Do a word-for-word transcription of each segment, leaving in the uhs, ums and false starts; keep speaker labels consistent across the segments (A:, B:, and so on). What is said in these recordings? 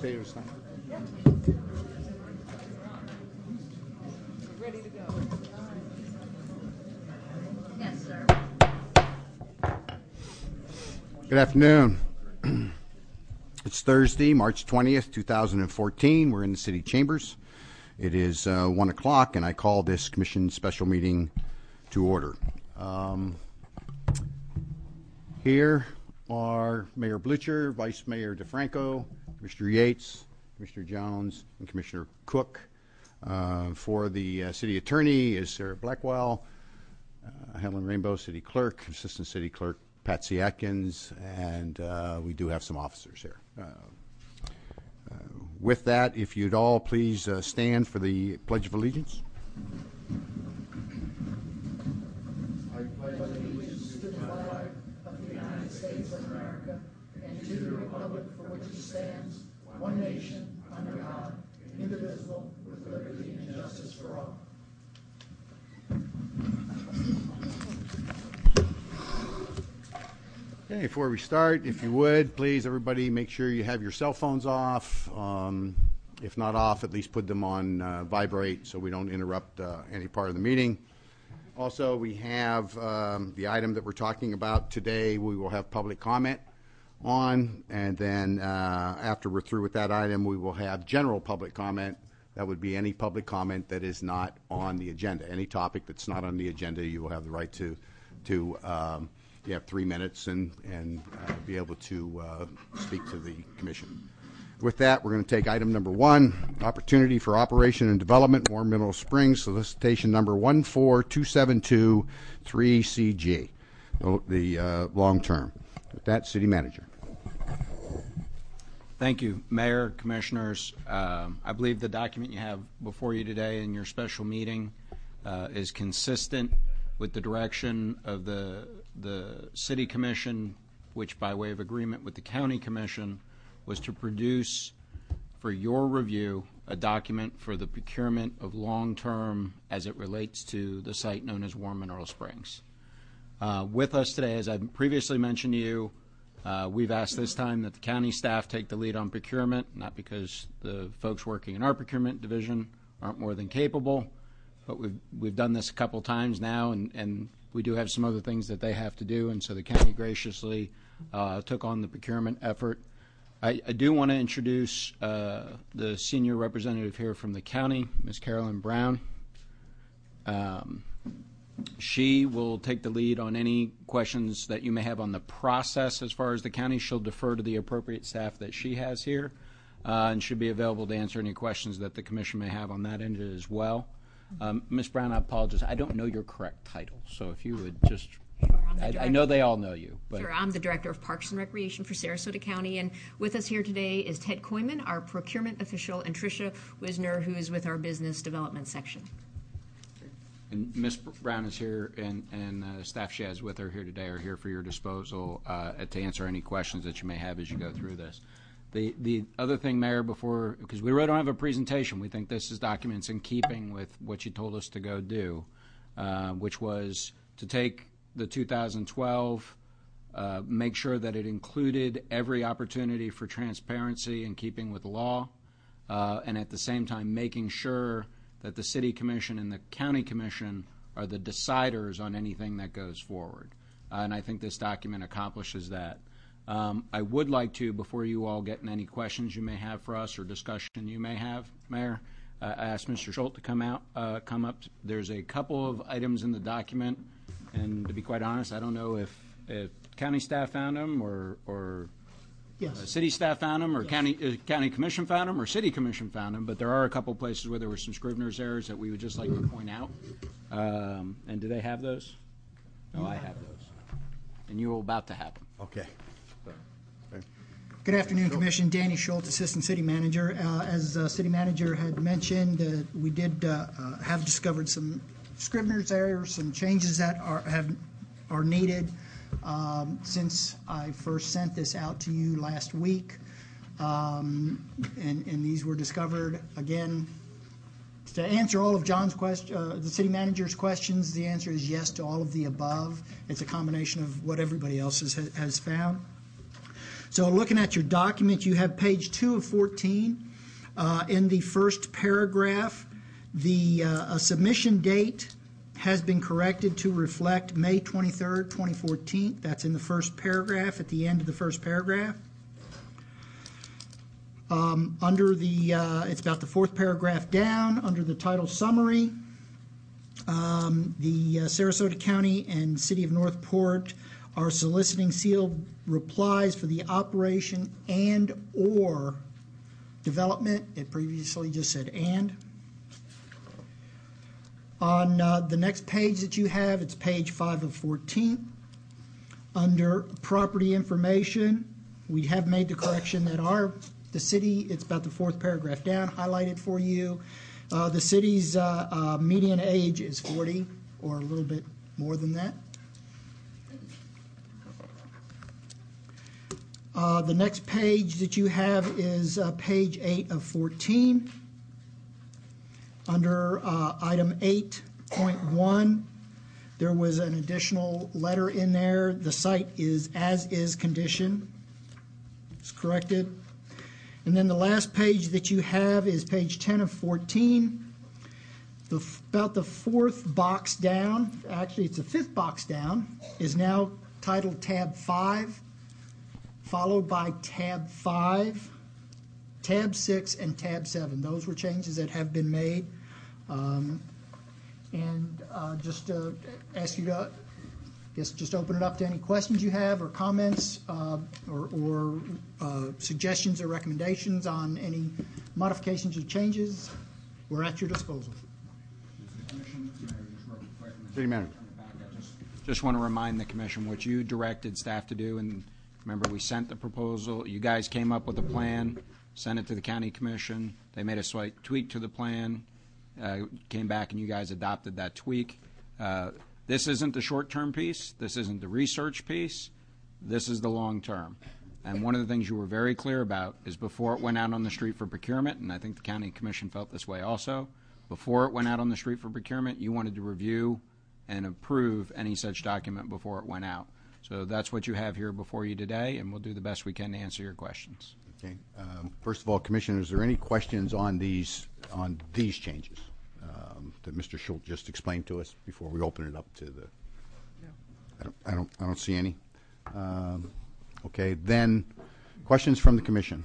A: Potatoes time.
B: Ready to go. Yes, sir.
A: Good afternoon. It's Thursday, March twentieth, two thousand fourteen. We're in the city chambers. It is uh, one o'clock, and I call this commission special meeting to order. Um, here are Mayor Blucher, Vice Mayor DeFranco, Commissioner Yates, Commissioner Jones, and Commissioner Cook. Uh, for the uh, city attorney is Sarah Blackwell, uh, Helen Rainbow, city clerk, assistant city clerk Patsy Atkins, and uh, we do have some officers here. Uh, uh, with that, if you'd all please uh, stand for the Pledge of Allegiance.
C: I pledge allegiance to the flag of the United States of America and to the republic for which it stands, one nation, under God, indivisible, with liberty and justice for all.
A: Okay, before we start, if you would, please, everybody, make sure you have your cell phones off. Um, if not off, at least put them on uh, vibrate so we don't interrupt uh, any part of the meeting. Also, we have um, the item that we're talking about today. We will have public comment on, and then uh, after we're through with that item, we will have general public comment. That would be any public comment that is not on the agenda. Any topic that's not on the agenda, you will have the right to, to um, you have three minutes and, and uh, be able to uh, speak to the commission. With that, we're going to take item number one, opportunity for operation and development, Warm Mineral Springs, solicitation number one four two seven two three C G, the uh, long term. With that, city manager.
D: Thank you, Mayor, Commissioners. Um, I believe the document you have before you today in your special meeting uh, is consistent with the direction of the the City Commission, which by way of agreement with the County Commission was to produce for your review a document for the procurement of long-term as it relates to the site known as Warm Mineral Springs. Uh, with us today, as I previously mentioned to you, Uh, we've asked this time that the county staff take the lead on procurement, not because the folks working in our procurement division aren't more than capable, but we've we've done this a couple times now, and, and we do have some other things that they have to do, and so the county graciously uh, took on the procurement effort. I, I do want to introduce uh, the senior representative here from the county, Miz Carolyn Brown. Um, She will take the lead on any questions that you may have on the process as far as the county. She'll defer to the appropriate staff that she has here uh, and should be available to answer any questions that the commission may have on that end as well. Um, Miz Brown, I apologize. I don't know your correct title, so if you would just,
E: Sure,
D: I, I know they all know you. But.
E: Sure, I'm the Director of Parks and Recreation for Sarasota County, and with us here today is Ted Koyman, our procurement official, and Tricia Wisner, who is with our business development section.
D: And Miz Brown is here, and, and uh, staff she has with her here today are here for your disposal uh, to answer any questions that you may have as you go through this. The the other thing, Mayor, before, because we really don't have a presentation, we think this is documents in keeping with what you told us to go do, uh, which was to take the two thousand twelve, uh, make sure that it included every opportunity for transparency in keeping with the law, uh, and at the same time making sure that the City Commission and the County Commission are the deciders on anything that goes forward. Uh, and I think this document accomplishes that. Um, I would like to, before you all get in any questions you may have for us or discussion you may have, Mayor, uh, I asked Mister Schultz to come out, uh, come up. There's a couple of items in the document, and to be quite honest, I don't know if, if county staff found them or, or
C: Yes.
D: Uh, city staff found them, or
C: Yes.
D: county uh, county commission found them, or city commission found them. But there are a couple places where there were some Scrivener's errors that we would just like to point out. Um, and do they have those? No, I have those. And you're about to have them.
A: Okay.
C: Good afternoon, Commission. Danny Schultz, Assistant City Manager. Uh, as uh, City Manager had mentioned, uh, we did uh, uh, have discovered some Scrivener's errors, some changes that are have are needed um, since I first sent this out to you last week. Um, and, and these were discovered again. To answer all of John's question, uh, the City Manager's questions, the answer is yes to all of the above. It's a combination of what everybody else has, has found. So looking at your document, you have page two of fourteen. Uh, in the first paragraph, the uh, a submission date has been corrected to reflect May twenty-third, twenty fourteen. That's in the first paragraph, at the end of the first paragraph. Um, under the, uh, it's about the fourth paragraph down, under the title summary, um, the uh, Sarasota County and City of Northport are soliciting sealed replies for the operation and/or development. It previously just said and. On uh, the next page that you have, it's page five of fourteen. Under property information, we have made the correction that our, the city, it's about the fourth paragraph down, highlighted for you. Uh, the city's uh, uh, median age is forty, or a little bit more than that. Uh, the next page that you have is uh, page eight of fourteen. Under uh, item eight point one, there was an additional letter in there. The site is as-is condition. It's corrected. And then the last page that you have is page ten of fourteen. The, about the fourth box down, actually it's the fifth box down, is now titled tab five, followed by tab five, tab six, and tab seven. Those were changes that have been made. Um, and uh, just uh, ask you to, I guess, just open it up to any questions you have or comments uh, or, or uh, suggestions or recommendations on any modifications or changes. We're at your disposal.
A: City Manager.
D: Just want to remind the commission what you directed staff to do, and remember we sent the proposal. You guys came up with a plan, sent it to the county commission. They made a slight tweak to the plan, uh, came back, and you guys adopted that tweak. Uh, this isn't the short-term piece. This isn't the research piece. This is the long-term. And one of the things you were very clear about is before it went out on the street for procurement, and I think the county commission felt this way also, before it went out on the street for procurement, you wanted to review and approve any such document before it went out. So that's what you have here before you today, and we'll do the best we can to answer your questions.
A: Okay. Um, first of all, Commissioners, are there any questions on these on these changes um, that Mister Schultz just explained to us before we open it up to the? No. I don't. I don't. I don't see any. Um, okay. Then, questions from the Commission.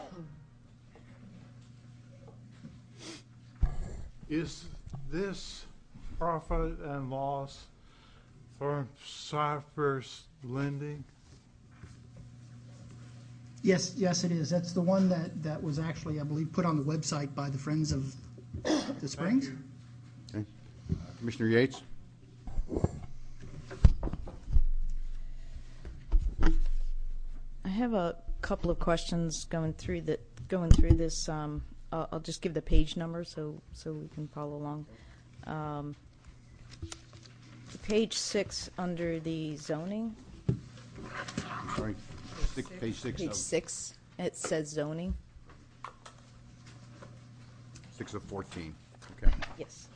B: Is this profit and loss from Cypress Lending?
C: Yes, yes, it is. That's the one that, that was actually, I believe, put on the website by the Friends of the Springs.
A: Okay. Uh, Commissioner Yates.
F: I have a couple of questions going through that going through this. Um, I'll, I'll just give the page number so so we can follow along. Um, page six under the zoning.
A: Sorry. Six, page six.
F: Page
A: of,
F: six. It says zoning.
A: Six of fourteen. Okay.
F: Yes.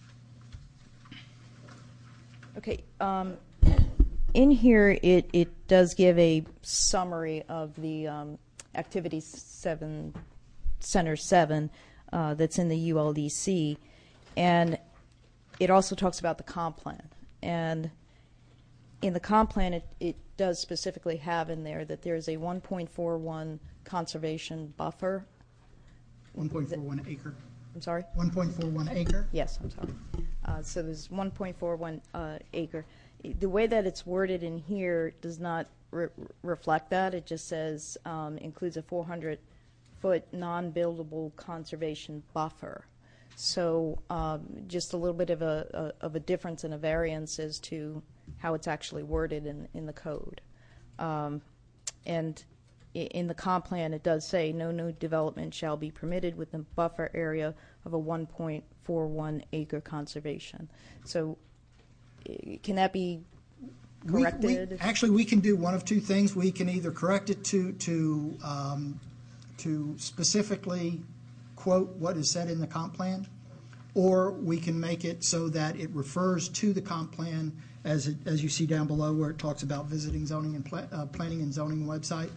F: Okay. Um, in here, it, it does give a summary of the um, activity seven, center seven, uh, that's in the U L D C, and it also talks about the comp plan. And in the comp plan, it, it does specifically have in there that there is a one point four one conservation buffer.
C: one point four one acre.
F: I'm sorry?
C: one point four one acre.
F: Yes, I'm sorry. Uh, so there's one point four one uh, acre. The way that it's worded in here does not re reflect that. It just says um, includes a four hundred foot non-buildable conservation buffer. So um, just a little bit of a, a of a difference and a variance as to how it's actually worded in in the code. Um, and in the comp plan, it does say no new development shall be permitted within the buffer area of a one point four one acre conservation. So can that be corrected?
C: We, we, actually, we can do one of two things. We can either correct it to to um, to specifically quote what is said in the comp plan, or we can make it so that it refers to the comp plan as it, as you see down below where it talks about visiting zoning and pla uh, planning and zoning website.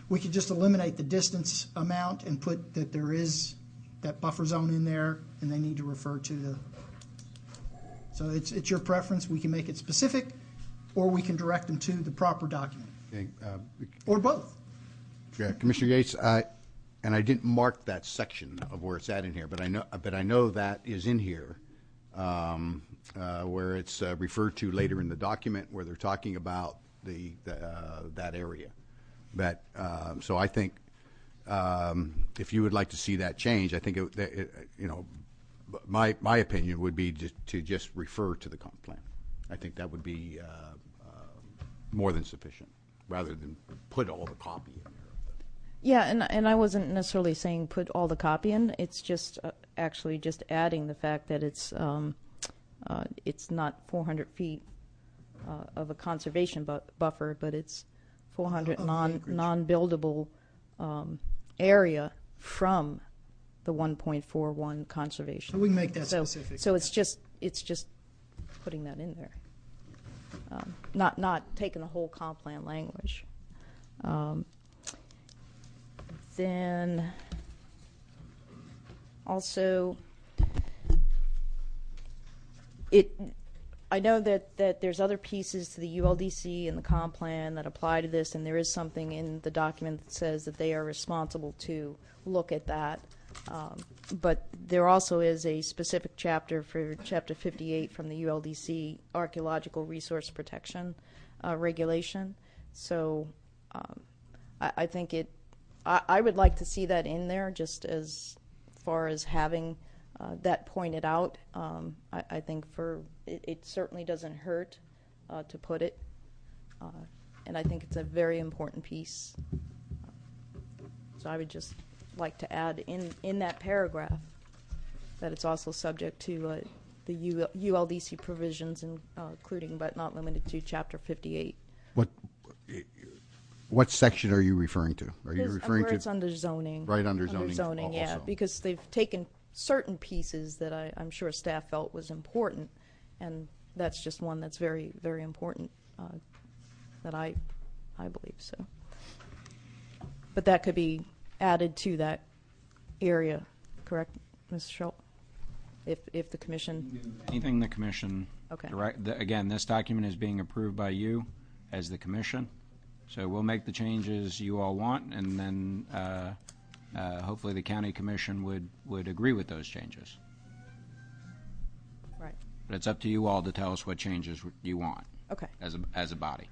C: we could just eliminate the distance amount and put that there is that buffer zone in there, and they need to refer to the. So it's it's your preference. We can make it specific, or we can direct them to the proper document,
A: Okay, uh,
C: or both.
A: Yeah, Commissioner Yates, I, and I didn't mark that section of where it's at in here, but I know, but I know that is in here, um, uh, where it's uh, referred to later in the document where they're talking about the, the uh, that area. But uh, so I think um, if you would like to see that change, I think it, it, you know, my my opinion would be to, to just refer to the comp plan. I think that would be uh, uh, more than sufficient, rather than put all the copy in there.
F: Yeah, and and I wasn't necessarily saying put all the copy in. It's just uh, actually just adding the fact that it's um, uh, it's not four hundred feet uh, of a conservation bu- buffer, but it's four hundred
C: Of the
F: non
C: acreage.
F: non-buildable um, area from the one point four one conservation.
C: So we can make that
F: so,
C: specific.
F: So it's just it's just putting that in there, um, not not taking the whole comp plan language. Um, then also it. I know that, that there's other pieces to the U L D C and the comp plan that apply to this, and there is something in the document that says that they are responsible to look at that. Um, but there also is a specific chapter for Chapter fifty-eight from the U L D C Archaeological Resource Protection uh, Regulation. So um, I, I think it, I, I would like to see that in there just as far as having uh, that pointed out. Um, I, I think for it, it certainly doesn't hurt uh, to put it. Uh, and I think it's a very important piece. So I would just like to add in, in that paragraph that it's also subject to uh, the U- ULDC provisions, in, uh, including but not limited to Chapter fifty-eight.
A: What what section are you referring to? Are you
F: It's-
A: referring
F: where
A: to
F: it's under zoning.
A: right under zoning
F: zoning, yeah,
A: also?
F: because they've taken certain pieces that I, I'm sure staff felt was important, and that's just one that's very, very important uh, that I, I believe so. But that could be added to that area, correct, Miz Schultz? If if the commission,
D: Anything the commission,
F: Okay.
D: direct, the, again, this document is being approved by you as the commission, so we'll make the changes you all want, and then uh, uh, hopefully the county commission would, would agree with those changes.
F: right?
D: But it's up to you all to tell us what changes you want
F: Okay.
D: as a, as a body.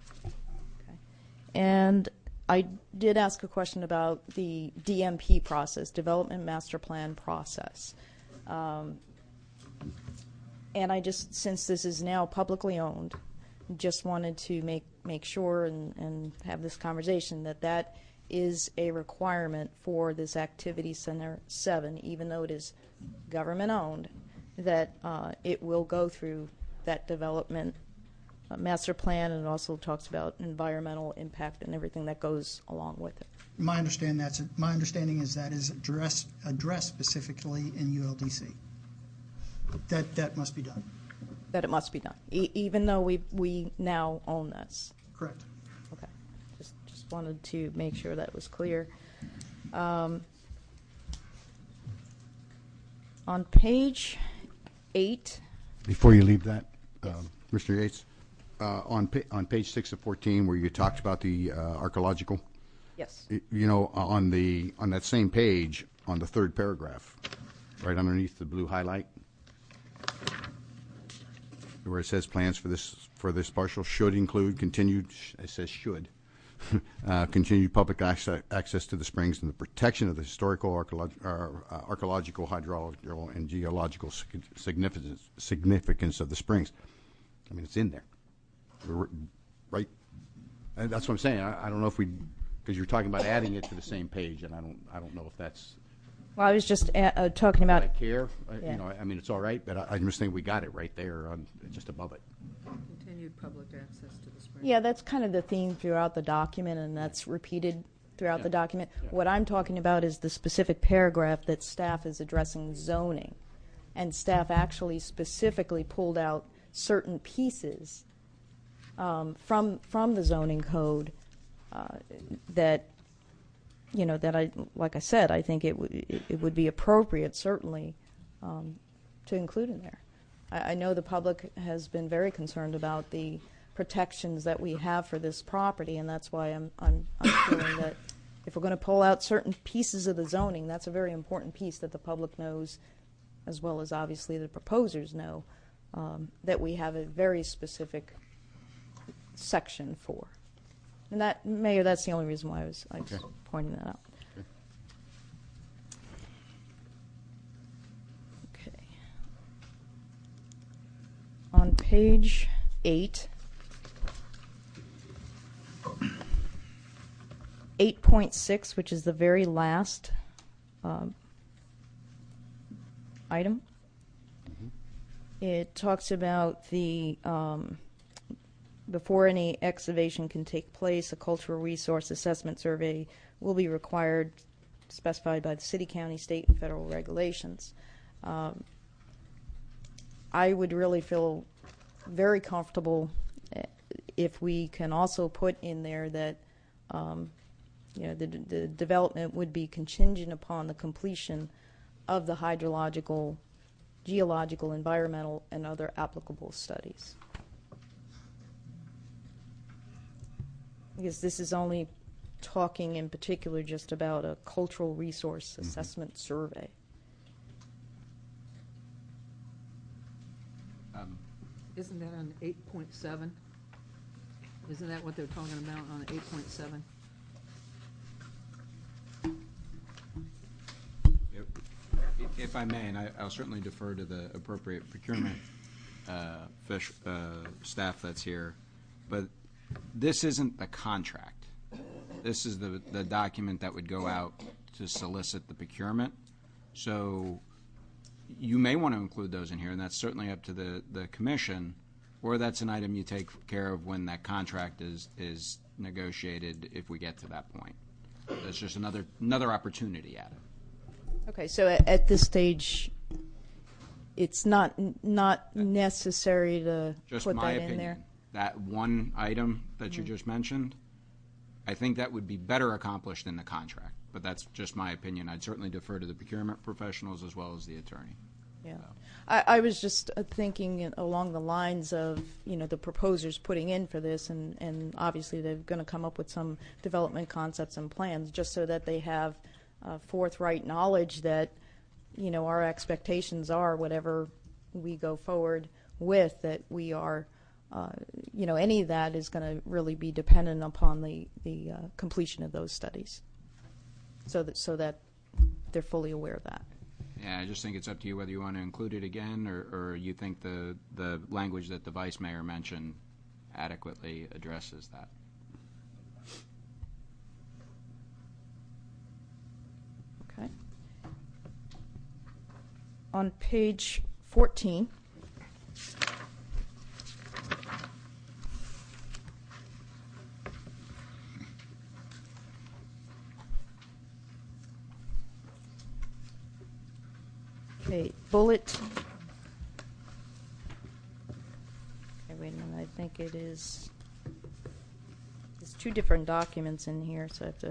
F: And I did ask a question about the D M P process, Development Master Plan process. Um, and I just, since this is now publicly owned, just wanted to make, make sure and, and have this conversation that that is a requirement for this Activity Center seven, even though it is government-owned, that uh, it will go through that development uh, master plan, and it also talks about environmental impact and everything that goes along with it.
C: My understand that's my understanding is that is addressed addressed specifically in U L D C. That that must be done.
F: That it must be done, e- even though we we now own this.
C: Correct.
F: Okay, just just wanted to make sure that was clear. Um, on page eight.
A: Before you leave that, um, Mister Yates, uh, on pa- on page six of fourteen, where you talked about the uh, archaeological,
F: Yes.
A: y- you know, on the on that same page, on the third paragraph, right underneath the blue highlight, where it says plans for this for this parcel should include continued. It says should. Uh, continued public access, access to the springs and the protection of the historical, archeolog- uh, uh, archaeological, hydrological, and geological sig- significance significance of the springs. I mean, it's in there, We're, right? And that's what I'm saying. I, I don't know if we, because you're talking about adding it to the same page, and I don't, I don't know if that's.
F: Well, I was just uh, uh, talking about.
A: I care. I,
F: Yeah.
A: You know, I mean, it's all right, but I, I just think we got it right there, on, just above it.
G: Continued public access to the spring.
F: Yeah, that's kind of the theme throughout the document, and that's repeated throughout the document. What I'm talking about is the specific paragraph that staff is addressing zoning, and staff actually specifically pulled out certain pieces um, from from the zoning code uh, that you know, that I, like I said, I think it would it, it would be appropriate, certainly, um, to include in there. I, I know the public has been very concerned about the protections that we have for this property, and that's why I'm I'm, I'm feeling that if we're going to pull out certain pieces of the zoning, that's a very important piece that the public knows, as well as obviously the proposers know, um, that we have a very specific section for. And that, Mayor, that's the only reason why I was, I was
A: Okay.
F: pointing that out. Okay. On page eight, eight point six, which is the very last um, item, it talks about the um, before any excavation can take place, a cultural resource assessment survey will be required, specified by the city, county, state, and federal regulations. Um, I would really feel very comfortable eh, if we can also put in there that um, you know the, the development would be contingent upon the completion of the hydrological, geological, environmental, and other applicable studies. Because this is only talking in particular just about a cultural resource
A: Mm-hmm.
F: assessment survey.
G: Isn't that on eight point seven? Isn't that what they're talking about on eight point seven?
D: If I may, and I, I'll certainly defer to the appropriate procurement uh, fish, uh, staff that's here, but this isn't the contract. This is the, the document that would go out to solicit the procurement. So you may want to include those in here, and that's certainly up to the, the commission, or that's an item you take care of when that contract is, is negotiated if we get to that point. That's just another, another opportunity at it.
F: Okay, so at, at this stage, it's not not necessary to
D: Just
F: put
D: my
F: that
D: opinion.
F: in there.
D: That one item that you just mentioned, I think that would be better accomplished in the contract. But that's just my opinion. I'd certainly defer to the procurement professionals as well as the attorney.
F: Yeah, I, I was just uh, thinking along the lines of, you know, the proposers putting in for this, and, and obviously they're going to come up with some development concepts and plans, just so that they have uh, forthright knowledge that, you know, our expectations are whatever we go forward with, that we are, uh, you know, any of that is going to really be dependent upon the, the uh, completion of those studies, so that, so that they're fully aware of that.
D: Yeah, I just think it's up to you whether you want to include it again, or, or you think the, the language that the vice mayor mentioned adequately addresses that.
F: Okay. On page fourteen, okay, bullet. Okay, wait a minute. I think it is. There's two different documents in here, so I have to.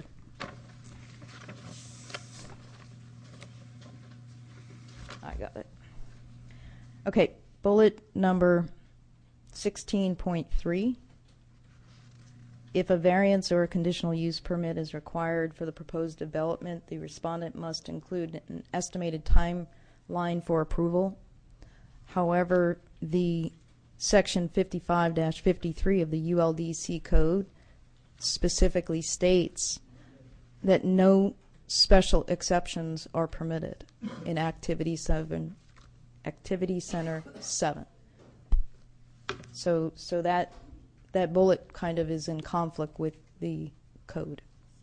F: I got it. Okay, bullet number sixteen point three. If a variance or a conditional use permit is required for the proposed development, the respondent must include an estimated timeline for approval. However, the section fifty-five dash fifty-three of the U L D C code specifically states that no special exceptions are permitted in activity seven, activity center seven. So, so that that bullet kind of is in conflict with the code.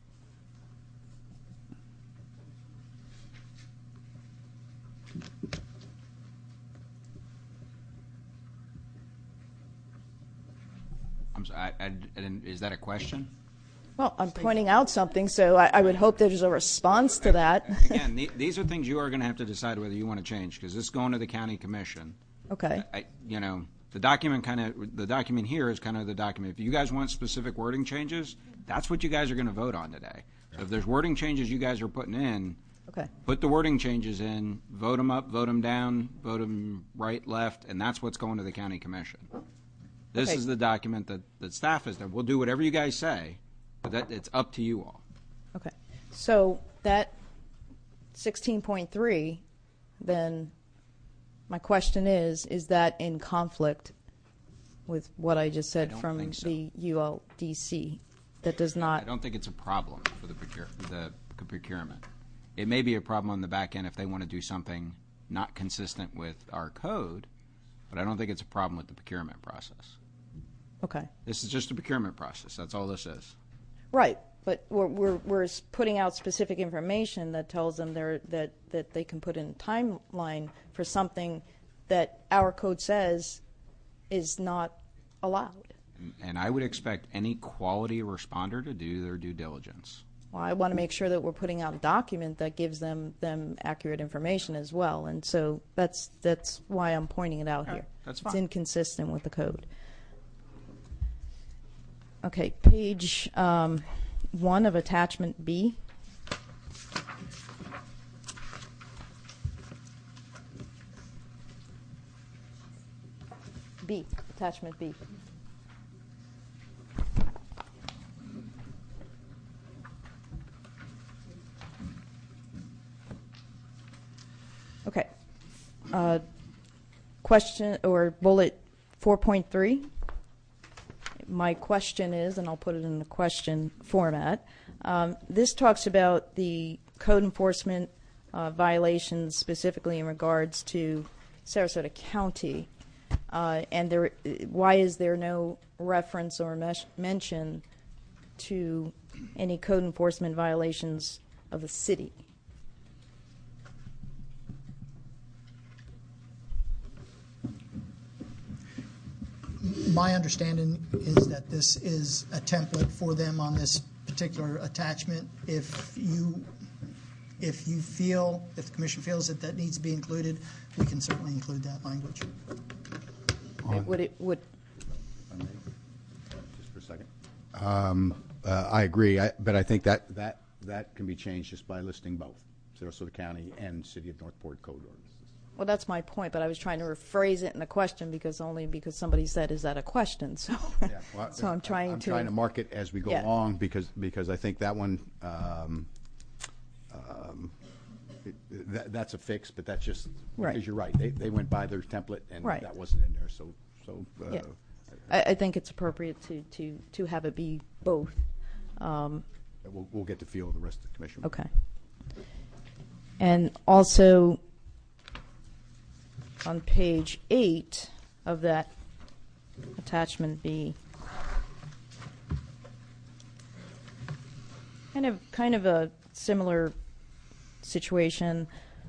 D: I'm sorry, I, I, I didn't, is that a question?
F: Well, I'm pointing out something, so I, I would hope there's a response to that.
D: Again, the, these are things you are going to have to decide whether you want to change, because this is going to the county commission.
F: Okay.
D: I, you know, the document kind of, the document here is kind of the document. If you guys want specific wording changes, that's what you guys are going to vote on today. If there's wording changes you guys are putting in,
F: Okay.
D: put the wording changes in, vote them up, vote them down, vote them right, left, and that's what's going to the county commission. This
F: Okay.
D: is the document that, that staff has done. We'll do whatever you guys say, but that, it's up to you all.
F: Okay. So that sixteen point three, then my question is, is that in conflict with what I just said
D: don't
F: from
D: think so.
F: the U L D C? That does
D: I
F: not,
D: don't think it's a problem for the procure, the procurement. It may be a problem on the back end if they want to do something not consistent with our code, but I don't think it's a problem with the procurement process.
F: okay.
D: This is just a procurement process. That's all this is.
F: Right, but we're, we're, we're s- putting out specific information that tells them they're, that, that they can put in a timeline for something that our code says is not allowed.
D: And I would expect any quality responder to do their due diligence.
F: Well, I want to make sure that we're putting out a document that gives them, them accurate information as well, and so that's, that's why I'm pointing it out
D: Yeah,
F: here.
D: that's
F: It's
D: fine.
F: inconsistent with the code. Okay, page um, one of attachment B. B, attachment B. Okay. Uh, question or bullet four point three. My question is, and I'll put it in the question format, um, this talks about the code enforcement uh, violations specifically in regards to Sarasota County. Uh, and there, why is there no reference or mesh, mention to any code enforcement violations of the city?
C: My understanding is that this is a template for them on this particular attachment. If you, if you feel, if the commission feels that that needs to be included, we can certainly include that language.
F: It would it would
A: Just for a second. Um, uh, I agree, I- but I think that, that, that can be changed just by listing both Sarasota County and City of Northport code ordinances.
F: well, that's my point, but I was trying to rephrase it in a question because only because somebody said, "Is that a question?" So,
A: Yeah, well,
F: so I'm trying
A: I'm
F: to.
A: trying to mark it as we go
F: Yeah.
A: along because, because I think that one, um, um, it- that, that's a fix, but that's just,
F: Right.
A: because you're right, they, they went by their template and
F: Right.
A: that wasn't in there, so, so. uh,
F: Yeah. I, I think it's appropriate to, to, to have it be both. Um,
A: We'll, we'll get the feel of the rest of the commission.
F: Okay. And also, on page eight of that attachment B, kind of, kind of a similar situation.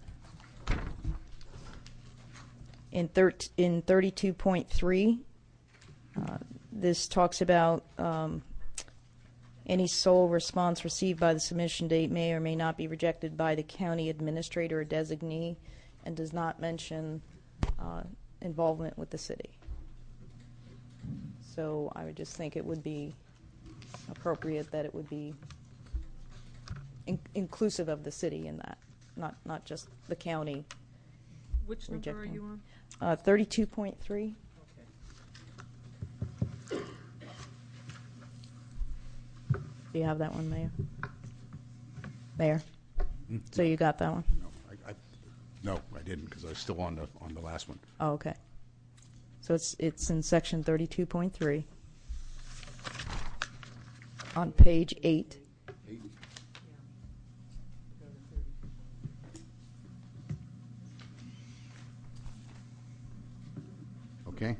F: In thirt- in thirty-two point three, uh, this talks about um, any sole response received by the submission date may or may not be rejected by the county administrator or designee, and does not mention uh, involvement with the city. So I would just think it would be appropriate that it would be in- inclusive of the city in that, not not just the county.
G: Which number are
F: Rejecting.
G: you on?
F: Uh, thirty-two point three. Do you have that one, Mayor? Mayor? So you got that one?
A: No, I, I, no, I didn't, because I was still on the, on the last one.
F: Oh, okay. So it's it's in section thirty-two point three on page eight.
A: Okay?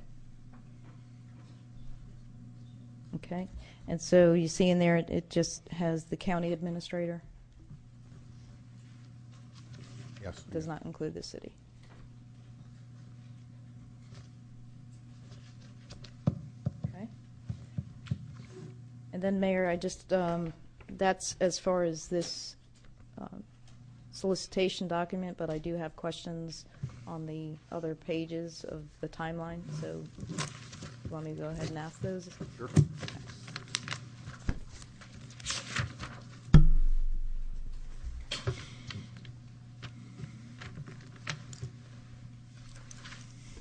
F: Okay. And so you see in there, it, it just has the county administrator,
A: Yes.
F: does not include the city. Okay. And then, Mayor, I just, um, that's as far as this um, solicitation document, but I do have questions on the other pages of the timeline, so you want me to go ahead and ask those?
A: Sure.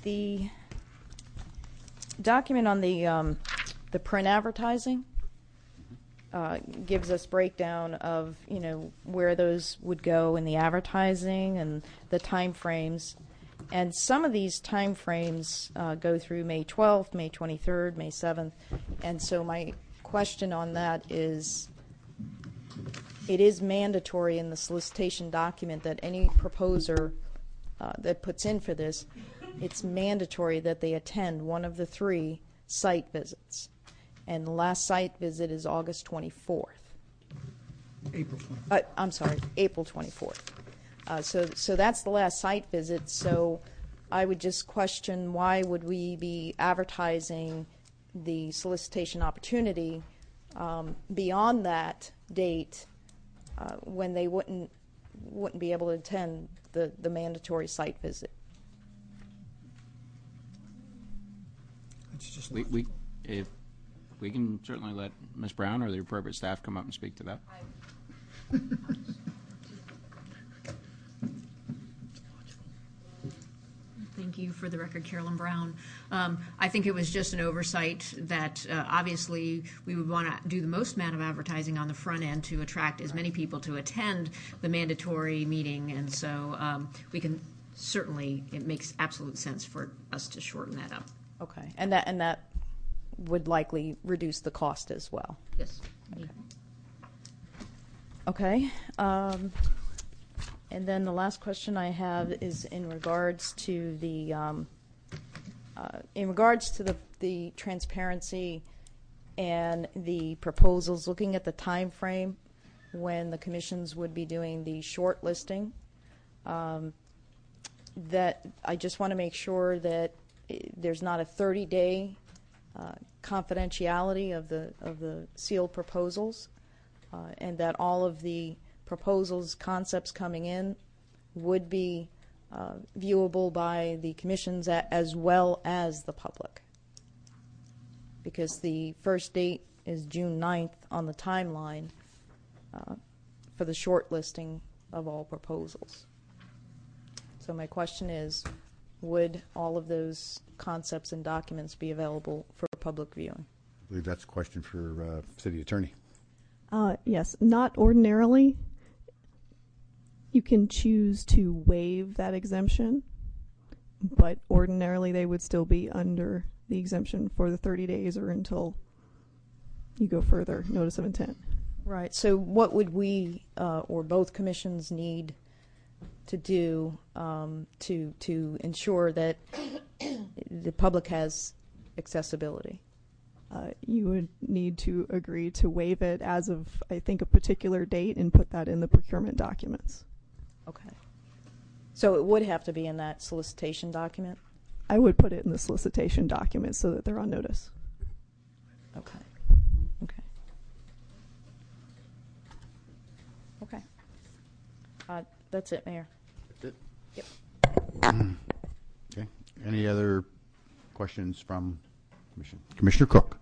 F: the document on the um, the print advertising uh, gives us breakdown of, you know, where those would go in the advertising and the time frames. And some of these time frames uh, go through May twelfth, May twenty-third, May seventh. And so my question on that is, it is mandatory in the solicitation document that any proposer uh, that puts in for this, it's mandatory that they attend one of the three site visits. And the last site visit is August twenty-fourth.
C: April twentieth.
F: Uh, I'm sorry, April twenty-fourth. Uh, so, so that's the last site visit. So I would just question, why would we be advertising the solicitation opportunity um, beyond that date uh, when they wouldn't wouldn't be able to attend the, the mandatory site visit?
C: It's just
D: We, we, if, we can certainly let Miz Brown or the appropriate staff come up and speak to that.
E: Thank you. For the record, Carolyn Brown. Um, I think it was just an oversight that uh, obviously we would want to do the most amount of advertising on the front end to attract as many people to attend the mandatory meeting, and so um, we can certainly, it makes absolute sense for us to shorten that up.
F: Okay, and that and that would likely reduce the cost as well.
E: Yes.
F: Okay. Um, and then the last question I have is in regards to the um, uh, in regards to the the transparency and the proposals. Looking at the time frame when the commissions would be doing the short listing, um, that I just want to make sure that there's not a thirty day uh, confidentiality of the of the sealed proposals, uh, and that all of the proposals, concepts coming in would be uh, viewable by the commissions a, as well as the public. Because the first date is June ninth on the timeline uh, for the short listing of all proposals. So my question is, would all of those concepts and documents be available for public viewing?
A: I believe that's a question for uh, City Attorney.
H: Uh, yes, not ordinarily. You can choose to waive that exemption, but ordinarily they would still be under the exemption for the thirty days or until you go further, notice of intent.
F: Right. So what would we uh, or both commissions need to do um, to to ensure that the public has accessibility?
H: Uh, you would need to agree to waive it as of, I think, a particular date and put that in the procurement documents.
F: Okay. So it would have to be in that solicitation document?
H: I would put it in the solicitation document so that they're on notice.
F: Okay. Okay. Okay. Uh, that's it, Mayor.
A: That's it?
F: Yep.
A: Okay. Any other questions from Commission? Commissioner Cook.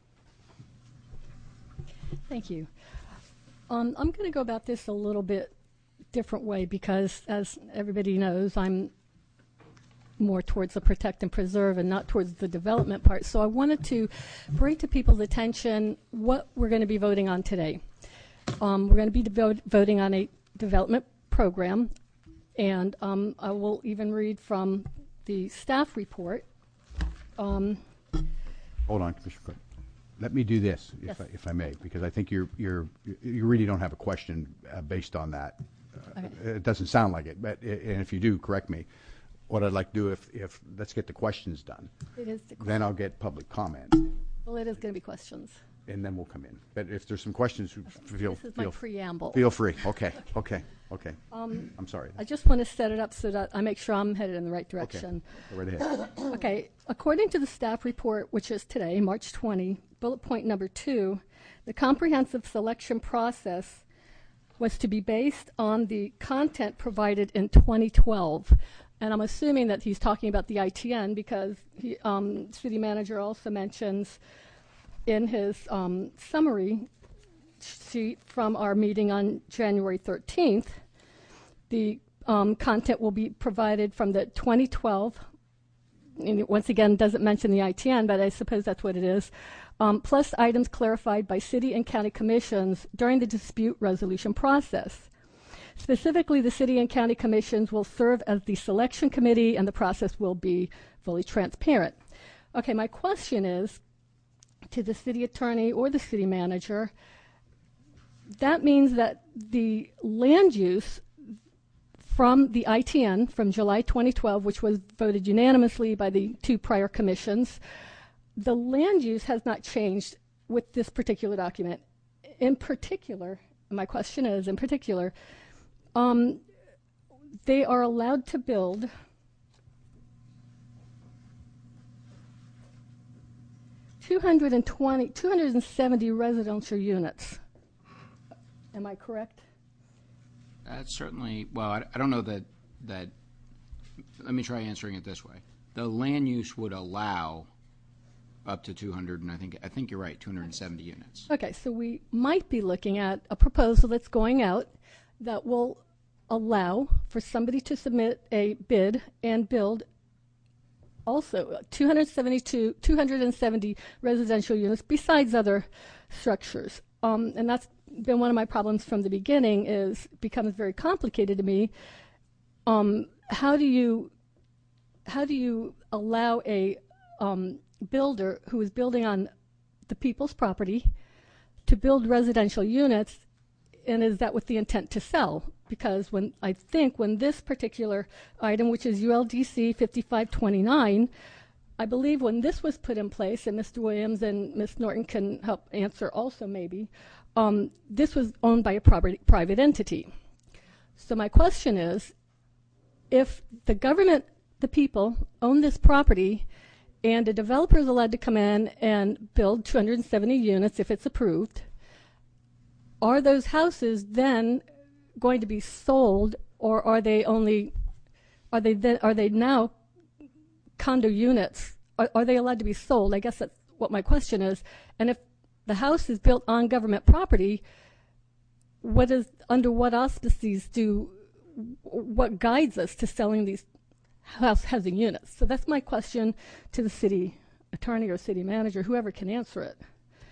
I: Thank you. Um, I'm going to go about this a little bit different way because, as everybody knows, I'm more towards the protect and preserve and not towards the development part. So I wanted to bring to people's attention what we're going to be voting on today. Um, we're going to be devo- voting on a development program, and um, I will even read from the staff report. Um,
A: Hold on, Commissioner Cook. Let me do this, if,
I: Yes.
A: I, if I may, because I think you're, you're, you really don't have a question uh, based on that. Uh,
I: Okay.
A: It doesn't sound like it, but i- and if you do, correct me. What I'd like to do, if, if let's get the questions done,
I: it is the
A: then I'll get public comment,
I: well, it is going to be questions.
A: and then we'll come in. But if there's some questions, feel
I: This is my
A: feel
I: preamble.
A: feel free. Okay, okay, okay.
I: Um,
A: I'm sorry.
I: I just want to set it up so that I make sure I'm headed in the right
A: Okay,
I: direction.
A: go right ahead.
I: Okay, according to the staff report, which is today, March twentieth, bullet point number two, the comprehensive selection process was to be based on the content provided in twenty twelve. And I'm assuming that he's talking about the I T N because he, um, city manager also mentions in his um, summary sheet from our meeting on January thirteenth, the um, content will be provided from the twenty twelve and it once again doesn't mention the I T N, but I suppose that's what it is, um, plus items clarified by city and county commissions during the dispute resolution process. Specifically, the city and county commissions will serve as the selection committee, and the process will be fully transparent. Okay, my question is to the city attorney or the city manager, that means that the land use from the I T N from July twenty twelve, which was voted unanimously by the two prior commissions, the land use has not changed with this particular document. In particular, my question is, in particular, um, they are allowed to build two hundred twenty, two hundred seventy residential units. Am I correct?
D: That's certainly, well, I, I don't know that, that, let me try answering it this way. The land use would allow up to two hundred, and I think, I think you're right, two hundred seventy units.
I: Okay, so we might be looking at a proposal that's going out that will allow for somebody to submit a bid and build also two hundred seventy-two, two hundred seventy residential units besides other structures. Um, and that's been one of my problems from the beginning, is becomes very complicated to me. Um, how do you how do you allow a um, builder who is building on the people's property to build residential units, and is that with the intent to sell? Because when I think when this particular item, which is U L D C fifty-five twenty-nine, I believe when this was put in place, and Mister Williams and Miz Norton can help answer also maybe, um, this was owned by a property, private entity. So my question is, if the government, the people, own this property, and a developer is allowed to come in and build two hundred seventy units if it's approved, are those houses then going to be sold, or are they only, are they then, are they now condo units? Are, are they allowed to be sold? I guess that's what my question is. And if the house is built on government property, what is, under what auspices do, what guides us to selling these house housing units? So that's my question to the city attorney or city manager, whoever can answer it.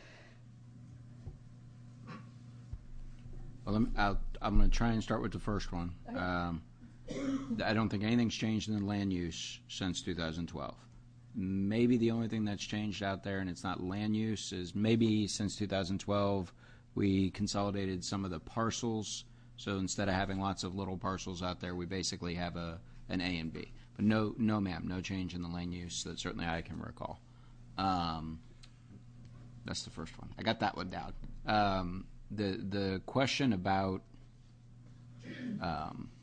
D: Well, I'm, I'll, I'm going to try and start with the first one. Um, I don't think anything's changed in the land use since two thousand twelve. Maybe the only thing that's changed out there, and it's not land use, is maybe since two thousand twelve we consolidated some of the parcels. So instead of having lots of little parcels out there, we basically have a an A and B. But no, no, ma'am, no change in the land use that certainly I can recall. Um, that's the first one. I got that one down. Um, the the question about um,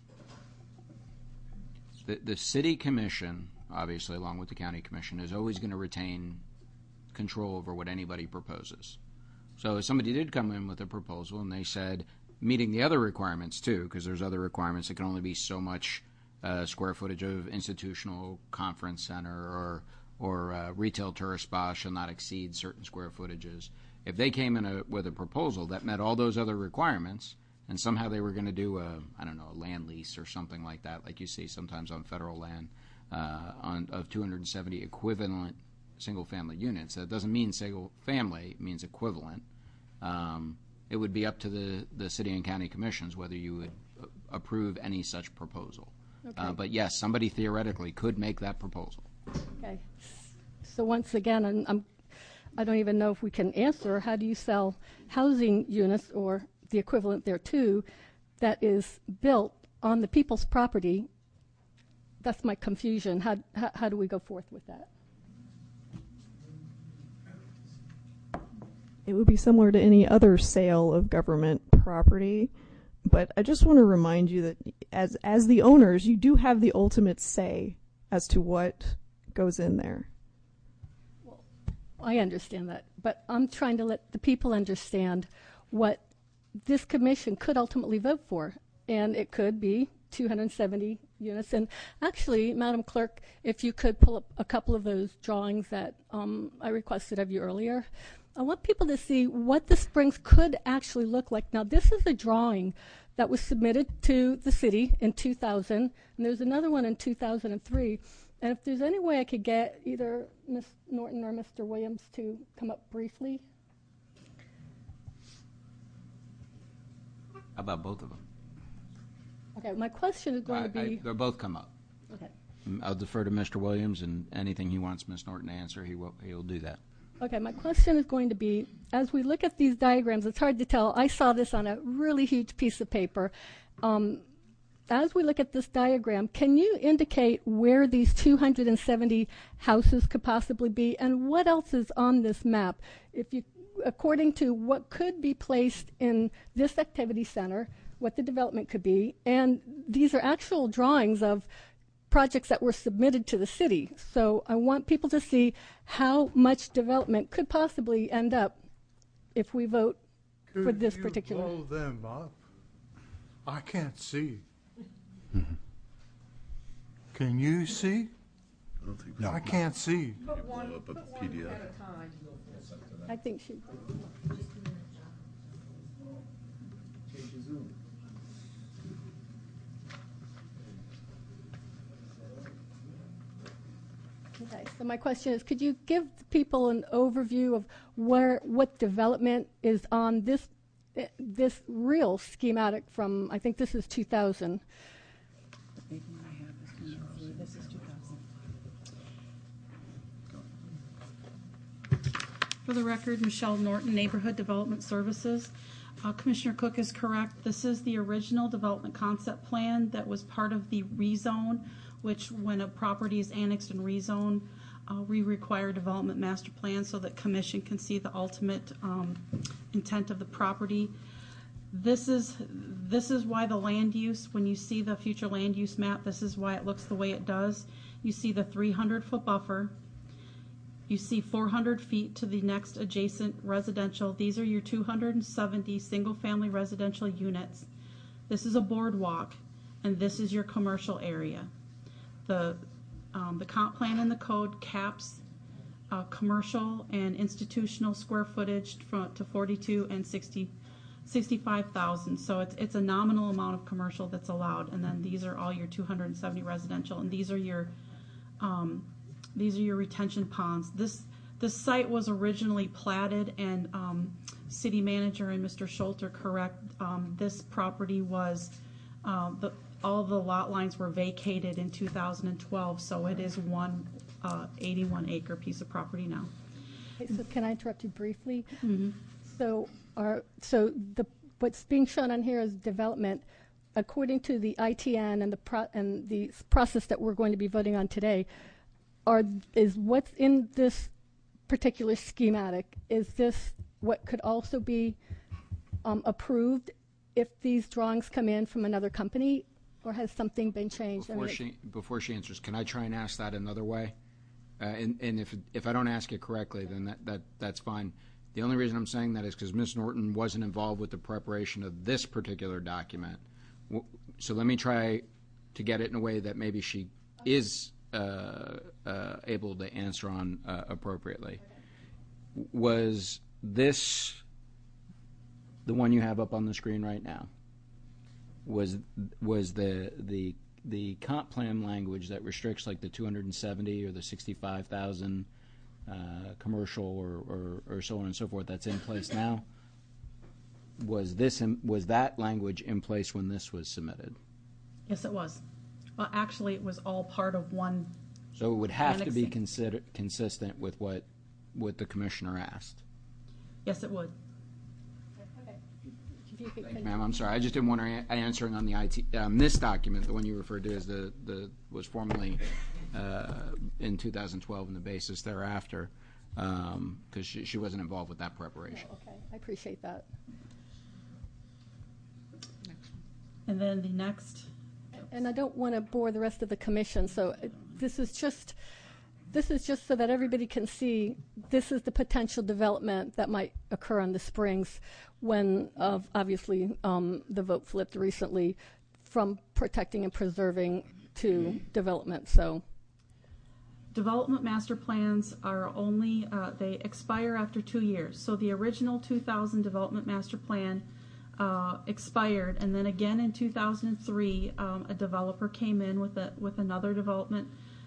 D: the the city commission, obviously along with the county commission, is always going to retain control over what anybody proposes. So if somebody did come in with a proposal and they said, meeting the other requirements too, because there's other requirements, it can only be so much uh, square footage of institutional conference center or or uh, retail tourist spa shall not exceed certain square footages. If they came in a, with a proposal that met all those other requirements, and somehow they were going to do a, I don't know, a land lease or something like that, like you see sometimes on federal land, uh, on of two hundred seventy equivalent single-family units. That doesn't mean single-family; it means equivalent. Um, it would be up to the, the city and county commissions whether you would uh, approve any such proposal. Okay. Uh, but yes, somebody theoretically could make that proposal.
I: Okay. So once again, I'm, I'm, I don't even know if we can answer, how do you sell housing units or the equivalent thereto that is built on the people's property? That's my confusion. How, how, how do we go forth with that?
H: It would be similar to any other sale of government property, but I just want to remind you that as as the owners, you do have the ultimate say as to what goes in there.
I: Well, I understand that, but I'm trying to let the people understand what this commission could ultimately vote for, and it could be two hundred seventy units. And actually, Madam Clerk, if you could pull up a couple of those drawings that um, I requested of you earlier. I want people to see what the Springs could actually look like. Now, this is a drawing that was submitted to the city in two thousand, and there's another one in two thousand three. And if there's any way I could get either Miz Norton or Mister Williams to come up briefly.
D: How about both of them?
I: Okay, my question is going
D: I-
I: to
D: I-
I: be.
D: They'll both come up.
I: Okay.
D: Mm, I'll defer to Mister Williams, and anything he wants Miz Norton to answer, he will, he'll do that.
I: Okay, my question is going to be, as we look at these diagrams, it's hard to tell. I saw this on a really huge piece of paper. Um, as we look at this diagram, can you indicate where these two hundred seventy houses could possibly be, and what else is on this map? If you, according to what could be placed in this activity center, what the development could be, and these are actual drawings of projects that were submitted to the city. So I want people to see how much development could possibly end up if we vote for
B: Could
I: this
B: you
I: particular.
B: blow them up? I can't see. Can you see?
J: I don't think we
B: I
J: can
B: can't see.
J: blow up a P D F.
I: I think she. Okay, so my question is, could you give people an overview of where, what development is on this, eh, this real schematic from, I think this is two thousand.
K: This is two thousand. For the record, Michelle Norton, Neighborhood Development Services. Uh, Commissioner Cook is correct. This is the original development concept plan that was part of the rezone, which when a property is annexed and rezoned, uh, we require development master plan so that commission can see the ultimate um, intent of the property. This is this is why the land use, when you see the future land use map, this is why it looks the way it does. You see the three hundred foot buffer. You see four hundred feet to the next adjacent residential. These are your two hundred seventy single-family residential units. This is a boardwalk, and this is your commercial area. The, um, the comp plan and the code caps uh, commercial and institutional square footage from, to forty-two and sixty, sixty-five thousand. So it's, it's a nominal amount of commercial that's allowed, and then these are all your two hundred seventy residential, and these are your um, These are your retention ponds. This this site was originally platted, and um, city manager and Mister Schultz are correct. Um, this property was um, the all the lot lines were vacated in two thousand twelve, so it is one uh, eighty-one acre piece of property now.
I: Okay, so can I interrupt you briefly?
K: Mm-hmm.
I: So, our, so the what's being shown on here is development. According to the I T N and the pro, and the process that we're going to be voting on today, are is what's in this particular schematic? Is this what could also be um, approved if these drawings come in from another company, or has something been changed?
D: Before
I: I mean,
D: she before she answers, can I try and ask that another way? Uh, and and if if I don't ask it correctly, then that, that that's fine. The only reason I'm saying that is because Miz Norton wasn't involved with the preparation of this particular document. W- So let me try to get it in a way that maybe she is uh, uh, able to answer on uh, appropriately. W- Was this the one you have up on the screen right now? Was was the the the comp plan language that restricts like the two hundred seventy or the sixty-five thousand uh, commercial or, or, or so on and so forth that's in place now? Was this in, was that language in place when this was submitted?
K: Yes, it was. Well, actually, it was all part of one.
D: So it would have to be
K: Annexing.
D: consider, consistent with what what the commissioner asked.
K: Yes, it would.
I: if you could
D: Thank you,
I: con-
D: ma'am. I'm sorry. I just didn't want her a- answering on the I T. Um, this document, the one you referred to as the, the was formerly uh, in two thousand twelve and the basis thereafter, because she, she wasn't involved with that preparation.
I: Okay, I appreciate that.
K: And then the next,
I: And I don't want to bore the rest of the commission, so uh, this is just, this is just so that everybody can see this is the potential development that might occur on the Springs when, uh, obviously, um, the vote flipped recently from protecting and preserving to development. So,
K: development master plans are only, uh, they expire after two years. So the original two thousand development master plan uh, expired, and then again in two thousand three, um, a developer came in with a with another development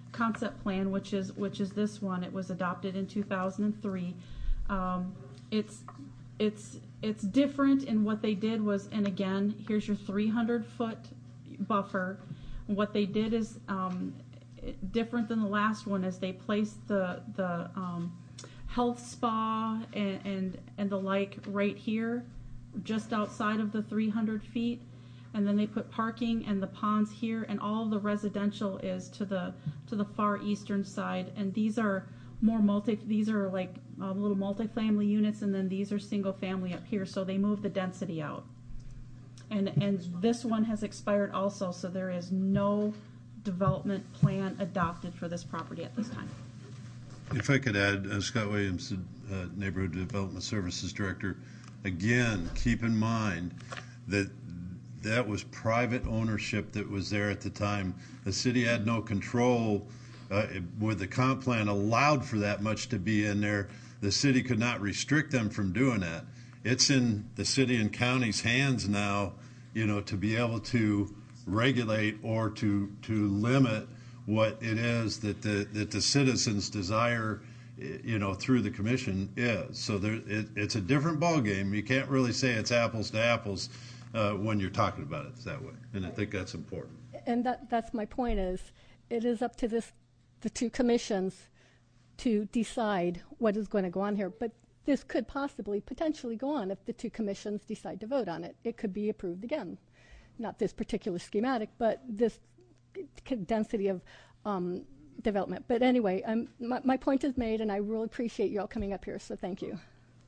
K: concept plan, which is which is this one. It was adopted in two thousand three. Um, it's it's it's different in what they did was, and again, here's your three hundred foot buffer. What they did is um, different than the last one, is they placed the the um, health spa and, and and the like right here, just outside of the three hundred feet. And then they put parking and the ponds here, and all of the residential is to the to the far eastern side. And these are more multi. These are like uh, little multifamily units, and then these are single family up here. So they move the density out. And and this one has expired also, so there is no development plan adopted for this property at this time.
J: If I could add, uh, Scott Williams, uh, Neighborhood Development Services Director, again, keep in mind that that was private ownership that was there at the time. The city had no control uh, with the comp plan allowed for that much to be in there. The city could not restrict them from doing that. It's in the city and county's hands now, you know, to be able to regulate or to to limit what it is that the that the citizens desire, you know, through the commission is. So there, it, it's a different ballgame. You can't really say it's apples to apples uh, when you're talking about it that way, and I think that's important.
I: And that that's my point is, it is up to this the two commissions to decide what is going to go on here. But this could possibly, potentially go on if the two commissions decide to vote on it. It could be approved again. Not this particular schematic, but this density of um, development. But anyway, um, my, my point is made, and I really appreciate you all coming up here, so thank you.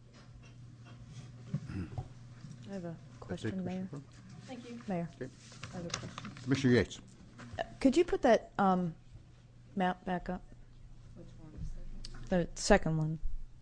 F: I have a question, Mayor.
I: Thank you.
F: Mayor,
A: Okay.
F: I have a question.
A: Commissioner Yates.
F: Uh, Could you put that um, map back up?
G: Which one is that?
F: The second one.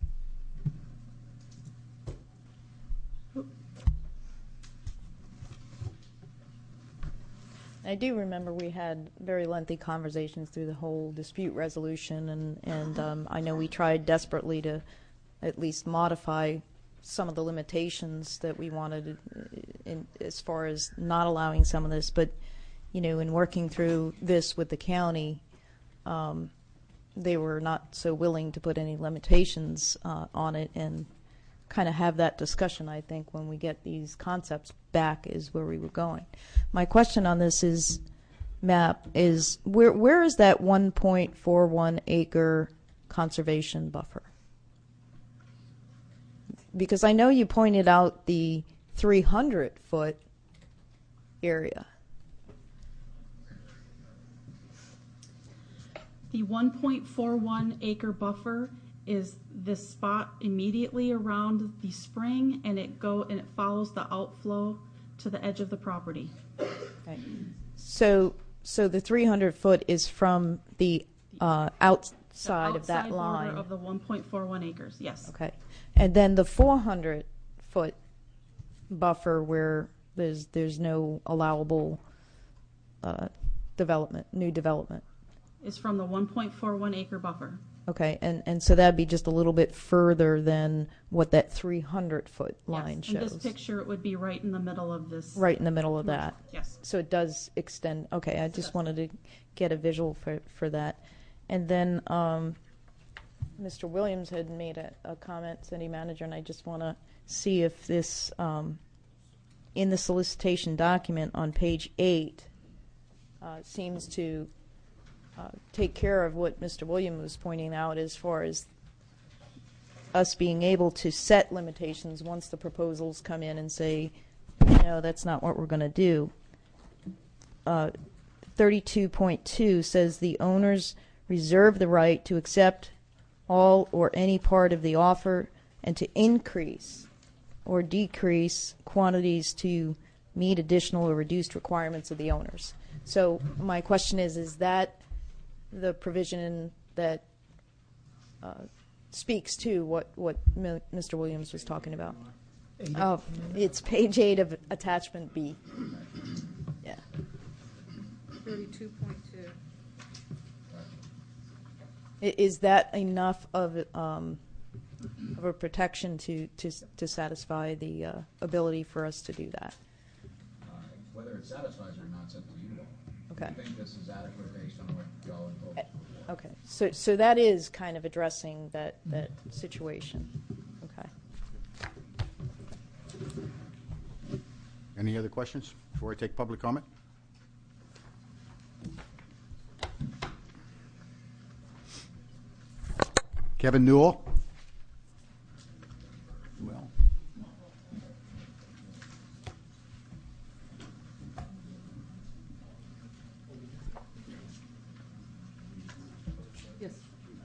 F: I do remember we had very lengthy conversations through the whole dispute resolution, and, and um, I know we tried desperately to at least modify some of the limitations that we wanted in, as far as not allowing some of this. But, you know, in working through this with the county, um, they were not so willing to put any limitations uh, on it, and kind of have that discussion. I think when we get these concepts back is where we were going. My question on this is, map is where where is that one point four one acre conservation buffer? Because I know you pointed out the three hundred foot area.
K: The one point four one acre buffer is this spot immediately around the spring, and it go and it follows the outflow to the edge of the property.
F: Okay. So so the three hundred foot is from the uh, outside
K: The
F: of that
K: outside
F: line.
K: border of the one point four one acres, yes.
F: Okay. And then the four hundred foot buffer where there's there's no allowable uh, development, new development.
K: Is from the one point four one acre buffer.
F: Okay, and, and so that'd be just a little bit further than what that three hundred foot line
K: Yes. In
F: shows.
K: this picture, it would be right in the middle of this.
F: Right in the middle of that.
K: Yes.
F: So it does extend. Okay, I just wanted to get a visual for, for that. And then um, Mister Williams had made a, a comment, city manager, and I just want to see if this, um, in the solicitation document on page eight, uh, seems to Uh, take care of what Mister Williams was pointing out as far as us being able to set limitations once the proposals come in and say, no, that's not what we're going to do. Uh, thirty-two point two says the owners reserve the right to accept all or any part of the offer and to increase or decrease quantities to meet additional or reduced requirements of the owners. So my question is, is that the provision that uh, speaks to what, what Mister Williams was talking about? Oh, it's page eight of attachment B. Yeah.
G: Thirty-two point two.
F: Is that enough of um, of a protection to to to satisfy the uh, ability for us to do that?
D: Uh, whether it satisfies or not, it's up to you.
F: Okay.
D: I think this is adequate based on what y'all have voted.
F: Okay, so, so that is kind of addressing that, that situation. Okay.
A: Any other questions before I take public comment? Kevin Newell? Well.
G: Yes.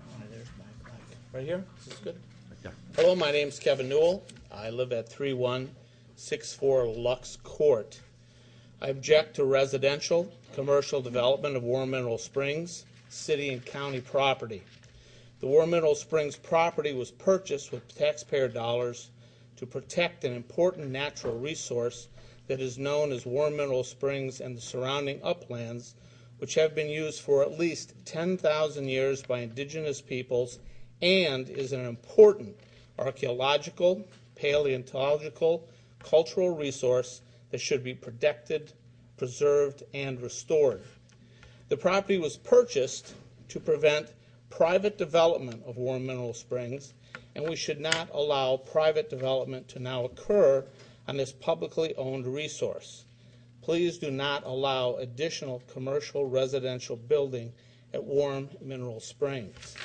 L: Right here? Is this good?
A: Yeah.
L: Hello, my name's Kevin Newell. I live at three one six four Lux Court. I object to residential, commercial development of Warm Mineral Springs, city and county property. The Warm Mineral Springs property was purchased with taxpayer dollars to protect an important natural resource that is known as Warm Mineral Springs and the surrounding uplands, which have been used for at least ten thousand years by indigenous peoples and is an important archaeological, paleontological, cultural resource that should be protected, preserved, and restored. The property was purchased to prevent private development of Warm Mineral Springs, and we should not allow private development to now occur on this publicly owned resource. Please do not allow additional commercial residential building at Warm Mineral Springs.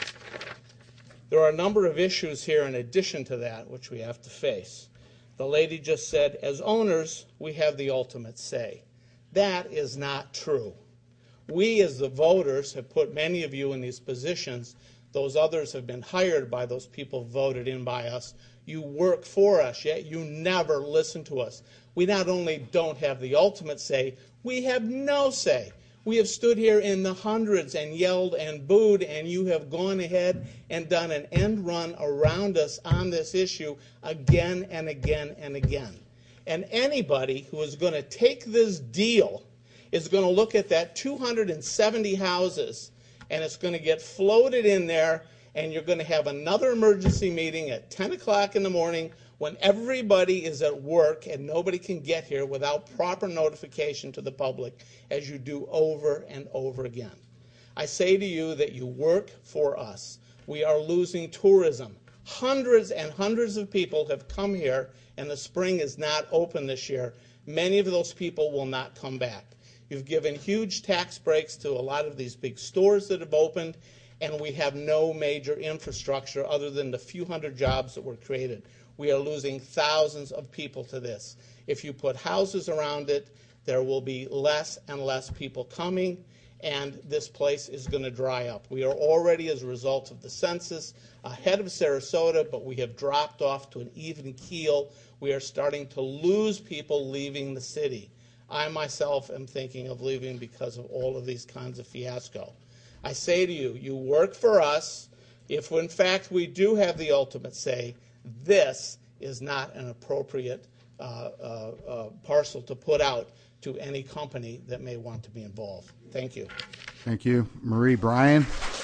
L: There are a number of issues here in addition to that which we have to face. The lady just said, as owners, we have the ultimate say. That is not true. We as the voters have put many of you in these positions. Those others have been hired by those people voted in by us. You work for us, yet you never listen to us. We not only don't have the ultimate say, we have no say. We have stood here in the hundreds and yelled and booed, and you have gone ahead and done an end run around us on this issue again and again and again. And anybody who is going to take this deal is going to look at that two hundred seventy houses, and it's going to get floated in there, and you're going to have another emergency meeting at ten o'clock in the morning when everybody is at work and nobody can get here without proper notification to the public, as you do over and over again. I say to you that you work for us. We are losing tourism. Hundreds and hundreds of people have come here, and the spring is not open this year. Many of those people will not come back. You've given huge tax breaks to a lot of these big stores that have opened, and we have no major infrastructure other than the few hundred jobs that were created. We are losing thousands of people to this. If you put houses around it, there will be less and less people coming, and this place is going to dry up. We are already, as a result of the census, ahead of Sarasota, but we have dropped off to an even keel. We are starting to lose people leaving the city. I myself am thinking of leaving because of all of these kinds of fiasco. I say to you, you work for us. If in fact we do have the ultimate say, this is not an appropriate uh, uh, uh, parcel to put out to any company that may want to be involved. Thank you.
A: Thank you. Marie Bryan.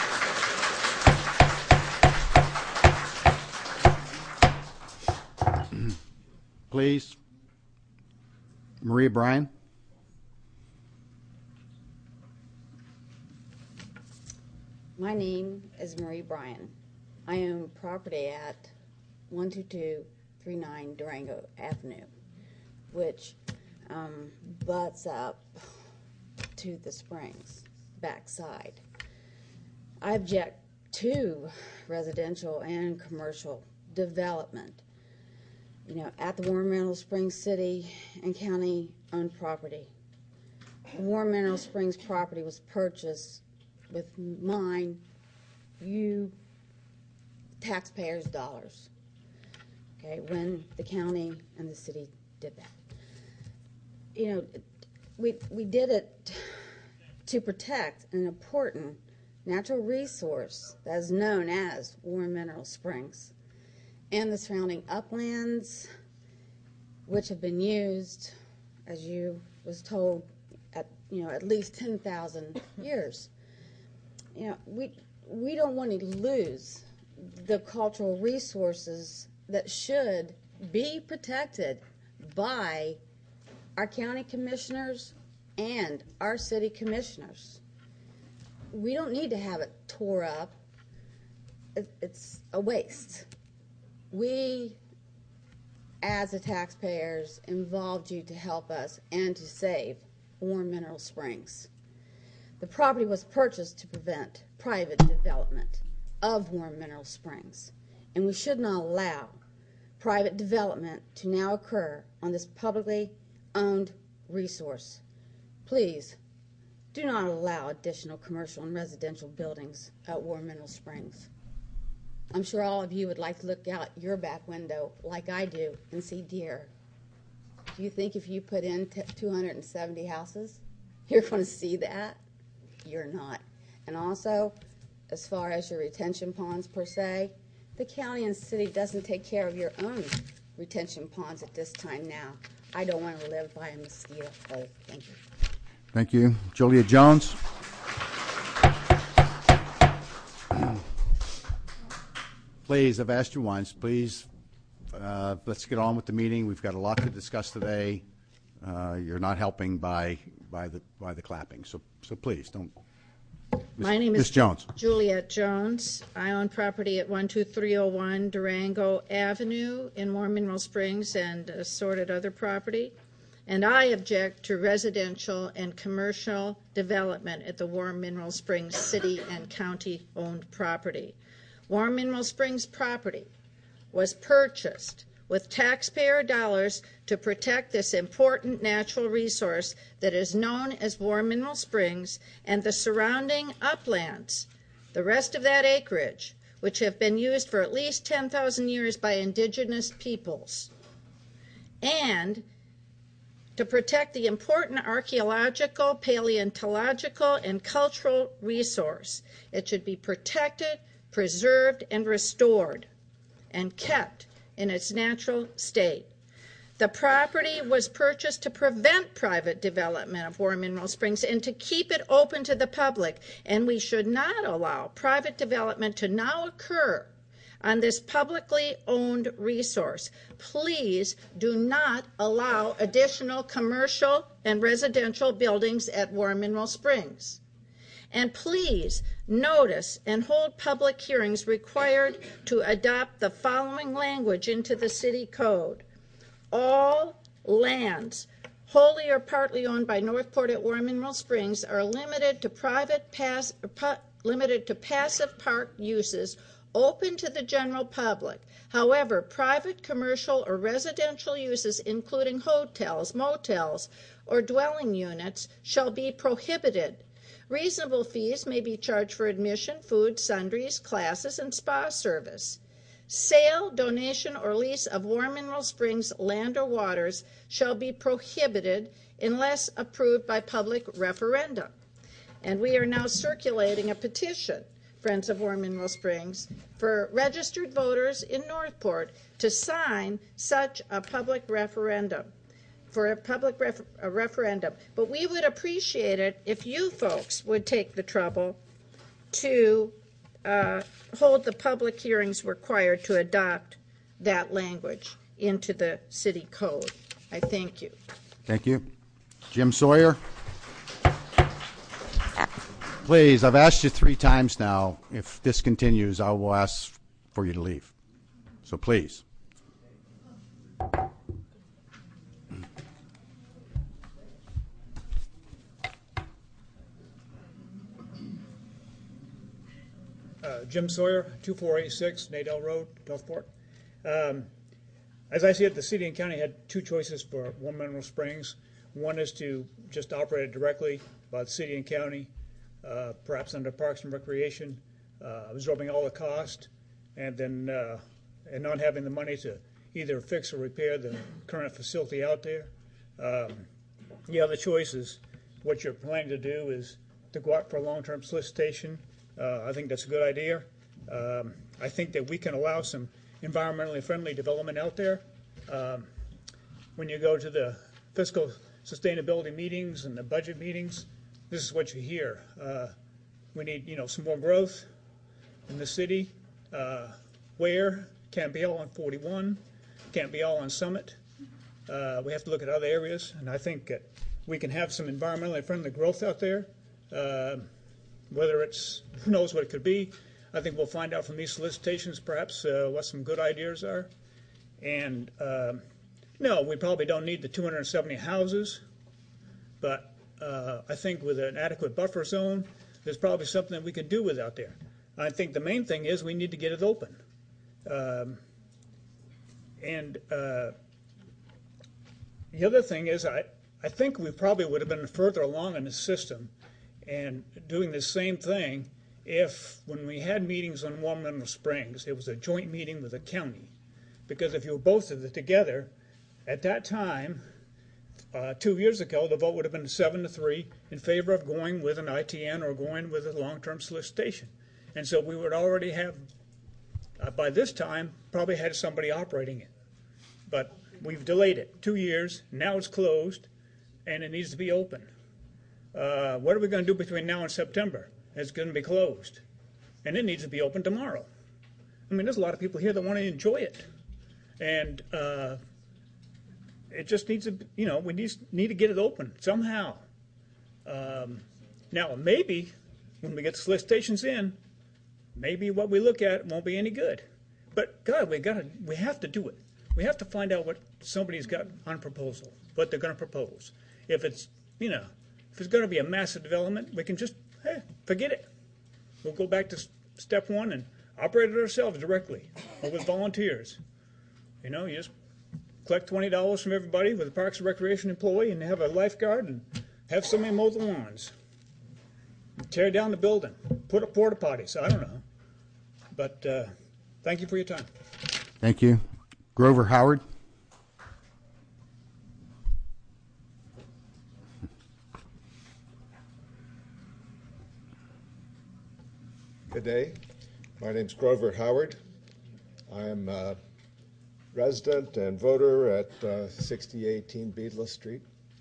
A: Please. Maria Bryan.
M: My name is Marie Bryan. I own property at one two two three nine Durango Avenue, which um, butts up to the Springs backside. I object to residential and commercial development, you know, at the Warm Mineral Springs city and county owned property. The Warm Mineral Springs property was purchased with mine, you, taxpayers' dollars, okay, when the county and the city did that. You know, we, we did it to protect an important natural resource that is known as Warm Mineral Springs and the surrounding uplands, which have been used, as you was told, at, you know, at least ten thousand years. You know, we we don't want to lose the cultural resources that should be protected by our county commissioners and our city commissioners. we don't need to have it tore up. It, it's a waste. We, as the taxpayers, involved you to help us and to save Warm Mineral Springs. The property was purchased to prevent private development of Warm Mineral Springs, and we should not allow private development to now occur on this publicly owned resource. Please do not allow additional commercial and residential buildings at Warm Mineral Springs. I'm sure all of you would like to look out your back window like I do and see deer. Do you think if you put in t- two hundred seventy houses, you're going to see that? You're not. And also, as far as your retention ponds per se, the county and city doesn't take care of your own retention ponds at this time now. I don't want to live by a mosquito hole. Thank you.
A: Thank you. Julia Jones. Please, I've asked you once, please, uh, let's get on with the meeting. We've got a lot to discuss today. Uh, you're not helping by by the by the clapping. So so please don't.
N: My name
A: Miz
N: is
A: Jones.
N: Juliet Jones. I own property at one two three oh one Durango Avenue in Warm Mineral Springs and assorted other property. And I object to residential and commercial development at the Warm Mineral Springs city and county owned property. Warm Mineral Springs property was purchased with taxpayer dollars to protect this important natural resource that is known as Warm Mineral Springs and the surrounding uplands, the rest of that acreage, which have been used for at least ten thousand years by indigenous peoples, and to protect the important archaeological, paleontological, and cultural resource. It should be protected, preserved, and restored, and kept in its natural state. The property was purchased to prevent private development of Warm Mineral Springs and to keep it open to the public, and we should not allow private development to now occur on this publicly owned resource. Please do not allow additional commercial and residential buildings at Warm Mineral Springs. And please notice and hold public hearings required to adopt the following language into the city code. All lands wholly or partly owned by Northport at Warm Mineral Springs are limited to private pass, pu, limited to passive park uses open to the general public. However, private commercial or residential uses, including hotels, motels, or dwelling units, shall be prohibited. Reasonable fees may be charged for admission, food, sundries, classes, and spa service. Sale, donation, or lease of Warm Mineral Springs land or waters shall be prohibited unless approved by public referendum. And we are now circulating a petition, Friends of Warm Mineral Springs, for registered voters in Northport to sign such a public referendum. for a public ref- a referendum. But we would appreciate it if you folks would take the trouble to uh, hold the public hearings required to adopt that language into the city code. I thank you.
A: Thank you. Jim Sawyer. Please, I've asked you three times now. If this continues, I will ask for you to leave. So please.
O: Uh, Jim Sawyer, two four eight six Nadell Road, Gulfport. Um, as I see it, the city and county had two choices for Warm Mineral Springs. One is to just operate it directly by the city and county, uh, perhaps under Parks and Recreation, uh, absorbing all the cost, and then uh, and not having the money to either fix or repair the current facility out there. Um, the other choice is what you're planning to do is to go out for a long-term solicitation. Uh, I think that's a good idea. Um, I think that we can allow some environmentally friendly development out there. Um, when you go to the fiscal sustainability meetings and the budget meetings, this is what you hear. Uh, we need, you know, some more growth in the city. Uh, where? Can't be all on forty-one. Can't be all on Summit. Uh, we have to look at other areas, and I think that we can have some environmentally friendly growth out there. Uh, whether it's, who knows what it could be. I think we'll find out from these solicitations perhaps uh, what some good ideas are. And uh, no, we probably don't need the two hundred seventy houses, but uh, I think with an adequate buffer zone, there's probably something that we could do with out there. I think the main thing is we need to get it open. Um, and uh, the other thing is I, I think we probably would have been further along in the system and doing the same thing if, when we had meetings on Warm Mineral Springs, it was a joint meeting with the county. Because if you were both of it together, at that time, uh, two years ago, the vote would have been seven to three in favor of going with an I T N or going with a long-term solicitation. And so we would already have, uh, by this time, probably had somebody operating it. But we've delayed it two years, now it's closed, and it needs to be open. Uh, what are we going to do between now and September? It's going to be closed, and it needs to be open tomorrow. I mean, there's a lot of people here that want to enjoy it, and uh, it just needs to, you know, we need, need to get it open somehow. Um, now, maybe when we get the solicitations in, maybe what we look at won't be any good. But God, we got to, we have to do it. We have to find out what somebody's got on proposal, what they're going to propose. If it's, you know, if it's going to be a massive development, we can just, hey, forget it. We'll go back to step one and operate it ourselves directly or with volunteers. You know, you just collect twenty dollars from everybody with a Parks and Recreation employee and have a lifeguard and have somebody mow the lawns. Tear down the building. Put up porta potties. I don't know. But uh, thank you for your time.
A: Thank you. Grover Howard.
P: Good day. My name's Grover Howard. I'm a resident and voter at uh, sixty eighteen Beadle Street.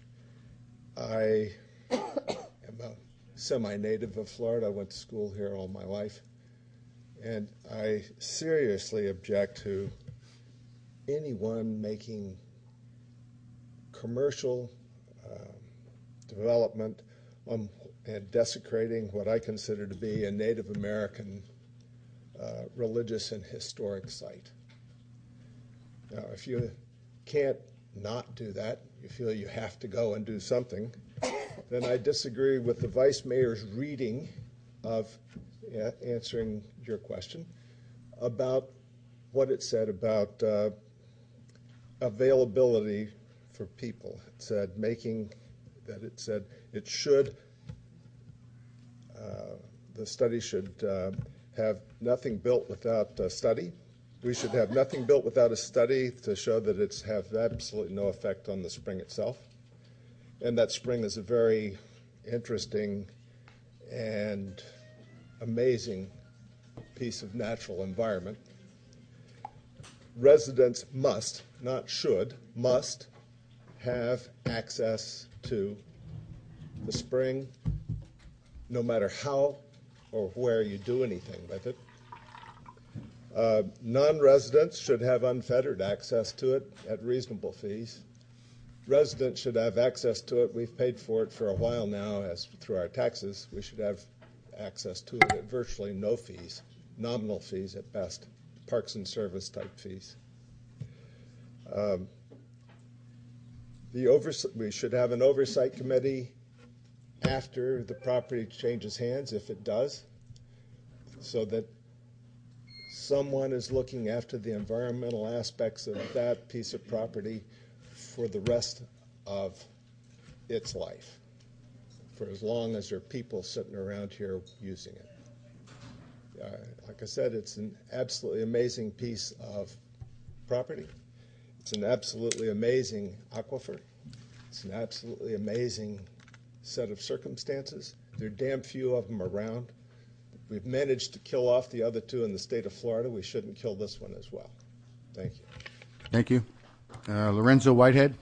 P: I am a semi-native of Florida. I went to school here all my life. And I seriously object to anyone making commercial uh, development on, and desecrating what I consider to be a Native American uh, religious and historic site. Now, if you can't not do that, you feel you have to go and do something, then I disagree with the Vice Mayor's reading of uh, answering your question about what it said about uh, availability for people. It said making, that it said it should, uh, the study should uh, have nothing built without a study. We should have nothing built without a study to show that it's have absolutely no effect on the spring itself. And that spring is a very interesting and amazing piece of natural environment. Residents must, not should, must have access to the spring, no matter how or where you do anything with it. Uh, non-residents should have unfettered access to it at reasonable fees. Residents should have access to it. We've paid for it for a while now as through our taxes. We should have access to it at virtually no fees, nominal fees at best, Parks and Service type fees. Um, the overs- we should have an oversight committee after the property changes hands, if it does, so that someone is looking after the environmental aspects of that piece of property for the rest of its life, for as long as there are people sitting around here using it. Uh, like I said, it's an absolutely amazing piece of property. It's an absolutely amazing aquifer. It's an absolutely amazing set of circumstances. There are damn few of them around. We've managed to kill off the other two in the state of Florida. We shouldn't kill this one as well. Thank you.
A: Thank you. Uh, Lorenzo Whitehead.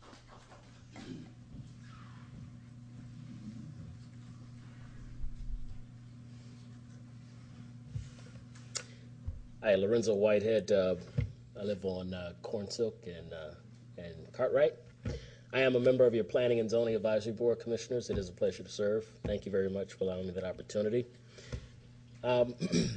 Q: Hi, Lorenzo Whitehead. Uh, I live on uh, Corn Silk and, uh, and Cartwright. I am a member of your Planning and Zoning Advisory Board, Commissioners. It is a pleasure to serve. Thank you very much for allowing me that opportunity. Um,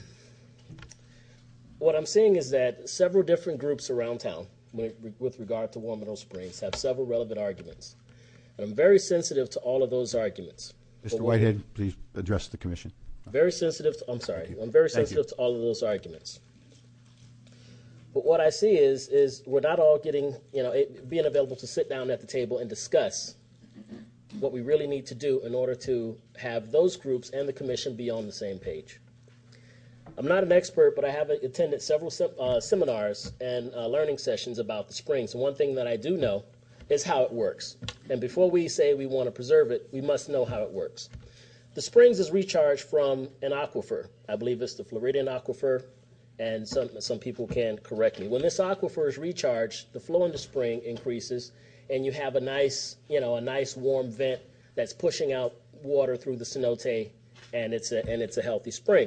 Q: what I'm seeing is that several different groups around town, with, with regard to Warm Mineral Springs, have several relevant arguments. And I'm very sensitive to all of those arguments.
A: Mister Whitehead, please address the commission.
Q: Very sensitive to, I'm sorry, I'm very
A: Thank
Q: sensitive
A: you.
Q: to all of those arguments. But what I see is, is we're not all getting, you know, it, being available to sit down at the table and discuss what we really need to do in order to have those groups and the commission be on the same page. I'm not an expert, but I have attended several sem uh, seminars and uh, learning sessions about the springs. And one thing that I do know is how it works. And before we say we want to preserve it, we must know how it works. The springs is recharged from an aquifer. I believe it's the Floridian aquifer, and some, some people can correct me. When this aquifer is recharged, the flow in the spring increases, and you have a nice, you know, a nice warm vent that's pushing out water through the cenote, and it's a, and it's a healthy spring.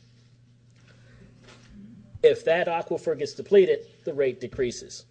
Q: If that aquifer gets depleted, the rate decreases.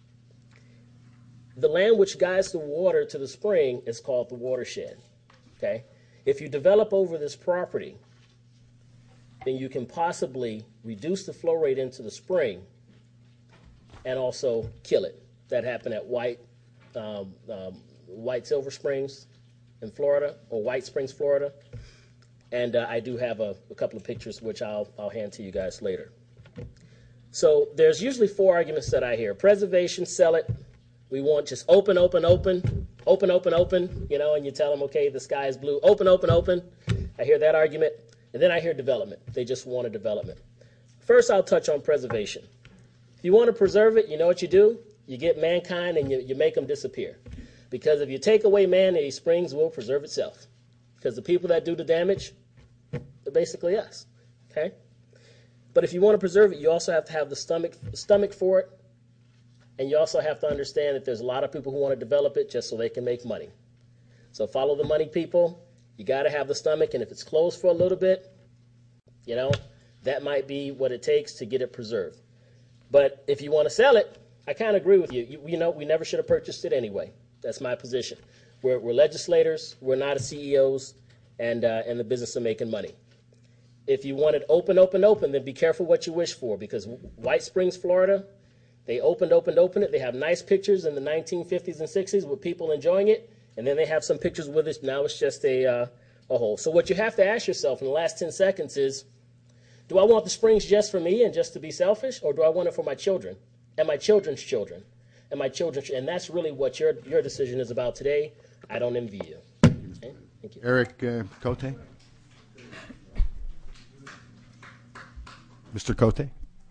Q: The land which guides the water to the spring is called the watershed. Okay? If you develop over this property, then you can possibly reduce the flow rate into the spring and also kill it. That happened at White, um, um, White Silver Springs in Florida, or White Springs, Florida. And uh, I do have a, a couple of pictures which I'll, I'll hand to you guys later. So there's usually four arguments that I hear. Preservation, sell it. We want just open, open, open, open, open, open, you know, and you tell them, okay, the sky is blue. Open, open, open. I hear that argument. And then I hear development. They just want a development. First, I'll touch on preservation. If you want to preserve it, you know what you do? You get mankind and you, you make them disappear. Because if you take away man, these springs will preserve itself. Because the people that do the damage are basically us. Okay? But if you want to preserve it, you also have to have the stomach, stomach for it. And you also have to understand that there's a lot of people who want to develop it just so they can make money. So follow the money, people. You got to have the stomach, and if it's closed for a little bit, you know, that might be what it takes to get it preserved. But if you want to sell it, I kind of agree with you. you. You know, we never should have purchased it anyway. That's my position. We're, we're legislators. We're not C E Os and, uh, in the business of making money. If you want it open, open, open, then be careful what you wish for, because White Springs, Florida, they opened, opened, opened it. They have nice pictures in the nineteen fifties and sixties with people enjoying it. And then they have some pictures with it. Now it's just a, uh, a hole. So what you have to ask yourself in the last ten seconds is, do I want the springs just for me and just to be selfish, or do I want it for my children and my children's children and my children's? And that's really what your, your decision is about today. I don't envy you. Okay? Thank you.
A: Eric uh, Cote? Mister Cote?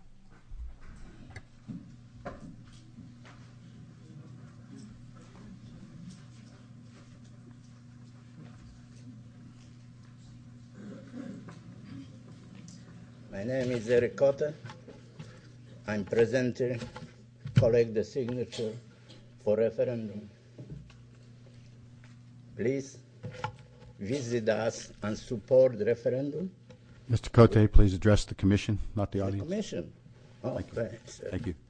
R: My name is Eric Cote. I'm presenting, collect the signature for referendum. Please visit us and support the referendum.
A: Mister Cote, please address the commission, not the audience.
R: Commission. Oh,
A: Thank you.
R: thanks.
A: Thank you.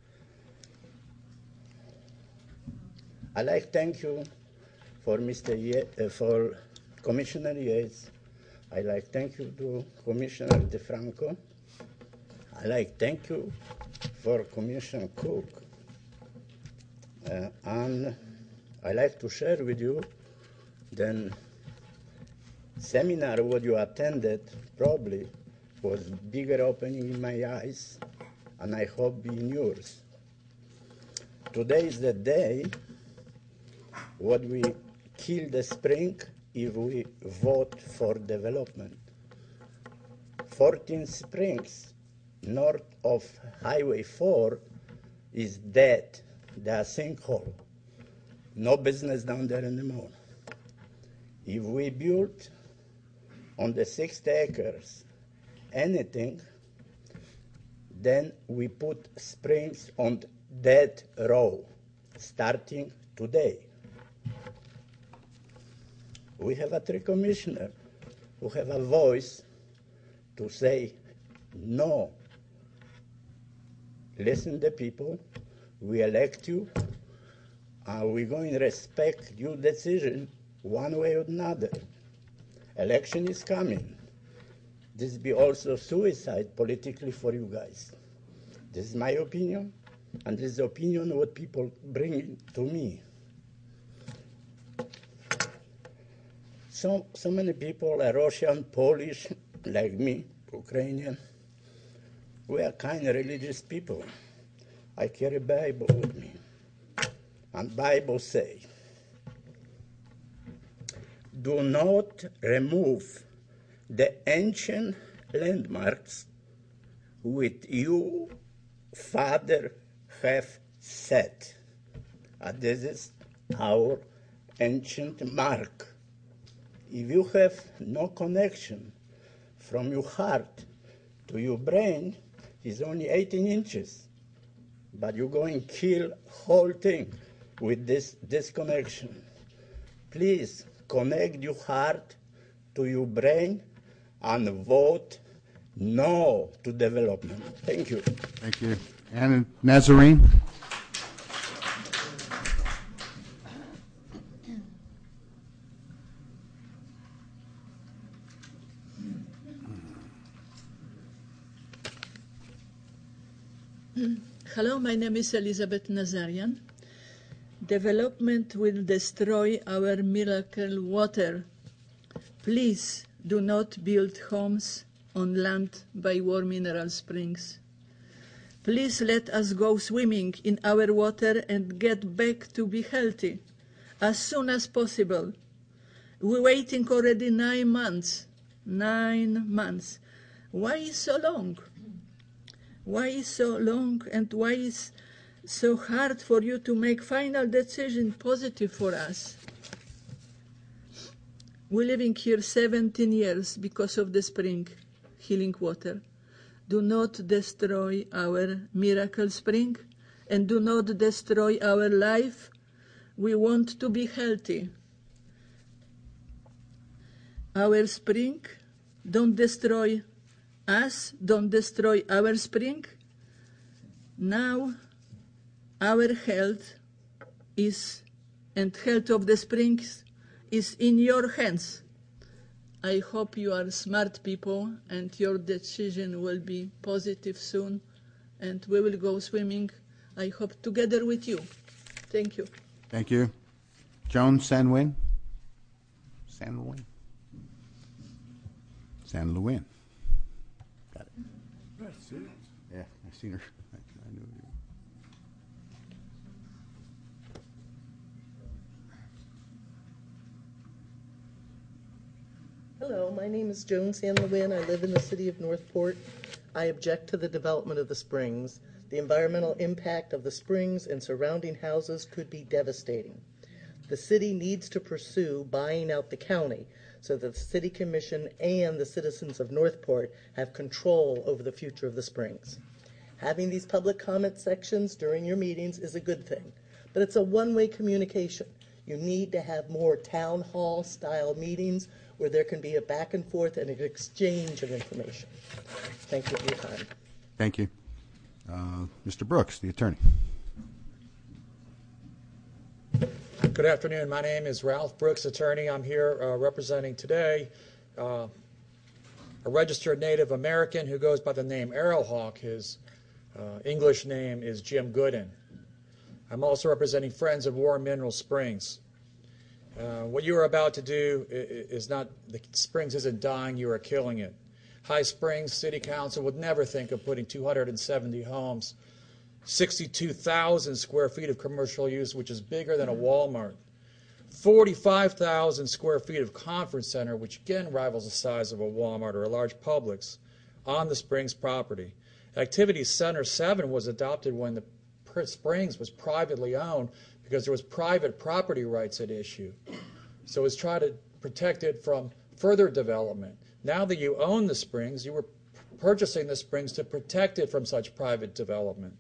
R: I like to thank you for Mister Ye uh, for Commissioner Yates. I like to thank you to Commissioner DeFranco. I like to thank you for Commissioner Cook. Uh, and I like to share with you the seminar what you attended probably was bigger opening in my eyes, and I hope in yours. Today is the day what we kill the spring if we vote for development. fourteen springs north of Highway four is dead. They are sinkhole. No business down there anymore. If we build on the sixty acres anything, then we put springs on dead row starting today. We have a tree commissioner who have a voice to say no. Listen to people, we elect you, Are we going to respect your decision one way or another? Election is coming. This be also suicide politically for you guys. This is my opinion, and this is the opinion of what people bring to me. So, so many people are Russian, Polish, like me, Ukrainian. We are kind of religious people. I carry a Bible with me. And Bible say, do not remove the ancient landmarks which you, Father, have set. And this is our ancient mark. If you have no connection from your heart to your brain, it's only eighteen inches. But you're going to kill whole thing with this disconnection. Please connect your heart to your brain and vote no to development. Thank you.
A: Thank you. Anna Nazarene.
S: Hello, my name is Elizabeth Nazarian. Development will destroy our miracle water. Please do not build homes on land by war mineral springs. Please let us go swimming in our water and get back to be healthy as soon as possible. We're waiting already nine months. Nine months. Why is so long? Why is so long, and why is so hard for you to make final decision positive for us? We're living here seventeen years because of the spring, healing water. Do not destroy our miracle spring, and do not destroy our life. We want to be healthy. Our spring, don't destroy us, don't destroy our spring. Now our health is, and health of the springs is in your hands. I hope you are smart people and your decision will be positive soon, and we will go swimming, I hope, together with you. Thank you.
A: Thank you. Joan Sanwin. San Luis. San Luis. Got it.
B: That's it.
A: Yeah, I've seen her. I, I knew you.
T: Hello, my name is Joan San Luis. I live in the city of Northport. I object to the development of the springs. The environmental impact of the springs and surrounding houses could be devastating. The city needs to pursue buying out the county so that the city commission and the citizens of Northport have control over the future of the springs. Having these public comment sections during your meetings is a good thing, but it's a one-way communication. You need to have more town hall style meetings where there can be a back and forth and an exchange of information. Thank you for your time.
A: Thank you. Uh, Mister Brooks, the attorney.
U: Good afternoon. My name is Ralph Brooks, attorney. I'm here uh, representing today uh, a registered Native American who goes by the name Arrowhawk. His uh, English name is Jim Gooden. I'm also representing Friends of Warren Mineral Springs. Uh, what you are about to do is not, the springs isn't dying, you are killing it. High Springs City Council would never think of putting two hundred seventy homes, sixty-two thousand square feet of commercial use, which is bigger than a Walmart, forty-five thousand square feet of conference center, which again rivals the size of a Walmart or a large Publix, on the Springs property. Activity Center seven was adopted when the Springs was privately owned because there was private property rights at issue. So it's trying to protect it from further development. Now that you own the Springs, you were purchasing the Springs to protect it from such private development.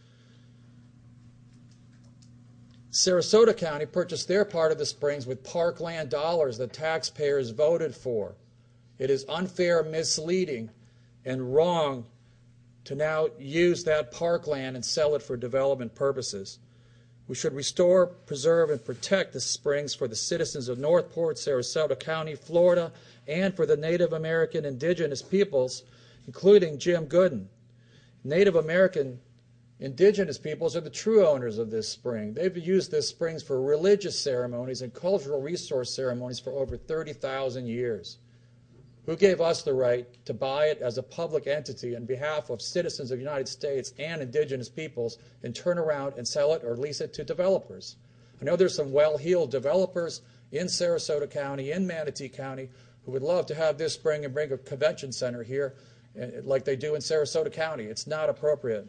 U: Sarasota County purchased their part of the Springs with parkland dollars that taxpayers voted for. It is unfair, misleading, and wrong to now use that parkland and sell it for development purposes. We should restore, preserve, and protect the springs for the citizens of Northport, Sarasota County, Florida, and for the Native American indigenous peoples, including Jim Gooden. Native American indigenous peoples are the true owners of this spring. They've used this springs for religious ceremonies and cultural resource ceremonies for over thirty thousand years. Who gave us the right to buy it as a public entity on behalf of citizens of the United States and indigenous peoples and turn around and sell it or lease it to developers? I know there's some well-heeled developers in Sarasota County, in Manatee County, who would love to have this spring and bring a convention center here like they do in Sarasota County. It's not appropriate.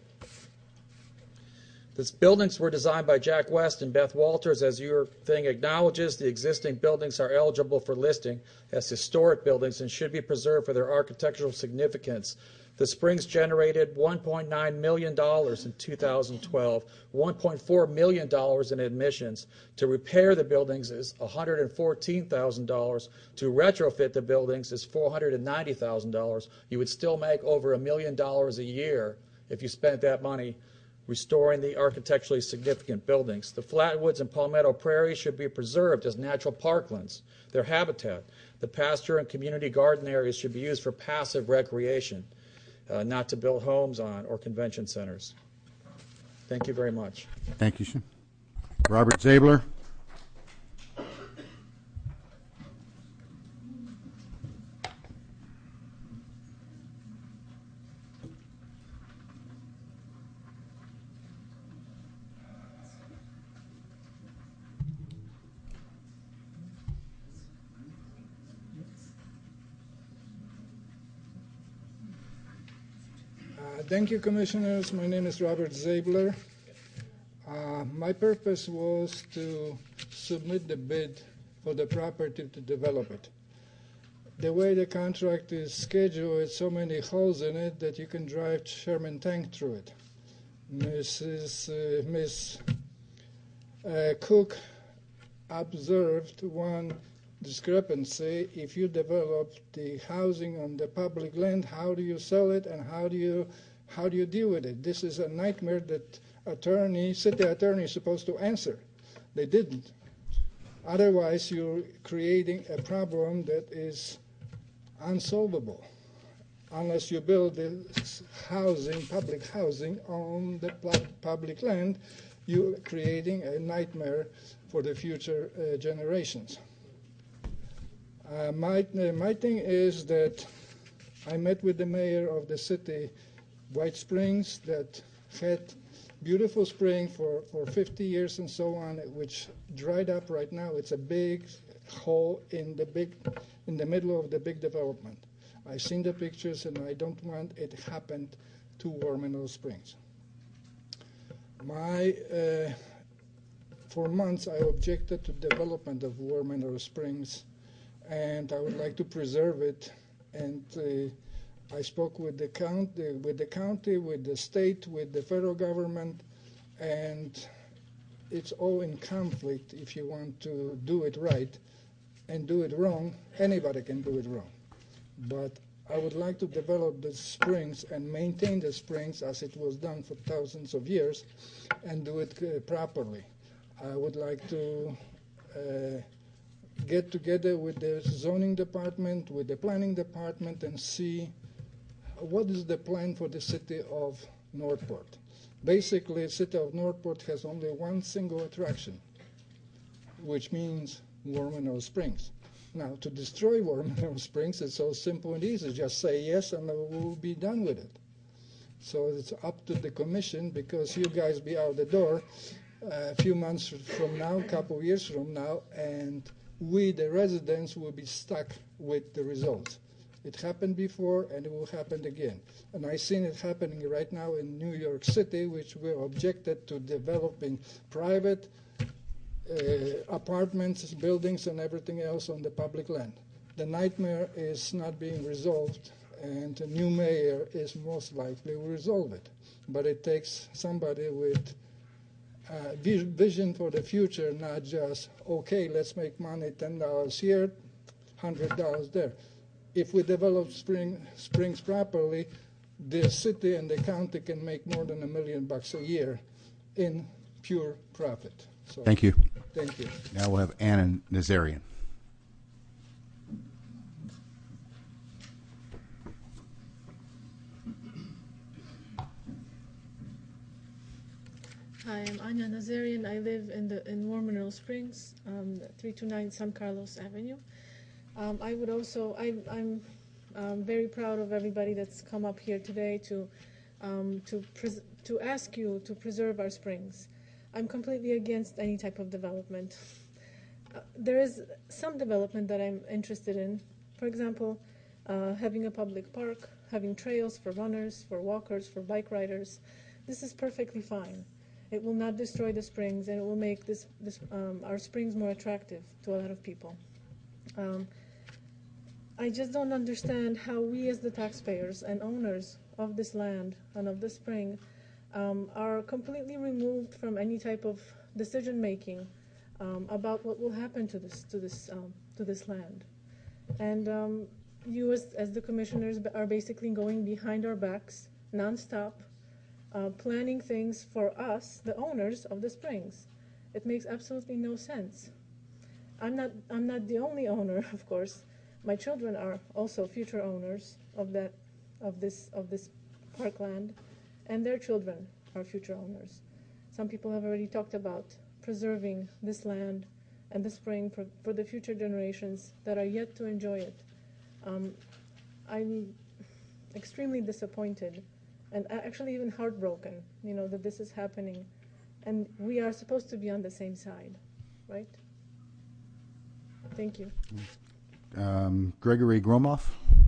U: The buildings were designed by Jack West and Beth Walters. As your thing acknowledges, the existing buildings are eligible for listing as historic buildings and should be preserved for their architectural significance. The Springs generated one point nine million dollars in two thousand twelve, one point four million dollars in admissions. To repair the buildings is one hundred fourteen thousand dollars. To retrofit the buildings is four hundred ninety thousand dollars. You would still make over a million dollars a year if you spent that money restoring the architecturally significant buildings. The flatwoods and palmetto prairies should be preserved as natural parklands, their habitat. The pasture and community garden areas should be used for passive recreation, uh, not to build homes on or convention centers. Thank you very much.
A: Thank you, sir. Robert Zabler.
C: Thank you, Commissioners. My name is Robert Zabler. Uh, my purpose was to submit the bid for the property to develop it. The way the contract is scheduled, it's so many holes in it that you can drive Sherman tank through it. Missus Uh, Miss uh, Cook observed one discrepancy. If you develop the housing on the public land, how do you sell it and how do you how do you deal with it? This is a nightmare that attorney, city attorney is supposed to answer. They didn't. Otherwise, you're creating a problem that is unsolvable unless you build this housing, public housing on the public land. You're creating a nightmare for the future uh, generations. Uh, my, uh, my thing is that I met with the mayor of the city, White Springs, that had beautiful spring for, for fifty years and so on, which dried up right now. It's a big hole in the big, in the middle of the big development. I've seen the pictures, and I don't want it happened to War Mineral Springs. My, uh, for months, I objected to development of War Mineral Springs, and I would like to preserve it. And uh, I spoke with the county, with the county, with the state, with the federal government, and it's all in conflict. If you want to do it right and do it wrong, anybody can do it wrong. But I would like to develop the springs and maintain the springs as it was done for thousands of years and do it uh, properly. I would like to uh, get together with the zoning department, with the planning department, and see what is the plan for the city of Northport. Basically, the city of Northport has only one single attraction, which means War Mineral Springs. Now, to destroy War Mineral Springs is so simple and easy. Just say yes and we'll be done with it. So it's up to the commission, because you guys be out the door uh, a few months from now, a couple of years from now, and we, the residents, will be stuck with the results. It happened before, and it will happen again. And I've seen it happening right now in New York City, which we objected to developing private uh, apartments, buildings, and everything else on the public land. The nightmare is not being resolved, and a new mayor is most likely will resolve it. But it takes somebody with uh, vision for the future, not just, okay, let's make money, ten dollars here, one hundred dollars there. If we develop spring, springs properly, the city and the county can make more than a million bucks a year in pure profit. So,
A: Thank you.
C: Thank you.
A: Now we'll have Anna Nazarian.
E: Hi, I'm Anya Nazarian. I live in the in Warm Mineral Springs, um, three two nine San Carlos Avenue. Um, I would also, I, I'm um, very proud of everybody that's come up here today to um, to pres- to ask you to preserve our springs. I'm completely against any type of development. Uh, there is some development that I'm interested in. For example, uh, having a public park, having trails for runners, for walkers, for bike riders. This is perfectly fine. It will not destroy the springs, and it will make this, this um, our springs more attractive to a lot of people. Um, I just don't understand how we as the taxpayers and owners of this land and of the spring um, are completely removed from any type of decision making um, about what will happen to this to this um, to this land. And um, you as, as the commissioners are basically going behind our backs nonstop. Uh, planning things for us, the owners of the springs. It makes absolutely no sense. I'm not, I'm not the only owner, of course. My children are also future owners of that, of this, of this parkland, and their children are future owners. Some people have already talked about preserving this land and the spring for, for the future generations that are yet to enjoy it. Um, I'm extremely disappointed and actually even heartbroken, you know, that this is happening. And we are supposed to be on the same side, right? Thank you.
A: Um, Gregory Gromoff.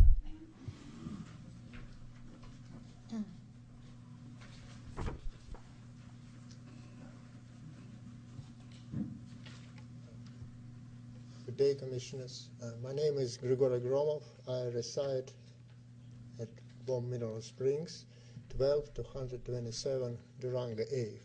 V: Good day, Commissioners. Uh, my name is Grigory Gromov. I reside at Warm Mineral Springs, twelve two twenty-seven Durango Ave.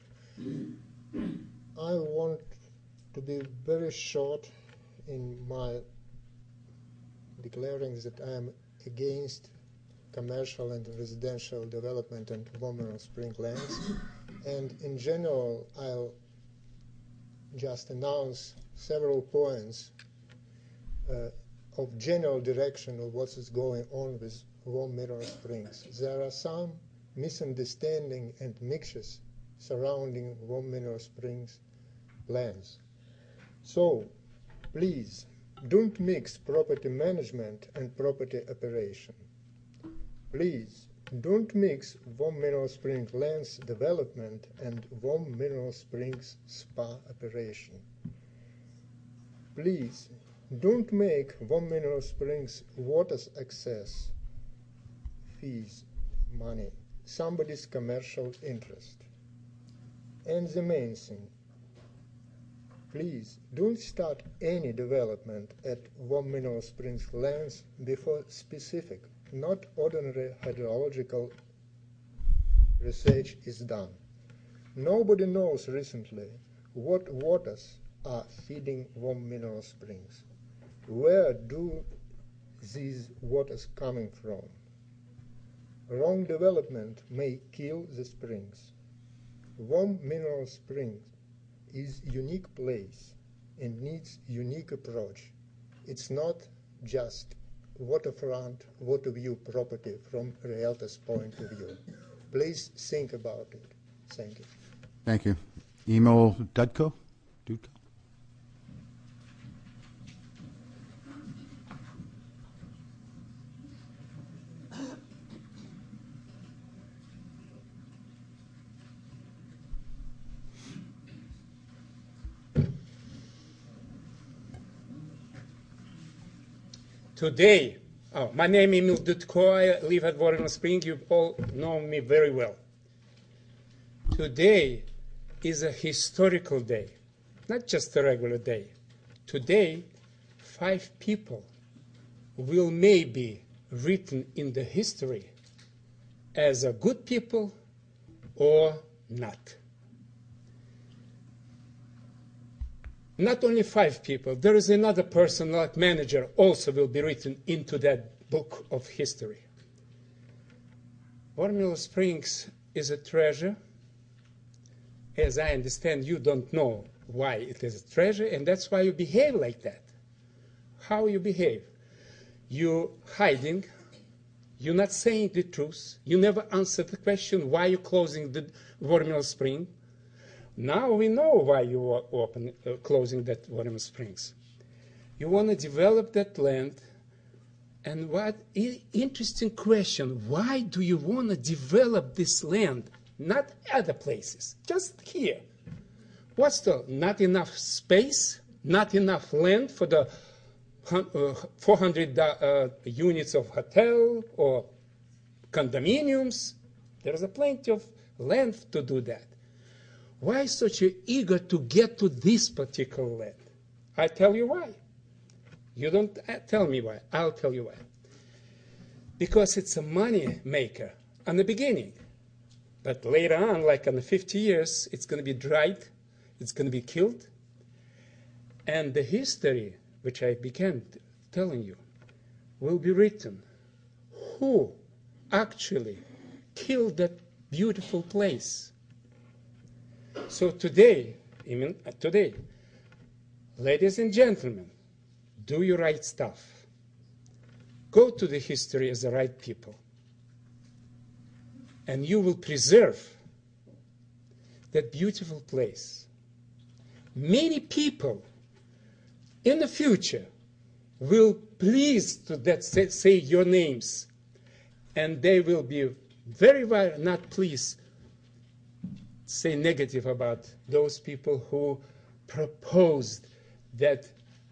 V: I want to be very short in my declaring that I am against commercial and residential development in Warm Mineral Spring lands. And in general, I'll just announce several points uh, of general direction of what is going on with Warm Mineral Springs. There are some misunderstanding and mixtures surrounding Warm Mineral Springs lands. So, please, don't mix property management and property operation. Please, don't mix Warm Mineral Springs lands development and Warm Mineral Springs spa operation. Please, don't make Warm Mineral Springs water access fees money somebody's commercial interest. And the main thing, please don't start any development at Warm Mineral Springs lands before specific, not ordinary hydrological research is done. Nobody knows recently what waters are feeding Warm Mineral Springs. Where do these waters coming from? Wrong development may kill the springs. Warm Mineral Springs is a unique place and needs unique approach. It's not just waterfront, water view property from realtor's point of view. Please think about it. Thank you.
A: Thank you. Emil Dudko? Dudko?
W: Today, oh, my name is Emil Dudko. I live at Warren Spring. You all know me very well. Today is a historical day, not just a regular day. Today, five people will maybe written in the history as a good people or not. Not only five people, there is another person like manager also will be written into that book of history. Warm Mineral Springs is a treasure. as I understand, you don't know why it is a treasure, and that's why you behave like that. How you behave? You hiding. You're not saying the truth. You never answered the question why you're closing the War Mineral Spring. Now we know why you are open, uh, closing that War Mineral Springs. You want to develop that land. And what I- interesting question, why do you want to develop this land? Not other places, just here. What's the, not enough space, not enough land for the uh, four hundred uh, units of hotel or condominiums? There's a plenty of land to do that. Why such a eager to get to this particular land? I tell you why. You don't uh, tell me why. I'll tell you why. Because it's a money maker in the beginning. But later on, like in the fifty years, it's going to be dried, it's going to be killed. And the history, which I began telling you, will be written. Who actually killed that beautiful place? So today, even today, ladies and gentlemen, do your right stuff. Go to the history as the right people. And you will preserve that beautiful place. Many people in the future will please to that say, say your names, and they will be very well not pleased say negative about those people who proposed that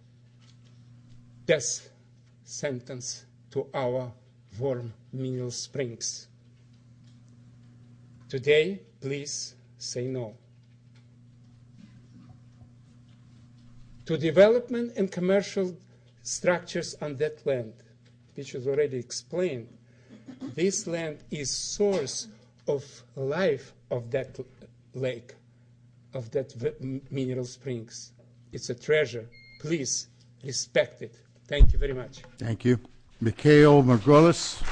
W: death sentence to our warm mineral springs. Today, please say no. To development and commercial structures on that land, which was already explained, this land is source of life of that lake, of that mineral springs. It's a treasure. Please respect it. Thank you very much.
A: Thank you. Mikhail Margulis.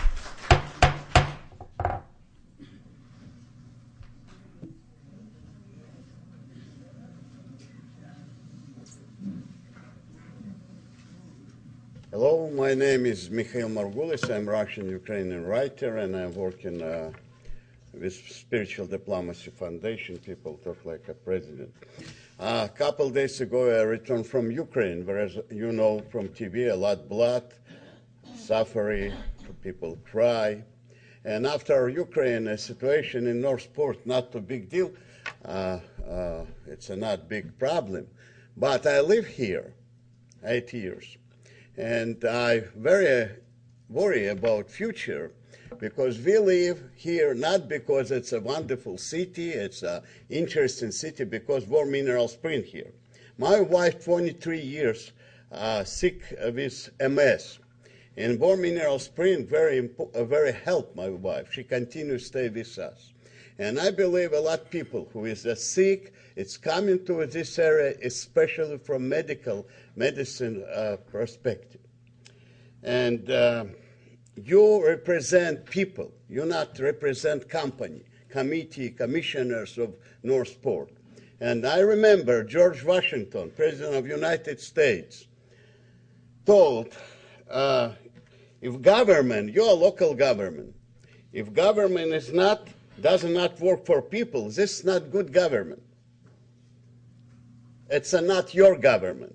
H: Hello, my name is Mikhail Margulis. I'm Russian-Ukrainian writer, and I'm working uh, with Spiritual Diplomacy Foundation. People talk like a president. Uh, a couple days ago, I returned from Ukraine, whereas you know from T V, a lot of blood, suffering, people cry. And after Ukraine, a situation in Northport, not a big deal. Uh, uh, it's a not big problem. But I live here eight years. And I very worry about future because we live here not because it's a wonderful city, it's an interesting city, because War Mineral Spring here. My wife, twenty-three years, uh, sick with M S. And War Mineral Spring very, uh, very helped my wife. She continues to stay with us. And I believe a lot of people who is uh, sick, it's coming to this area, especially from medical medicine uh, perspective. And uh, you represent people. You not represent company, committee, commissioners of Northport. And I remember George Washington, President of the United States, told, uh, if government, your local government, if government is not, does not work for people, this is not good government. It's a not your government.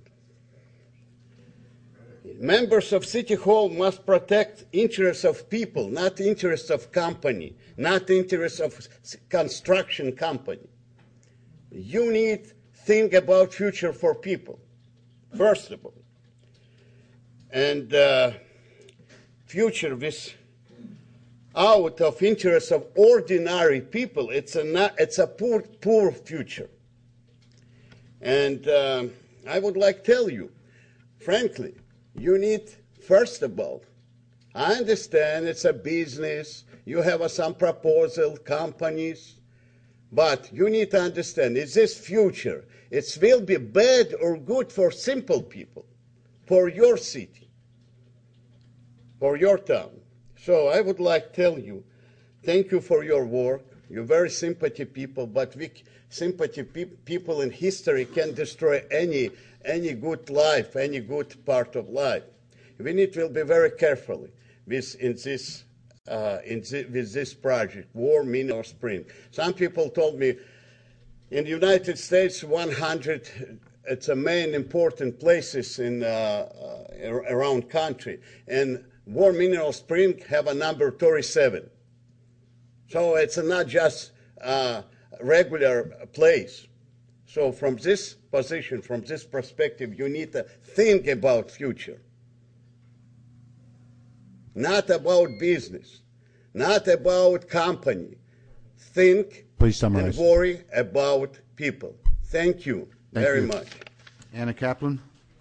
H: Members of City Hall must protect interests of people, not interests of company, not interests of construction company. You need to think about future for people, first of all. And uh, future with out of interest of ordinary people, it's a, not, it's a poor, poor future. And uh, I would like to tell you, frankly, you need, first of all, I understand it's a business, you have uh, some proposal, companies, but you need to understand, is this future, it will be bad or good for simple people, for your city, for your town. So I would like to tell you, thank you for your work. You're very sympathy people, but we sympathy pe people in history can destroy any any good life, any good part of life. We need to be very careful with in this uh, in the, with this project, War Mineral Spring. Some people told me in the United States, one hundred it's a main important places in uh, uh, around country, and War Mineral Spring have a number thirty-seven. So it's not just a regular place. So from this position, from this perspective, you need to think about future. Not about business, not about company. Think
A: Please summarize.
H: and worry about people. Thank you
A: Thank
H: very
A: you.
H: much.
A: Anna Kaplan.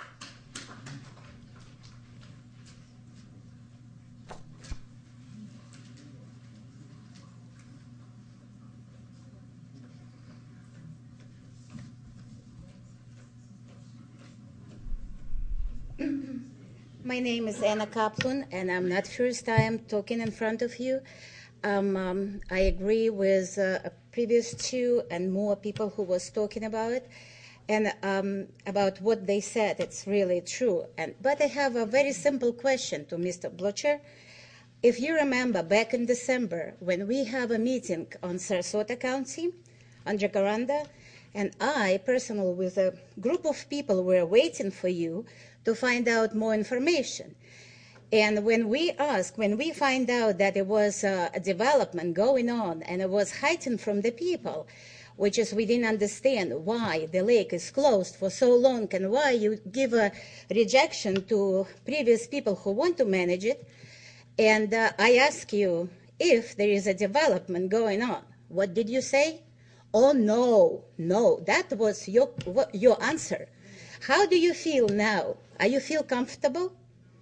M: My name is Anna Kaplan, and I'm not first time talking in front of you. Um, um, I agree with uh, previous two and more people who was talking about it, and um, about what they said. It's really true. And but I have a very simple question to Mister Blocher. If you remember back in December when we have a meeting on Sarasota County, on Jacaranda, and I personally with a group of people were waiting for you to find out more information. And when we asked, when we find out that there was a, a development going on and it was hidden from the people, which is we didn't understand why the lake is closed for so long and why you give a rejection to previous people who want to manage it. And uh, I ask you, if there is a development going on, what did you say? Oh, no, no, that was your, your answer. How do you feel now? Are you feel comfortable?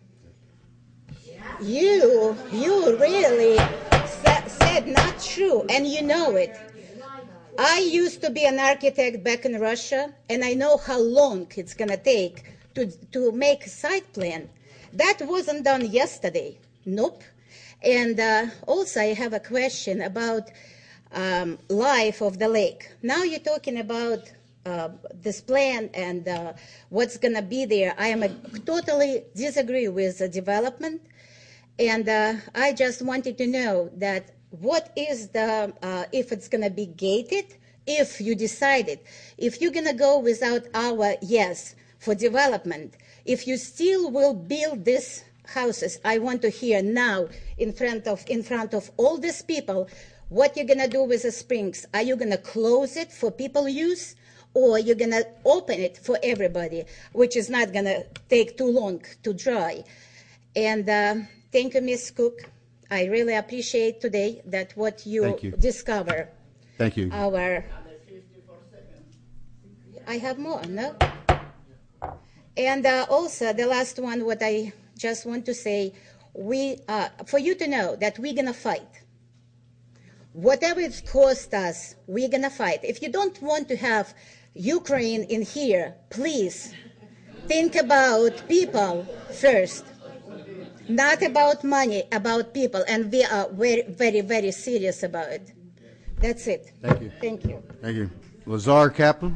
M: You, you really sa said not true, and you know it. I used to be an architect back in Russia, and I know how long it's going to take to, to make a site plan. That wasn't done yesterday. Nope. And uh, also, I have a question about um, life of the lake. Now you're talking about Uh, this plan and uh, what's going to be there. I am a, totally disagree with the development, and uh, I just wanted to know that what is the, uh, if it's going to be gated, if you decided, if you're going to go without our yes for development, if you still will build these houses, I want to hear now in front of, in front of all these people, what you're going to do with the springs. Are you going to close it for people use? Or you're going to open it for everybody, which is not going to take too long to dry. And uh, thank you, Miz Cook. I really appreciate today that what you,
A: Thank you.
M: discover.
A: Thank you.
M: Our, I have more, no? And uh, also, the last one, what I just want to say, we, uh, for you to know that we're going to fight. Whatever it's cost us, we're going to fight. If you don't want to have Ukraine in here, please think about people first. Not about money, about people. And we are very, very, very serious about it. That's it.
A: Thank you.
M: Thank you.
A: Thank you. Lazar Kaplan.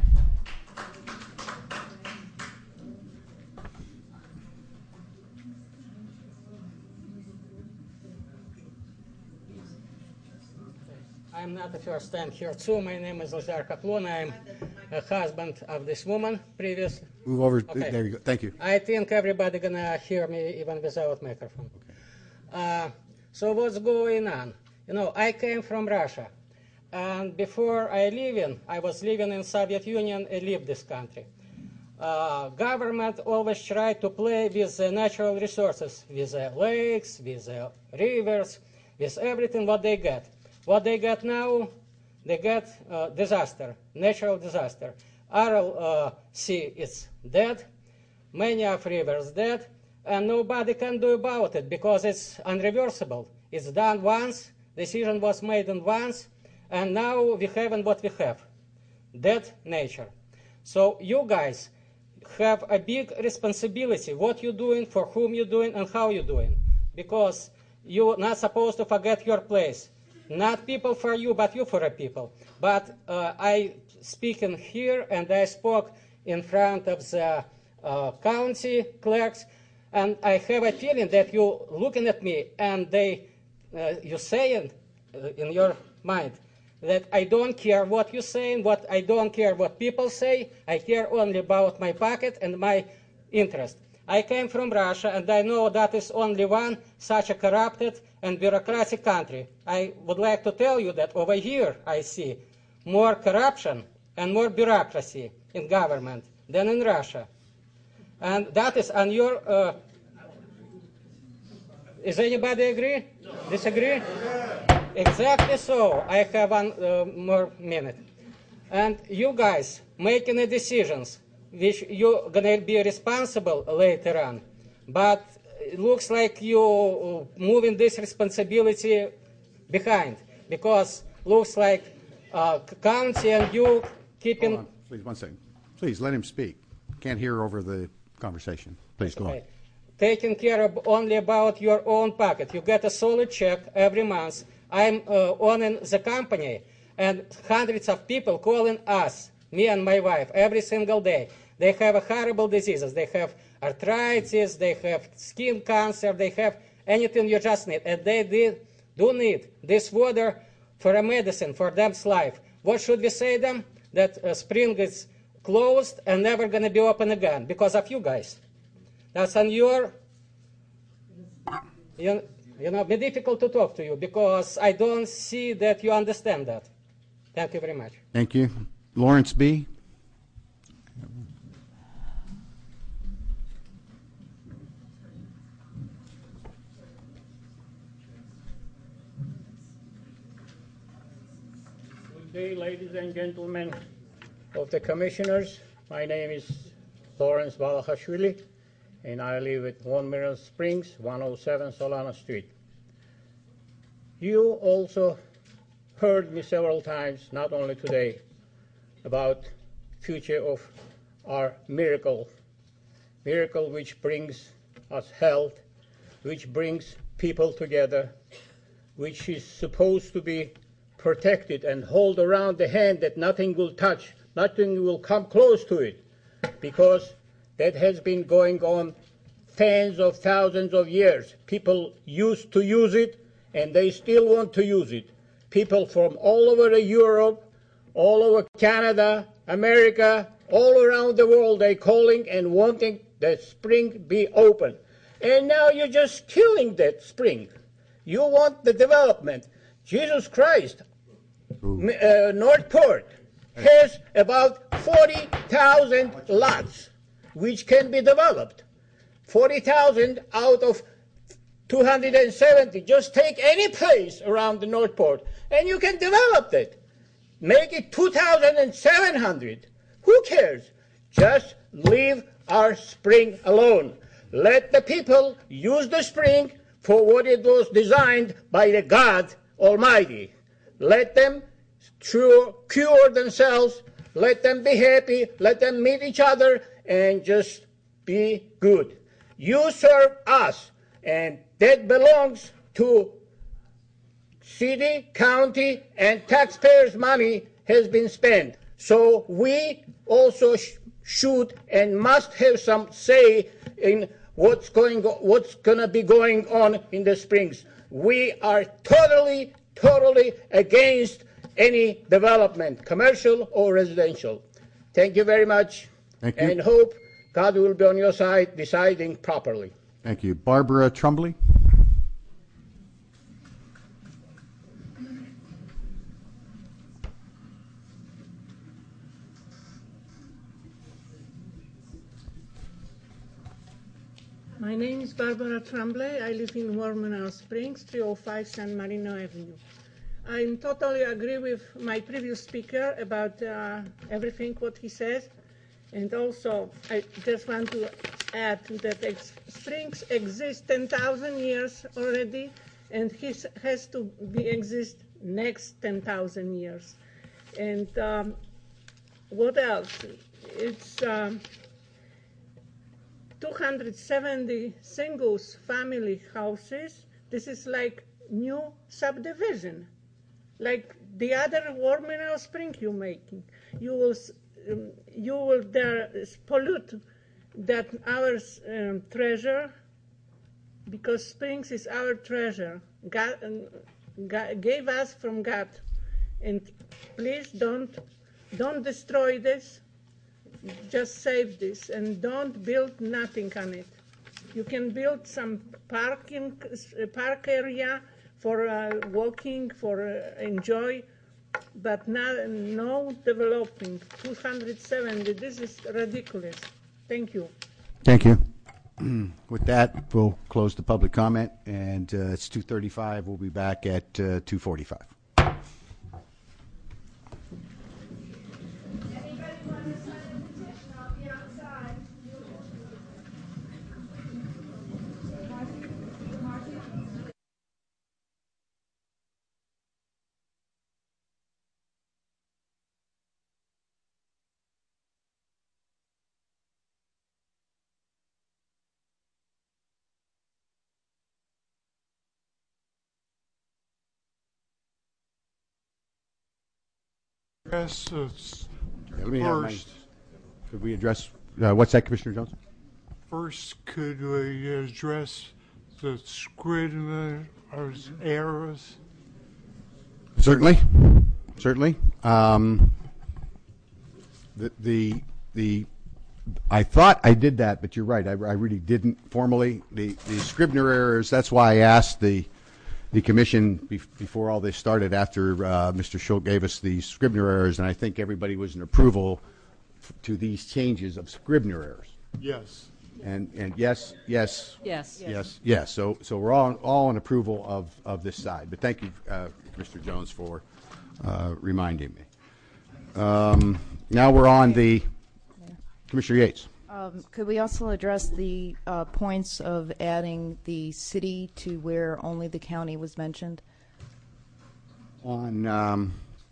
I: I'm not the first time here too. My name is Lazar Kaplan. I'm a husband of this woman previous.
A: Move over.
I: Okay.
A: There you go. Thank you.
I: I think everybody gonna hear me even without microphone. Uh, so what's going on? You know, I came from Russia, and before I living, I was living in Soviet Union and lived this country. Uh, government always tried to play with the natural resources, with the lakes, with the rivers, with everything what they get. What they get now, they get uh, disaster, natural disaster. Aral uh, Sea is dead, many of rivers dead, and nobody can do about it because it's unreversible. It's done once, decision was made in once, and now we have what we have, dead nature. So you guys have a big responsibility, what you're doing, for whom you're doing, and how you're doing, because you're not supposed to forget your place. not people for you, but you for a people. But uh, I speaking here, and I spoke in front of the uh, county clerks, and I have a feeling that you looking at me, and they, uh, you saying uh, in your mind that I don't care what you're saying, what I don't care what people say. I care only about my pocket and my interest. I came from Russia, and I know that is only one such a corrupted and bureaucratic country. I would like to tell you that over here I see more corruption and more bureaucracy in government than in Russia. And that is on your... Uh, is anybody agree? Disagree? Exactly so. I have one uh, more minute. And you guys making the decisions which you're going to be responsible later on. But it looks like you moving this responsibility behind, because looks like uh, county and you keeping...
A: Hold on, please, one second. Please, let him speak. Can't hear over the conversation. Please, go on.
I: Taking care of only about your own pocket. You get a solid check every month. I'm uh, owning the company, and hundreds of people calling us, me and my wife, every single day. They have a horrible diseases. They have arthritis, they have skin cancer, they have anything you just need. And they did, do need this water for a medicine for them's life. What should we say them? That uh, spring is closed and never going to be open again because of you guys. That's on your, you, you know, be difficult to talk to you because I don't see that you understand that. Thank you very much.
A: Thank you. Lawrence B.
D: Good day, ladies and gentlemen of the commissioners. My name is Lawrence Balachashvili, and I live at Warm Mineral Springs, one oh seven Solana Street. You also heard me several times, not only today, about future of our miracle, miracle which brings us health, which brings people together, which is supposed to be protected and hold around the hand that nothing will touch, nothing will come close to it, because that has been going on tens of thousands of years. People used to use it, and they still want to use it. People from all over Europe, all over Canada, America, all around the world, they're calling and wanting that spring be open. And now you're just killing that spring. You want the development. Jesus Christ, uh, Northport has about forty thousand lots which can be developed. forty thousand out of two hundred seventy. Just take any place around the Northport and you can develop it. Make it two thousand seven hundred. Who cares? Just leave our spring alone. Let the people use the spring for what it was designed by the God Almighty. Let them cure themselves. Let them be happy. Let them meet each other and just be good. You serve us, and that belongs to city, county, and taxpayers' money has been spent. So we also sh should and must have some say in what's going what's going to be going on in the Springs. We are totally, totally against any development, commercial or residential. Thank you very much.
A: Thank you.
D: And hope God will be on your side deciding properly.
A: Thank you. Barbara Trumbley.
J: My name is Barbara Tremblay. I live in Warm Mineral Springs, three oh five San Marino Avenue. I totally agree with my previous speaker about uh, everything what he says. And also, I just want to add that ex Springs exist ten thousand years already, and his has to be exist next ten thousand years. And um, what else? It's um, two hundred seventy singles family houses. This is like new subdivision. like the other war mineral spring you making. You will, s- um, you will there s- pollute that our um, treasure, because springs is our treasure. God, um, God gave us from God, and please don't don't destroy this. Just save this and don't build nothing on it. You can build some parking uh, park area for uh, walking, for uh, enjoy, but not, no developing. two hundred seventy, this is ridiculous. Thank you.
A: Thank you. With that, we'll close the public comment, and uh, it's two thirty-five. We'll be back at uh, two forty-five.
B: Yes, it's
A: Yeah, let me have my-
B: first,
A: Could we address, uh, what's that, Commissioner Jones?
B: first, could we address the Scrivener's errors?
A: Certainly, certainly. Um, the, the, the, I thought I did that, but you're right. I, I really didn't formally. The, the Scribner errors. That's why I asked the, the commission bef- before all this started. After uh, Mister Schultz gave us the Scribner errors, and I think everybody was in approval f- to these changes of Scribner errors.
B: Yes.
A: And and yes, yes,
F: Yes.
A: yes, yes. So so we're all all in approval of, of this side. But thank you, uh, Mister Jones, for uh, reminding me. Um, now we're on the Commissioner Yates.
F: Um, could we also address the uh, points of adding the city to where only the county was mentioned?
A: On um,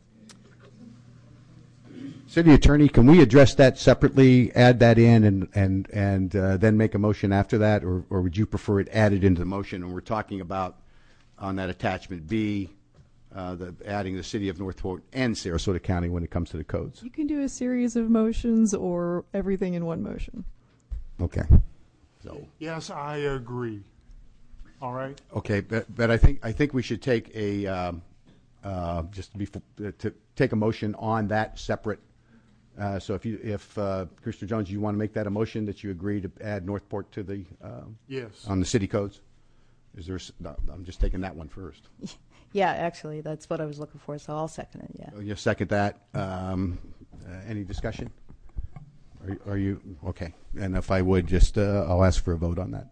A: City Attorney, can we address that separately, add that in, and and and uh, then make a motion after that, or or would you prefer it added into the motion? And we're talking about on that attachment B, uh, the adding the City of Northport and Sarasota County when it comes to the codes.
G: You can do a series of motions or everything in one motion.
A: Okay. So.
B: Yes, I agree. All right.
A: Okay, but but I think I think we should take a um, uh, just to be uh, to take a motion on that separate. Uh, so if you if uh, Commissioner Jones, you want to make that a motion that you agree to add Northport to the um,
B: Yes.
A: on the city codes. Is there? s- no, I'm just taking that one first.
F: Yeah, actually, that's what I was looking for, so I'll second it, yeah.
A: Oh, you second that. Um, uh, any discussion? Are, you- are you okay? And if I would just, uh, I'll ask for a vote on that.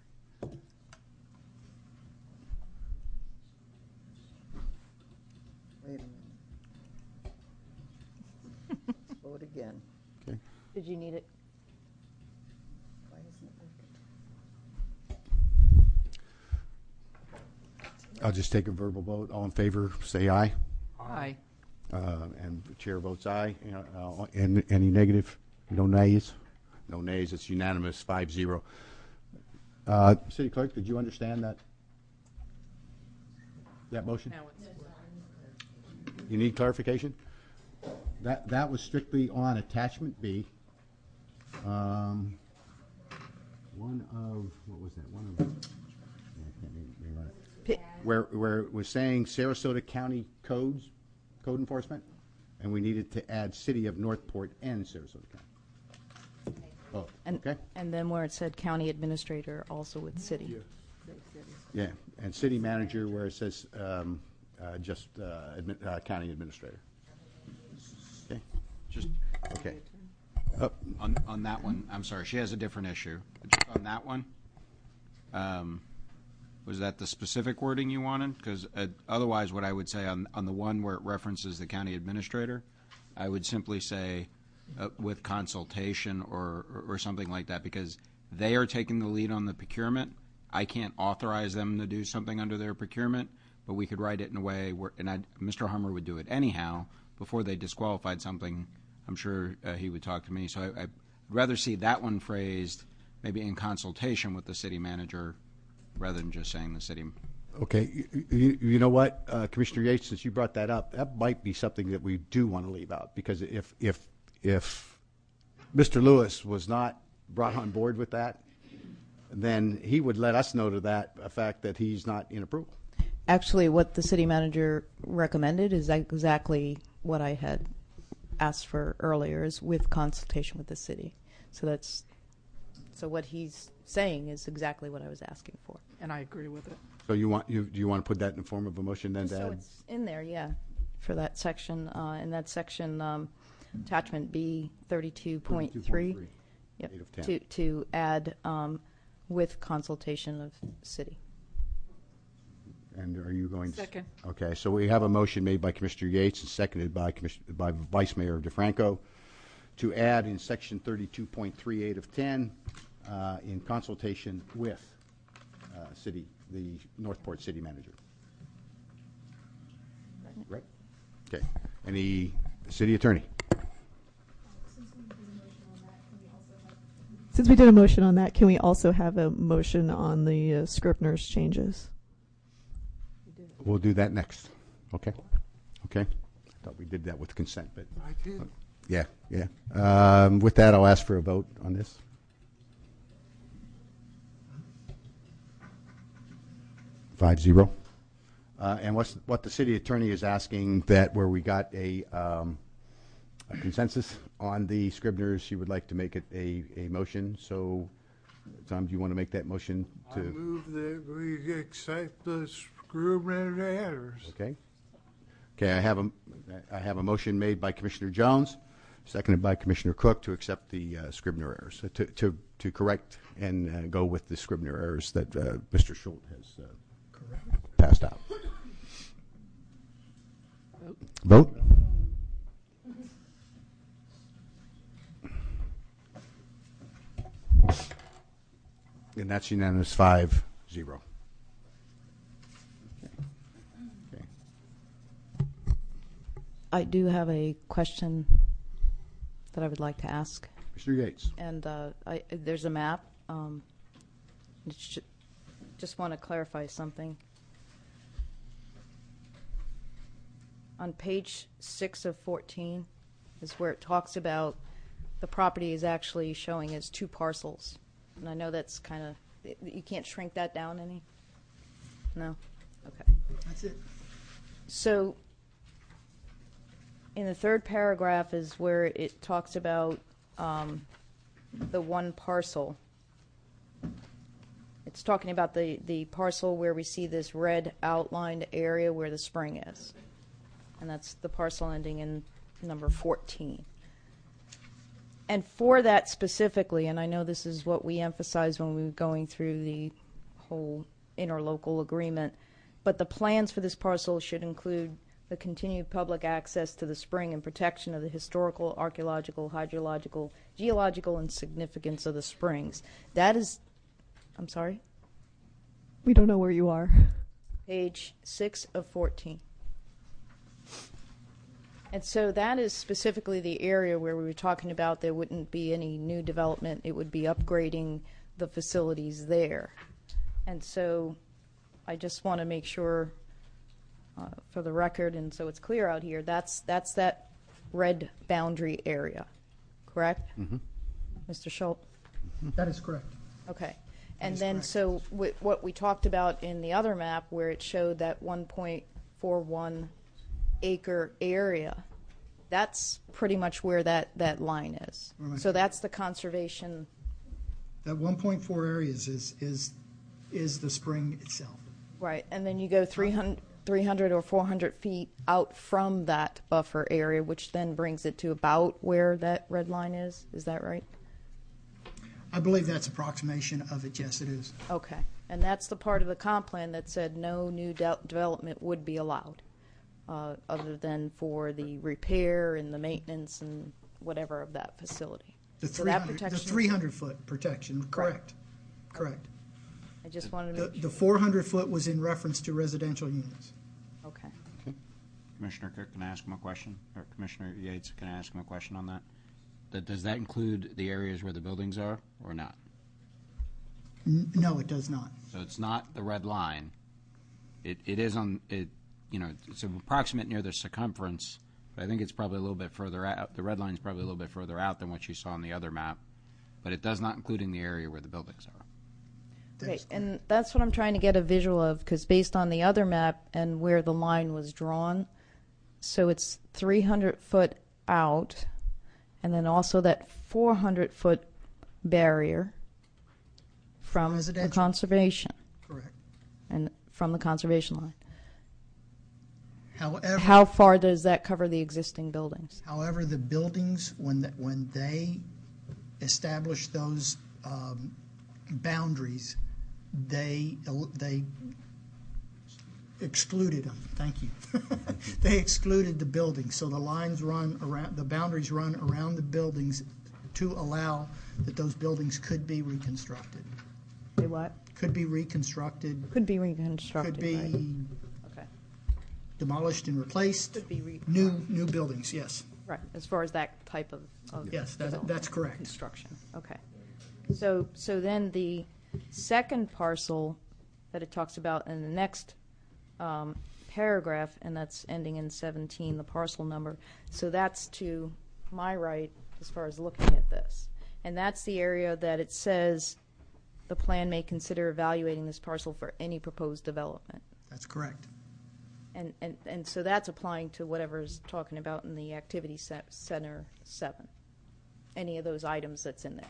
K: Wait a minute. Vote again.
A: Okay.
F: Did you need it?
K: Why isn't it working?
A: I'll just take a verbal vote. All in favor, say aye.
F: Aye.
A: Uh, and the chair votes aye. Uh, and any negative? No nays? No nays. It's unanimous, five zero. Uh, City Clerk, did you understand that? That motion? You need clarification? That, that was strictly on attachment B. Um, one of, what was that? One of, yeah, I can't re- rerun it. Where, where it was saying Sarasota County codes, code enforcement, and we needed to add City of Northport and Sarasota County. Oh,
F: And,
A: okay.
F: and then where it said county administrator, also with city.
A: Yeah, and city manager where it says um, uh, just uh, admi- uh, county administrator. Okay, just, okay. Oh,
X: On, on that one, I'm sorry, she has a different issue. Just on that one, um, was that the specific wording you wanted? Because uh, otherwise, what I would say on, on the one where it references the county administrator, I would simply say uh, with consultation or, or, or something like that, because they are taking the lead on the procurement. I can't authorize them to do something under their procurement, but we could write it in a way where, and I'd, Mister Hummer would do it anyhow, before they disqualified something, I'm sure uh, he would talk to me. So I, I'd rather see that one phrased maybe in consultation with the city manager rather than just saying the city
A: Okay, you, you, you know what, uh, Commissioner Yates, since you brought that up, that might be something that we do want to leave out, because if if if Mister Lewis was not brought on board with that, then he would let us know to that effect that he's not in approval.
F: Actually, what the city manager recommended is exactly what I had asked for earlier, is with consultation with the city. So that's so what he's saying is exactly what I was asking for.
G: And I agree with it.
A: So you want you do you want to put that in the form of a motion then, to
F: So
A: add?
F: it's in there, yeah, for that section. Uh, in that section, um, attachment B, thirty-two point three. Yep.
A: Eight of ten.
F: To to add um, with consultation of city.
A: And are you going to?
G: Second.
A: Okay, so we have a motion made by Commissioner Yates and seconded by Commissioner, by Vice Mayor DeFranco to add in section thirty-two point three eight of ten uh, in consultation with uh, city, the Northport City Manager. Right? Okay. Any city attorney?
G: Since we did a motion on that, can we also have a motion on the uh, Scribner's changes?
A: We'll do that next. Okay. Okay. I thought we did that with consent, but
B: I did.
A: yeah, yeah. Um, with that, I'll ask for a vote on this. Five zero. Uh, and what's what the city attorney is asking, that where we got a, um, a consensus on the Scribners, she would like to make it a, a motion. So, Tom, do you want to make that motion to?
B: I move that we accept the Scribner errors.
A: Okay. Okay, I have a, I have a motion made by Commissioner Jones, seconded by Commissioner Cook to accept the uh, Scribner errors, uh, to, to, to correct and uh, go with the Scribner errors that uh, Mister Schultz has uh, passed out. Vote. And that's unanimous, five zero.
F: I do have a question that I would like to ask.
A: Mister Yates.
F: And uh, I, there's a map. Um, sh- just want to clarify something. On page six of fourteen is where it talks about the property is actually showing as two parcels. And I know that's kind of, you can't shrink that down any? No? Okay.
L: That's it.
F: So in the third paragraph is where it talks about um, the one parcel. It's talking about the, the parcel where we see this red outlined area where the spring is. And that's the parcel ending in number fourteen. And for that specifically, and I know this is what we emphasized when we were going through the whole interlocal agreement, but the plans for this parcel should include the continued public access to the spring and protection of the historical, archaeological, hydrological, geological, and significance of the springs. That is, I'm sorry?
G: We don't know where you are.
F: Page six of fourteen. And so that is specifically the area where we were talking about there wouldn't be any new development. It would be upgrading the facilities there. And so I just want to make sure uh, for the record, and so it's clear out here, that's that's that red boundary area, correct?
A: Mm-hmm.
F: Mister Schultz?
L: That is correct.
F: Okay. And then so w- what we talked about in the other map where it showed that one point four one acre area, that's pretty much where that, that line is.
L: Right.
F: So that's the conservation.
L: That one point four areas is, is, is the spring itself.
F: Right, and then you go three hundred, three hundred or four hundred feet out from that buffer area, which then brings it to about where that red line is. Is that right?
L: I believe that's approximation of it. Yes, it is.
F: Okay, and that's the part of the comp plan that said no new de- development would be allowed. Uh, other than for the repair and the maintenance and whatever of that facility.
L: The
F: So that
L: 300, the
F: protection-
L: three hundred foot protection, correct. Correct.
F: I just wanted to
L: The,
F: make sure.
L: the four hundred foot was in reference to residential units.
F: Okay.
X: Commissioner Cook, can I ask him a question? Or Commissioner Yates, can I ask him a question on that? That does that include the areas where the buildings are or not?
L: N- No, it does not.
X: So it's not the red line. It, it is on, it, you know, it's approximate near the circumference, but I think it's probably a little bit further out. The red line is probably a little bit further out than what you saw on the other map, but it does not include in the area where the buildings are.
F: Right, and that's what I'm trying to get a visual of, because based on the other map and where the line was drawn, so it's three hundred foot out, and then also that four hundred foot barrier from the
L: Residential.
F: conservation.
L: Correct.
F: And from the conservation line.
L: However,
F: How far does that cover the existing buildings?
L: however, the buildings, when, the, when they established those um, boundaries, they, they excluded them. Thank you. They excluded the buildings, so the lines run around, the boundaries run around the buildings to allow that those buildings could be reconstructed.
F: They what?
L: Could be reconstructed.
F: Could be reconstructed,
L: Could be
F: right. Okay.
L: demolished and replaced.
F: Could be re-
L: New, new buildings, yes.
F: Right, as far as that type of, of
L: Yes, that-
F: development,
L: that's correct.
F: Construction, okay. So, so then the second parcel that it talks about in the next um, paragraph, and that's ending in seventeen, the parcel number, so that's to my right as far as looking at this. And that's the area that it says the plan may consider evaluating this parcel for any proposed development.
L: That's correct.
F: And, and, and so that's applying to whatever's talking about in the activity set, center seven. Any of those items that's in there.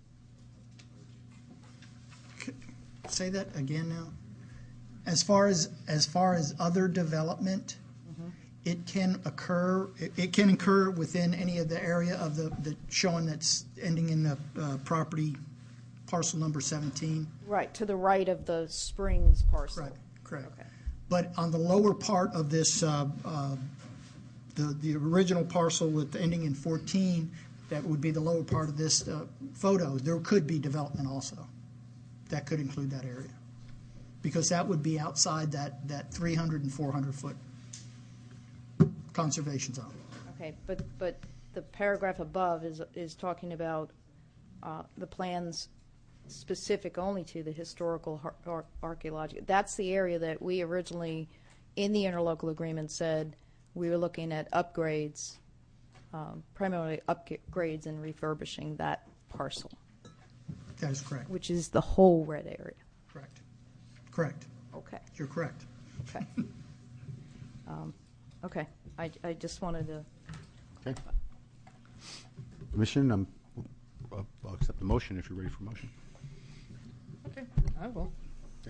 L: Say that again now. As far as, as far as other development, it can occur, it, it can occur within any of the area of the, the showing that's ending in the uh, property parcel number seventeen.
F: Right, to the right of the Springs parcel.
L: Correct, correct.
F: Okay.
L: But on the lower part of this, uh, uh, the, the original parcel with the ending in fourteen, that would be the lower part of this uh, photo, there could be development also. That could include that area. Because that would be outside that, that three hundred and four hundred foot conservation zone.
F: Okay, but, but the paragraph above is, is talking about uh, the plans specific only to the historical ar- ar- archaeological. That's the area that we originally, in the interlocal agreement, said we were looking at upgrades, um, primarily upgrades and refurbishing that parcel.
L: That is correct.
F: Which is the whole red area.
L: Correct. Correct.
F: Okay.
L: You're correct.
F: Okay. um, okay. I, I just wanted to.
A: Okay. Commission, um, I'll I'll accept the motion if you're ready for motion.
N: Okay, I will.
A: Okay.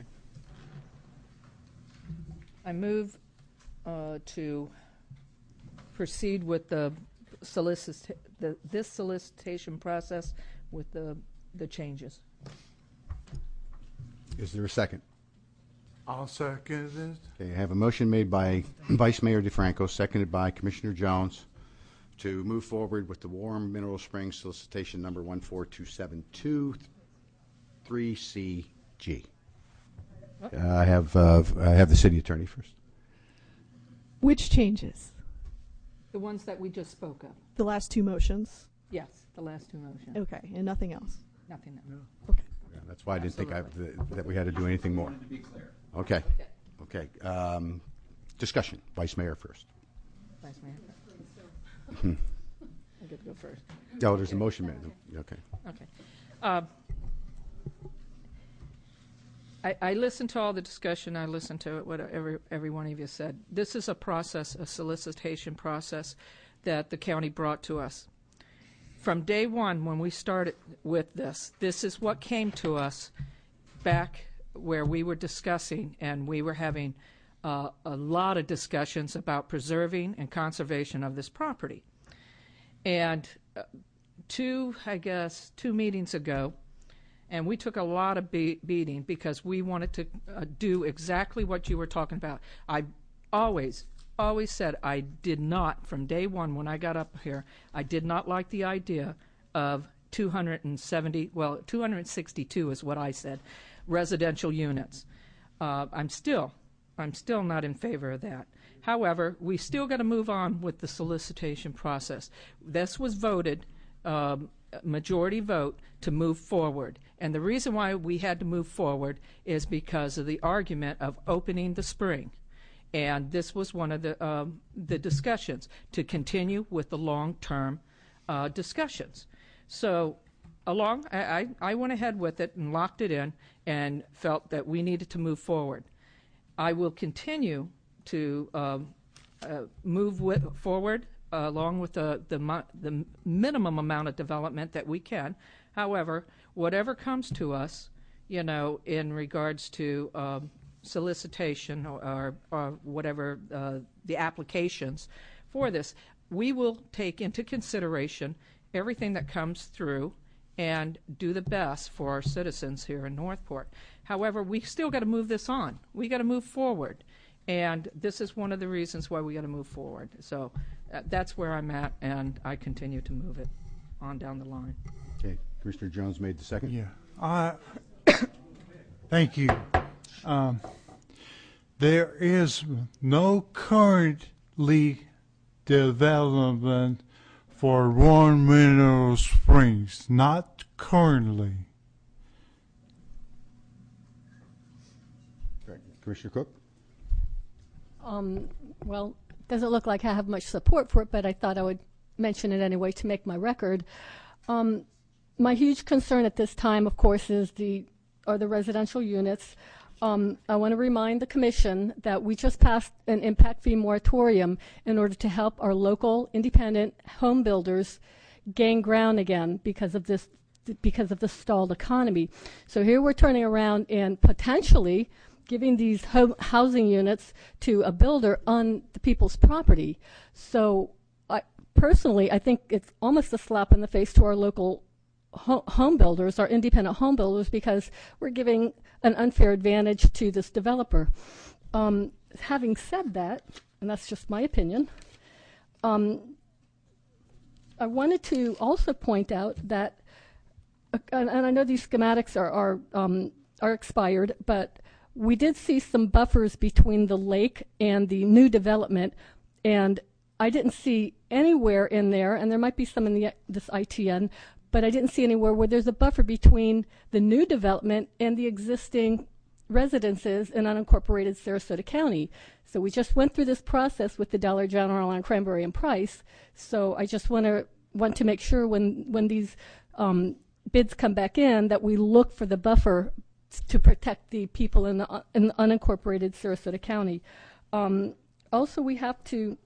N: I move uh, to proceed with the solicit the this solicitation process with the the changes.
A: Is there a second?
B: I'll second it.
A: Okay, I have a motion made by Vice Mayor DeFranco, seconded by Commissioner Jones, to move forward with the Warm Mineral Springs solicitation number one four two seven two three C G. Uh, I have uh, I have the city attorney first.
G: Which changes?
N: The ones that we just spoke of.
G: The last two motions?
N: Yes, the last two motions.
G: Okay, and nothing else?
N: Nothing else.
G: Okay.
A: Yeah, that's why I didn't think I, that, that we had to do anything more.
X: To be clear.
A: Okay. Okay. Um, discussion. Vice Mayor first.
N: Vice Mayor.
A: Hmm.
N: I get to go first.
A: Oh, there's a motion made. Okay.
N: Okay. Uh, I, I listened to all the discussion. I listened to what every, every one of you said. This is a process, a solicitation process that the county brought to us. From day one, when we started with this, this is what came to us back where we were discussing, and we were having uh, a lot of discussions about preserving and conservation of this property. And uh, two, I guess, two meetings ago, and we took a lot of be- beating because we wanted to uh, do exactly what you were talking about. I always, always said I did not, from day one when I got up here, I did not like the idea of two hundred seventy, well, two hundred sixty-two is what I said, residential units. Uh, I'm still, I'm still not in favor of that. However, we still got to move on with the solicitation process. This was voted um, majority vote to move forward. And the reason why we had to move forward is because of the argument of opening the spring. And this was one of the, um, the discussions, to continue with the long-term uh, discussions. So along, I, I, I went ahead with it and locked it in and felt that we needed to move forward. I will continue to um, uh, move with, forward uh, along with the, the, the minimum amount of development that we can. However, whatever comes to us, you know, in regards to um, solicitation or, or, or whatever uh, the applications for this, we will take into consideration everything that comes through and do the best for our citizens here in Northport. However, we still got to move this on. We got to move forward. And this is one of the reasons why we got to move forward. So uh, that's where I'm at, and I continue to move it on down the line.
A: Okay. Commissioner Jones made the second.
B: Yeah. I thank you. Um, there is no currently development for Warren Mineral Springs, not currently.
A: Okay. Commissioner Cook?
O: Um, well, doesn't look like I have much support for it, but I thought I would mention it anyway to make my record. Um, my huge concern at this time, of course, is the are the residential units. Um, I want to remind the Commission that we just passed an impact fee moratorium in order to help our local independent home builders gain ground again because of this, because of the stalled economy. So here we're turning around and potentially giving these home housing units to a builder on the people's property. So I, personally, I think it's almost a slap in the face to our local ho home builders, our independent home builders, because we're giving an unfair advantage to this developer. Um, having said that, and that's just my opinion, um, I wanted to also point out that, uh, and, and I know these schematics are are, um, are expired, but we did see some buffers between the lake and the new development, and I didn't see anywhere in there, and there might be some in the, this I T N, but I didn't see anywhere where there's a buffer between the new development and the existing residences in unincorporated Sarasota County. So we just went through this process with the Dollar General on Cranberry and Price. So I just want to want to make sure when when these um, bids come back in that we look for the buffer to protect the people in the, in the unincorporated Sarasota County. Um, also, we have to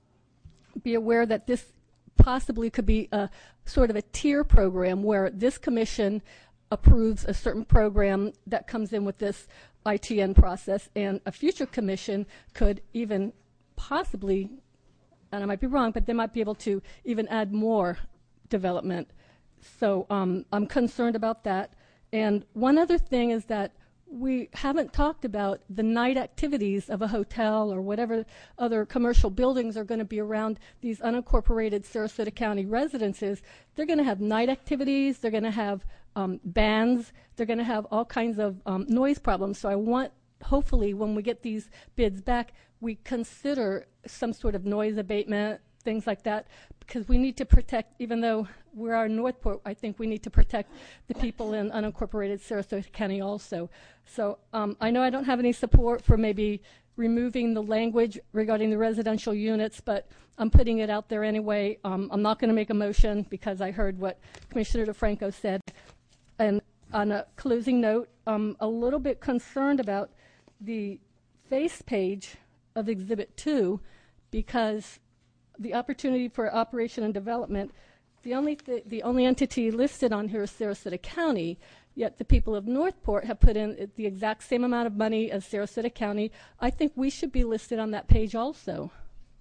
O: be aware that this possibly could be a sort of a tier program where this commission approves a certain program that comes in with this I T N process, and a future commission could even possibly, and I might be wrong, but they might be able to even add more development. So um, I'm concerned about that. And one other thing is that we haven't talked about the night activities of a hotel or whatever other commercial buildings are going to be around these unincorporated Sarasota County residences. They're going to have night activities. They're going to have um, bands. They're going to have all kinds of um, noise problems. So I want, hopefully, when we get these bids back, we consider some sort of noise abatement, things like that, because we need to protect, even though we are in Northport, I think we need to protect the people in unincorporated Sarasota County also. So um, I know I don't have any support for maybe removing the language regarding the residential units, but I'm putting it out there anyway. Um, I'm not going to make a motion because I heard what Commissioner DeFranco said. And on a closing note, I'm a little bit concerned about the face page of Exhibit two because the opportunity for operation and development, the only th the only entity listed on here is Sarasota County, yet the people of Northport have put in the exact same amount of money as Sarasota County. I think we should be listed on that page also.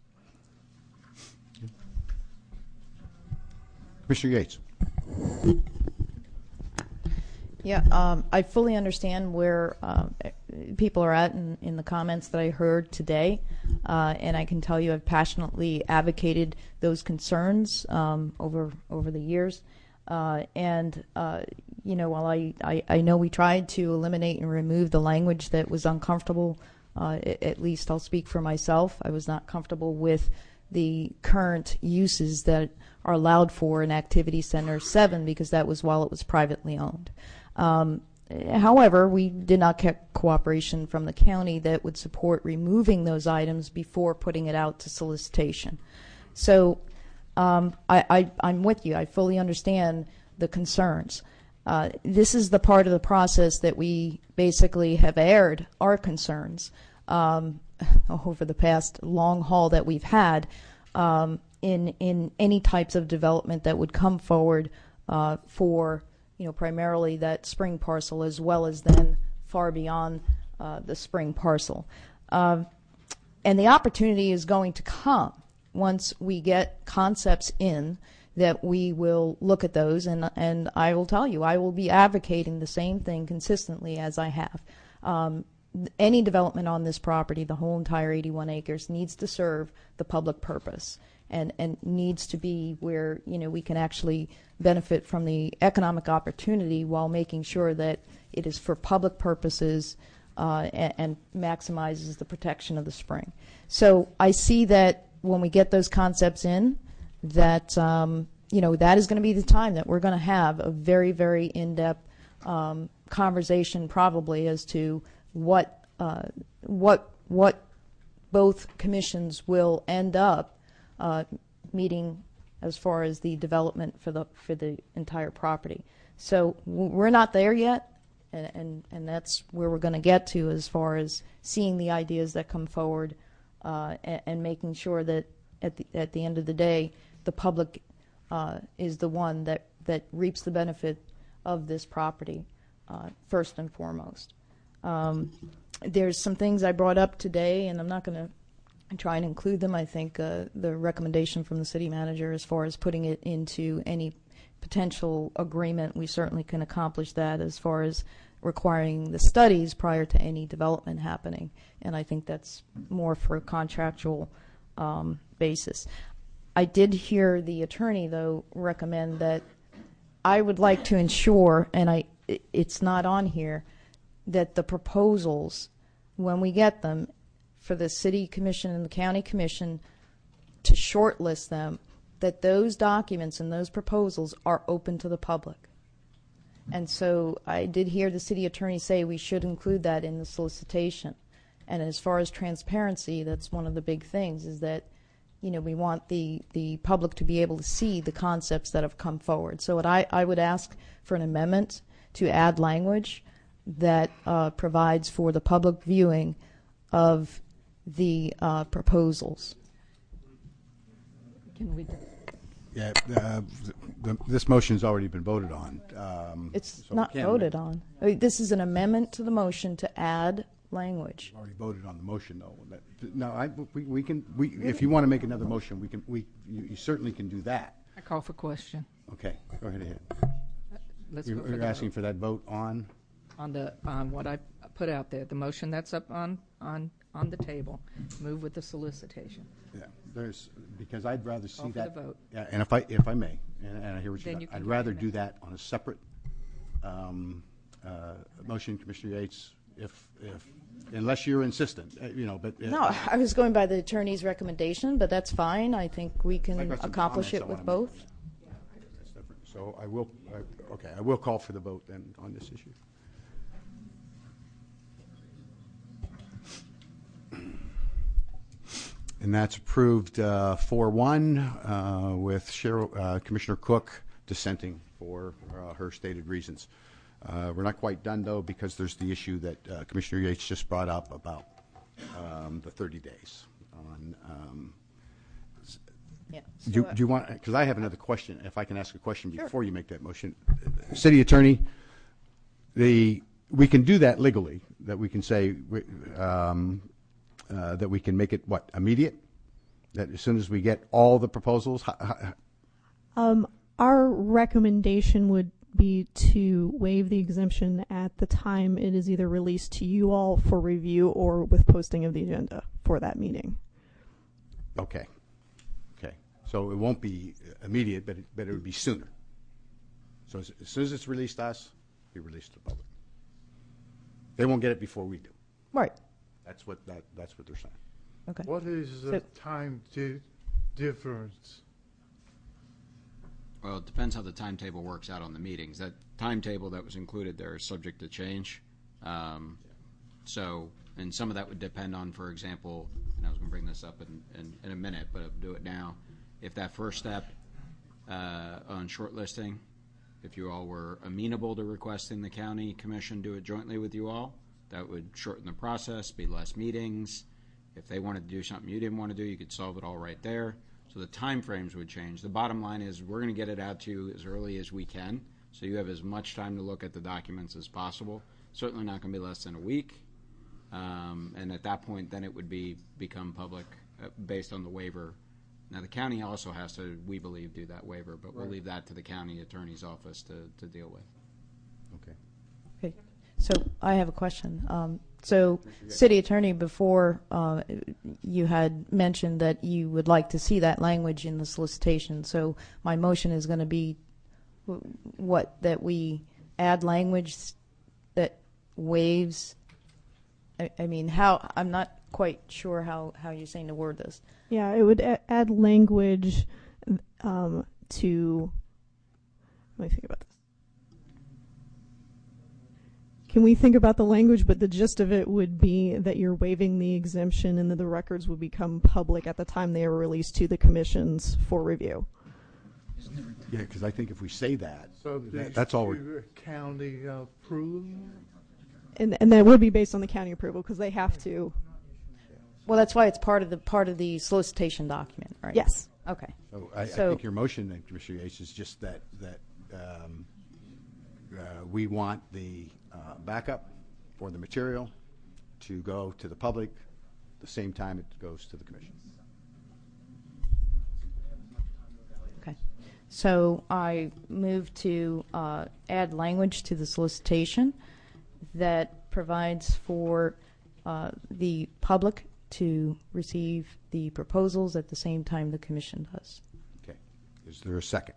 A: Commissioner Yates.
F: Yeah, um, I fully understand where uh, people are at in, in the comments that I heard today, uh, and I can tell you I've passionately advocated those concerns um, over over the years. Uh, and uh, you know, while I, I I know we tried to eliminate and remove the language that was uncomfortable, uh, at, at least I'll speak for myself. I was not comfortable with the current uses that are allowed for in Activity Center seven, because that was while it was privately owned. Um, however, we did not get cooperation from the county that would support removing those items before putting it out to solicitation. So um, I, I, I'm with you. I fully understand the concerns. Uh, this is the part of the process that we basically have aired our concerns um, over the past long haul that we've had um, in in any types of development that would come forward uh, for, you know, primarily that spring parcel, as well as then far beyond uh, the spring parcel. Um, and the opportunity is going to come once we get concepts in, that we will look at those, and and I will tell you, I will be advocating the same thing consistently as I have. Um, any development on this property, the whole entire eighty-one acres, needs to serve the public purpose, and, and needs to be where, you know, we can actually benefit from the economic opportunity while making sure that it is for public purposes uh, and, and maximizes the protection of the spring. So I see that when we get those concepts in, that um, you know, that is going to be the time that we're going to have a very, very in-depth um, conversation, probably, as to what uh, what what both commissions will end up uh, meeting as far as the development for the for the entire property. So w- we're not there yet, and and, and that's where we're going to get to as far as seeing the ideas that come forward uh, and, and making sure that at the at the end of the day, the public uh, is the one that, that reaps the benefit of this property uh, first and foremost. Um, there's some things I brought up today, and I'm not going to try and include them. I think uh, the recommendation from the city manager as far as putting it into any potential agreement, we certainly can accomplish that as far as requiring the studies prior to any development happening. And I think that's more for a contractual um, basis. I did hear the attorney, though, recommend that I would like to ensure, and I it's not on here, that the proposals, when we get them, for the city commission and the county commission to shortlist them, that those documents and those proposals are open to the public. And so I did hear the city attorney say we should include that in the solicitation. And as far as transparency, that's one of the big things, is that, you know, we want the, the public to be able to see the concepts that have come forward. So what I, I would ask for an amendment to add language that uh, provides for the public viewing of the uh, proposals.
N: Can we?
A: Yeah, uh, the, the, this motion's already been voted on. Um,
F: It's
A: so
F: not
A: we can't
F: voted
A: amend-
F: on. I mean, this is an amendment to the motion to add language.
A: Already voted on the motion, though. That, no, I, we, we can. We, if you want to make another motion, we can. We, you, you certainly can do that.
N: I call for question.
A: Okay, go ahead. ahead.
N: Let's
A: You're,
N: go for
A: you're
N: the
A: asking
N: vote.
A: for that vote on.
N: on the on what I put out there, the motion that's up on on on the table. Move with the solicitation.
A: Yeah, there's because I'd rather see
N: Call for
A: that.
N: the vote.
A: Yeah, and if I if I may, and, and I hear what
N: Then
A: you're,
N: you can
A: I'd
N: do
A: rather
N: it.
A: do that on a separate um, uh, motion, Commissioner Yates. If if unless you're insistent, uh, you know, but uh,
F: No, I was going by the attorney's recommendation, but that's fine. I think we
A: I've
F: can
A: got some
F: accomplish
A: comments
F: it
A: I
F: with
A: wanna
F: both.
A: make. That's different. So I will. I, okay, I will call for the vote then on this issue. And that's approved uh, four one uh, with Cheryl, uh, Commissioner Cook dissenting for uh, her stated reasons. Uh, we're not quite done, though, because there's the issue that uh, Commissioner Yates just brought up about um, the thirty days. On, um,
F: Yeah.
A: do, you-
F: So, uh,
A: do you want, because I have another question, if I can ask a question
F: Sure.
A: before you make that motion. City Attorney, the, we can do that legally, that we can say, we- um, uh, that we can make it, what, immediate? That as soon as we get all the proposals? How- how-
G: Um, our recommendation would be to waive the exemption at the time it is either released to you all for review or with posting of the agenda for that meeting.
A: Okay. Okay. So it won't be immediate, but it, but it would be sooner. So as, as soon as it's released to us, it'll be released to the public. They won't get it before we do.
F: Right.
A: That's what that, that's what they're saying.
F: Okay.
B: What is the
F: So-
B: time to difference?
X: Well, it depends how the timetable works out on the meetings. That timetable that was included there is subject to change. Um, so, and some of that would depend on, for example, and I was going to bring this up in, in, in a minute, but I'll do it now. If that first step uh, on shortlisting, if you all were amenable to requesting the county commission do it jointly with you all, that would shorten the process, be less meetings. If they wanted to do something you didn't want to do, you could solve it all right there. So the time frames would change. The bottom line is we're going to get it out to you as early as we can, so you have as much time to look at the documents as possible. Certainly not going to be less than a week. Um, and at that point, then it would be become public uh, based on the waiver. Now, the county also has to, we believe, do that waiver, but we'll
A: Right.
X: leave that to the county attorney's office to, to deal with.
A: Okay.
F: Okay. So I have a question. Um, so, City Attorney, before uh, you had mentioned that you would like to see that language in the solicitation. So my motion is going to be w- what, that we add language that waives. I, I mean, how? I'm not quite sure how, how you're saying to word this.
G: Yeah, it would a- add language um, to. Let me think about this. Can we think about the language, but the gist of it would be that you're waiving the exemption and that the records would become public at the time they are released to the commissions for review?
A: Yeah, because I think if we say that,
B: So
A: that
B: these
A: that's all we're.
B: two county approval?
G: And and that would be based on the county approval because they have to.
F: Well, that's why it's part of the part of the solicitation document, right?
G: Yes.
F: Okay.
A: So I,
F: So-
A: I think your motion, then, Commissioner Yates, is just that that um, uh, we want the uh, backup for the material to go to the public the same time it goes to the commission.
F: Okay. So I move to uh, add language to the solicitation that provides for uh, the public to receive the proposals at the same time the commission does.
A: Okay. Is there a second?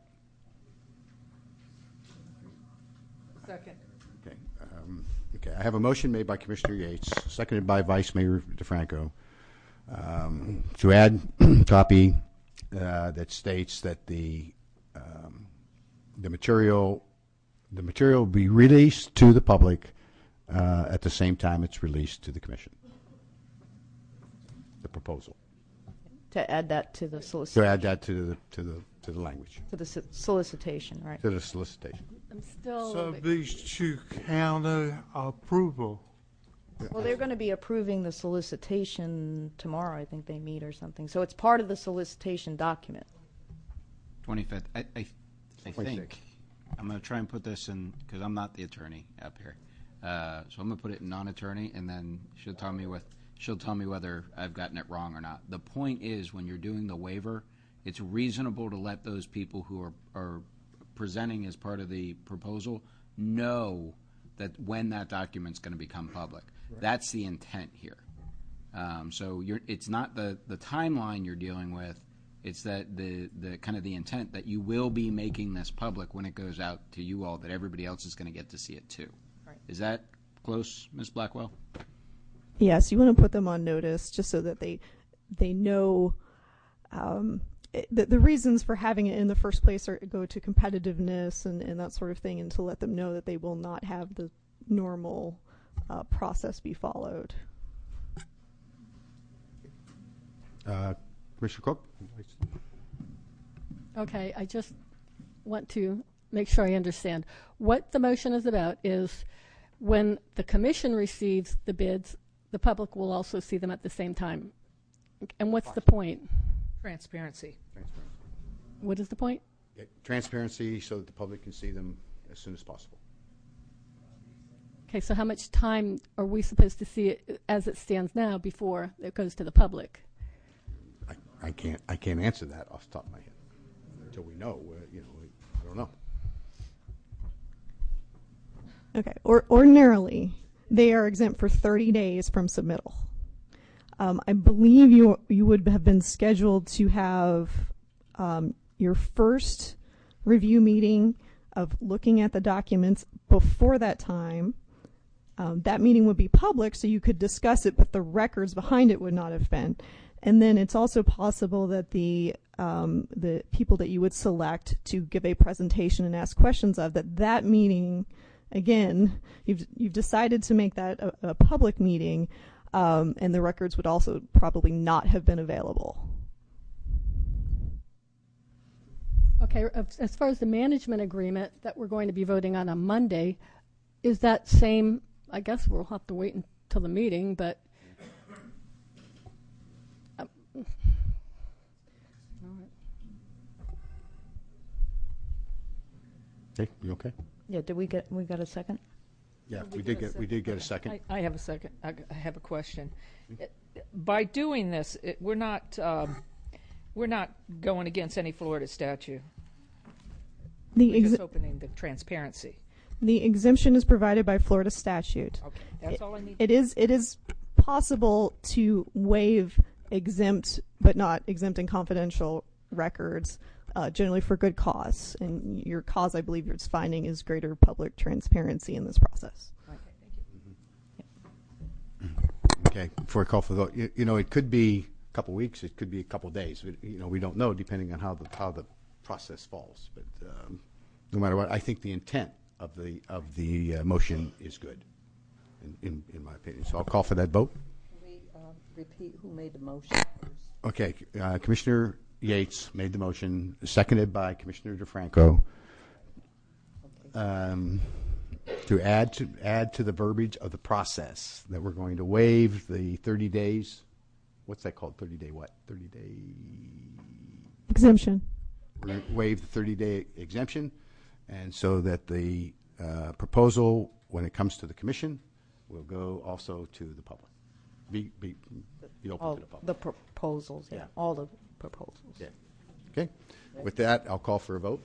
N: Second.
A: Okay. Um, okay. I have a motion made by Commissioner Yates, seconded by Vice Mayor DeFranco, um, to add copy uh, that states that the um, the material the material will be released to the public uh, at the same time it's released to the commission. The proposal.
F: To add that to the
A: To
F: solicitation.
A: add that to the to the to the language.
F: To the so- solicitation, right?
A: To the solicitation.
O: I'm still.
B: So these two county approval.
F: Well, they're going to be approving the solicitation tomorrow. I think they meet or something. So it's part of the solicitation document.
X: twenty-fifth. I, I, I
A: twenty-sixth.
X: think I'm going to try and put this in because I'm not the attorney up here. Uh, so I'm going to put it in non-attorney, and then she'll tell me with she'll tell me whether I've gotten it wrong or not. The point is, when you're doing the waiver, it's reasonable to let those people who are are presenting as part of the proposal know that when that document's going to become public. Right. That's the intent here. Um, so you're, it's not the, the timeline you're dealing with. It's that the, the kind of the intent that you will be making this public when it goes out to you all, that everybody else is going to get to see it too. Right. Is that close, Miz Blackwell?
G: Yes, you want to put them on notice just so that they they know um, it, the, the reasons for having it in the first place are go to competitiveness and, and that sort of thing, and to let them know that they will not have the normal uh, process be followed.
A: Uh, Commissioner Cook?
O: Okay, I just want to make sure I understand. What the motion is about is when the commission receives the bids, the public will also see them at the same time. And what's the point?
N: Transparency.
A: Transparency.
O: What is the point?
A: Get transparency so that the public can see them as soon as possible.
O: Okay, so how much time are we supposed to see it as it stands now before it goes to the public?
A: I, I can't I can't answer that off the top of my head until we know. Uh, you know, I don't know.
G: Okay. Or ordinarily, they are exempt for thirty days from submittal. Um, I believe you you would have been scheduled to have um, your first review meeting of looking at the documents before that time. Um, that meeting would be public, so you could discuss it, but the records behind it would not have been. And then it's also possible that the um, the people that you would select to give a presentation and ask questions of, that that meeting, again, you've you've decided to make that a, a public meeting, um, and the records would also probably not have been available.
O: Okay, as far as the management agreement that we're going to be voting on on Monday, is that same, I guess we'll have to wait until the meeting, but um,
A: Okay, you okay?
F: Yeah, did we get, we got a second?
A: Yeah, we did get, we did get a second.
N: I, I have a second. I, I have a question. It, by doing this, it, we're not um, we're not going against any Florida statute.
G: The
N: we're just
G: ex-
N: opening the transparency.
G: The exemption is provided by Florida statute.
N: Okay, that's
G: it,
N: all I need.
G: It is it is possible to waive exempt, but not exempt and confidential records, uh, generally for good cause. And your cause, I believe, you're finding is greater public transparency in this process.
N: Okay, thank you.
A: Okay, before I call for the vote, you, you know, it could be a couple weeks, it could be a couple days. We, you know, we don't know depending on how the how the process falls. But um, no matter what, I think the intent of the of the uh, motion is good, in, in in my opinion. So I'll call for that vote.
K: Can we uh, repeat who made the motion first?
A: Okay, uh, Commissioner Yates made the motion, seconded by Commissioner DeFranco.
K: Okay.
A: Um, to add to add to the verbiage of the process that we're going to waive the thirty days. What's that called? thirty day what? thirty day
G: Exemption.
A: We're going to waive the thirty day exemption, and so that the uh, proposal, when it comes to the commission, will go also to the public. Be be, be open
F: All
A: to the public.
F: the proposals, yeah,
A: Yeah.
F: all the proposals.
A: Yeah. Okay. With that, I'll call for a vote.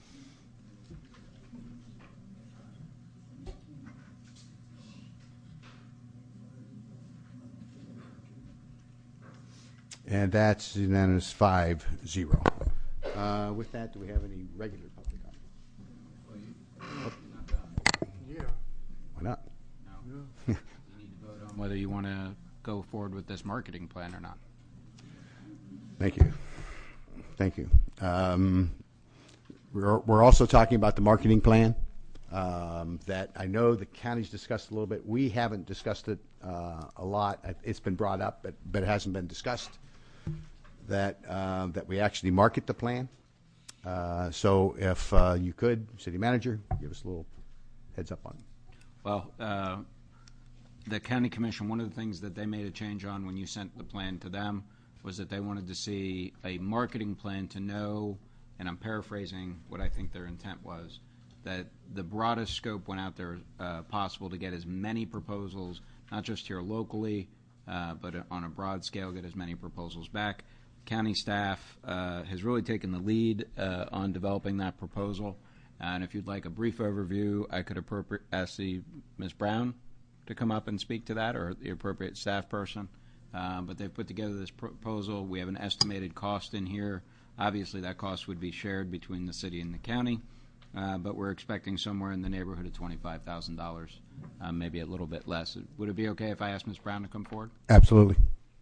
A: And that's unanimous five zero. Uh, with that, do we have any regular public comment?
B: Yeah.
A: Why not?
X: No. You need to vote on whether you want to go forward with this marketing plan or not.
A: Thank you. Thank you. Um, we're, we're also talking about the marketing plan um, that I know the county's discussed a little bit. We haven't discussed it uh, a lot. It's been brought up, but, but it hasn't been discussed. That uh, that we actually market the plan. Uh, so if uh, you could, city manager, give us a little heads up on it.
X: Well, uh, the county commission, one of the things that they made a change on when you sent the plan to them was that they wanted to see a marketing plan to know, and I'm paraphrasing what I think their intent was, that the broadest scope went out there uh, possible to get as many proposals, not just here locally, uh, but on a broad scale, get as many proposals back. County staff uh, has really taken the lead uh, on developing that proposal. And if you'd like a brief overview, I could appropriate ask the Miz Brown to come up and speak to that, or the appropriate staff person. Um, but they've put together this proposal. We have an estimated cost in here. Obviously, that cost would be shared between the city and the county, uh, but we're expecting somewhere in the neighborhood of twenty-five thousand dollars, um, maybe a little bit less. Would it be okay if I asked Miz Brown to come forward?
A: Absolutely.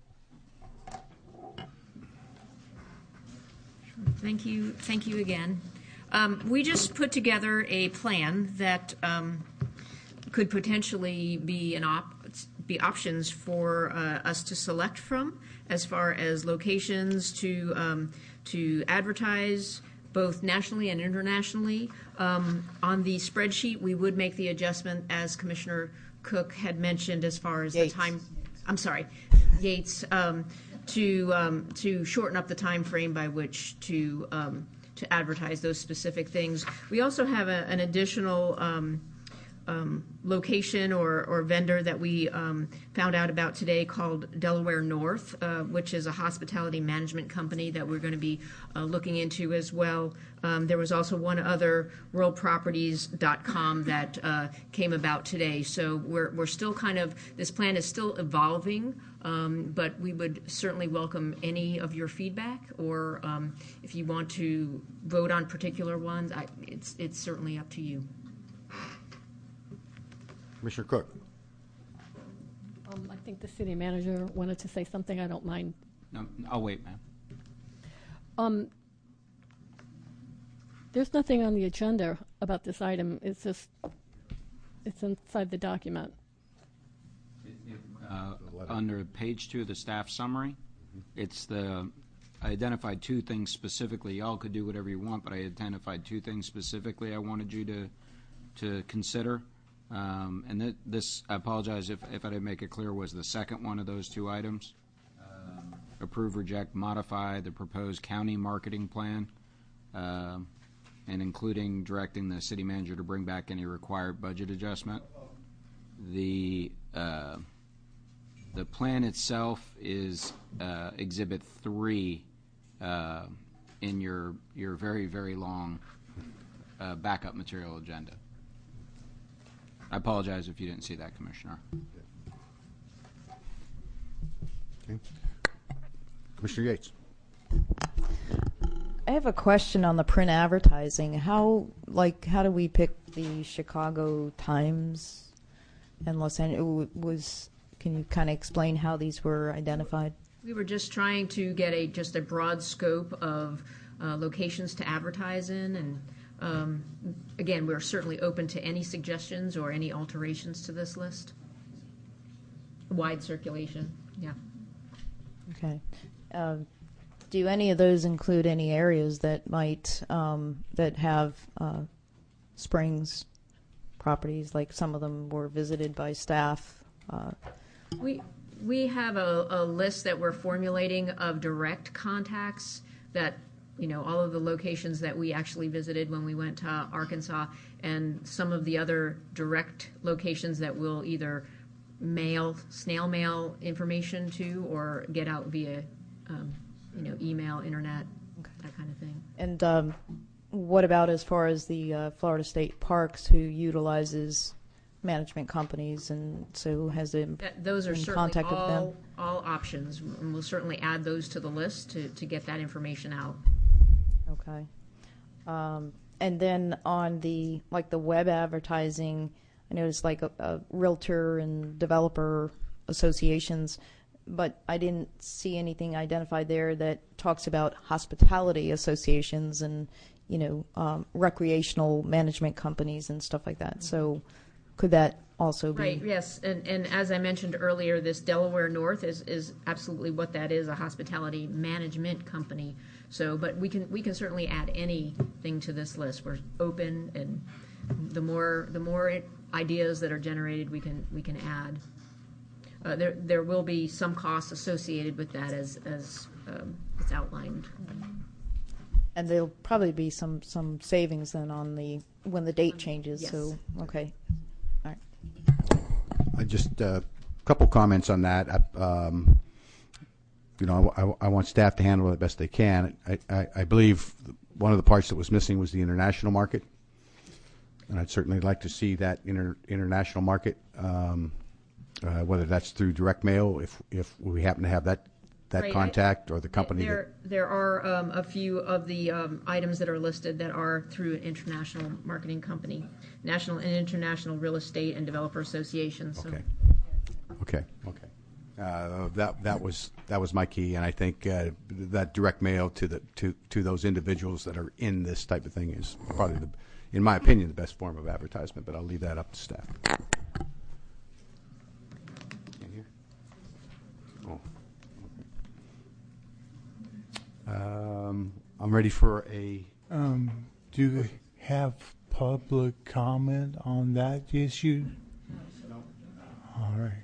P: Thank you. Thank you again. Um, we just put together a plan that um, could potentially be an op- be options for uh, us to select from, as far as locations to um, to advertise both nationally and internationally. Um, on the spreadsheet, we would make the adjustment, as Commissioner Cook had mentioned, as far as
F: Yates.
P: the time. I'm sorry, Yates. Um, to um, to shorten up the time frame by which to um, to advertise those specific things. We also have a, an additional um, um, location or, or vendor that we um, found out about today called Delaware North, uh, which is a hospitality management company that we're going to be uh, looking into as well. Um, there was also one other, world properties dot com, that uh, came about today. So we're we're still kind of, this plan is still evolving. Um, but we would certainly welcome any of your feedback, or um, if you want to vote on particular ones, I, it's it's certainly up to you.
A: Commissioner Cook.
O: Um, I think the city manager wanted to say something. I don't mind
X: No, I'll wait, ma'am.
O: Um, there's nothing on the agenda about this item. It's just, it's inside the document.
X: Uh, under page two of the staff summary, it's the, I identified two things specifically. Y'all could do whatever you want, but I identified two things specifically I wanted you to to consider. Um, and th this, I apologize if, if I didn't make it clear, was the second one of those two items. Um, approve, reject, modify the proposed county marketing plan, uh, and including directing the city manager to bring back any required budget adjustment. The uh, the plan itself is uh, Exhibit three uh, in your your very very long uh, backup material agenda. I apologize if you didn't see that, Commissioner.
A: Okay. Commissioner Yates.
F: I have a question on the print advertising. How, like, how do we pick the Chicago Times and Los Angeles? Was, can you kind of explain how these were identified?
P: We were just trying to get a just a broad scope of uh, locations to advertise in, and um, again, we're certainly open to any suggestions or any alterations to this list. Wide circulation, yeah.
F: Okay. Um, do any of those include any areas that might um, that have uh, springs properties? Like some of them were visited by staff. Uh,
P: We we have a, a list that we're formulating of direct contacts that, you know, all of the locations that we actually visited when we went to Arkansas, and some of the other direct locations that we'll either mail, snail mail information to, or get out via, um, you know, email, internet, okay. That kind of thing.
F: and um, what about as far as the uh, Florida State Parks, who utilizes management companies, and so has it
P: That, those are
F: in
P: certainly
F: contact with them?
P: all, all options, and we'll certainly add those to the list to, to get that information out.
F: Okay. Um, and then on the, like the web advertising, I noticed like a, a realtor and developer associations, but I didn't see anything identified there that talks about hospitality associations and, you know, um, recreational management companies and stuff like that. So could that also be?
P: Right, yes, and, and as I mentioned earlier, this Delaware North is, is absolutely what that is, a hospitality management company. So, but we can we can certainly add anything to this list. We're open, and the more the more it, ideas that are generated, we can we can add. Uh, there there will be some costs associated with that, as as um, it's outlined.
F: And there'll probably be some some savings then on the when the date changes.
P: Yes.
F: So okay.
A: I just a uh, couple comments on that. I, um, you know, I, I want staff to handle it the best they can. I, I, I believe one of the parts that was missing was the international market, and I'd certainly like to see that inter, international market, um, uh, whether that's through direct mail, if if we happen to have that that
P: Right,
A: contact, or the company.
P: There, there are um, a few of the um, items that are listed that are through an international marketing company, national and international real estate and developer associations. So.
A: Okay. Okay. Okay. Uh, that that was that was my key, and I think uh, that direct mail to the to to those individuals that are in this type of thing is probably, the, in my opinion, the best form of advertisement. But I'll leave that up to staff. Oh. Um, I'm ready for a.
B: Um, do we have public comment on that issue?
A: No.
B: All right.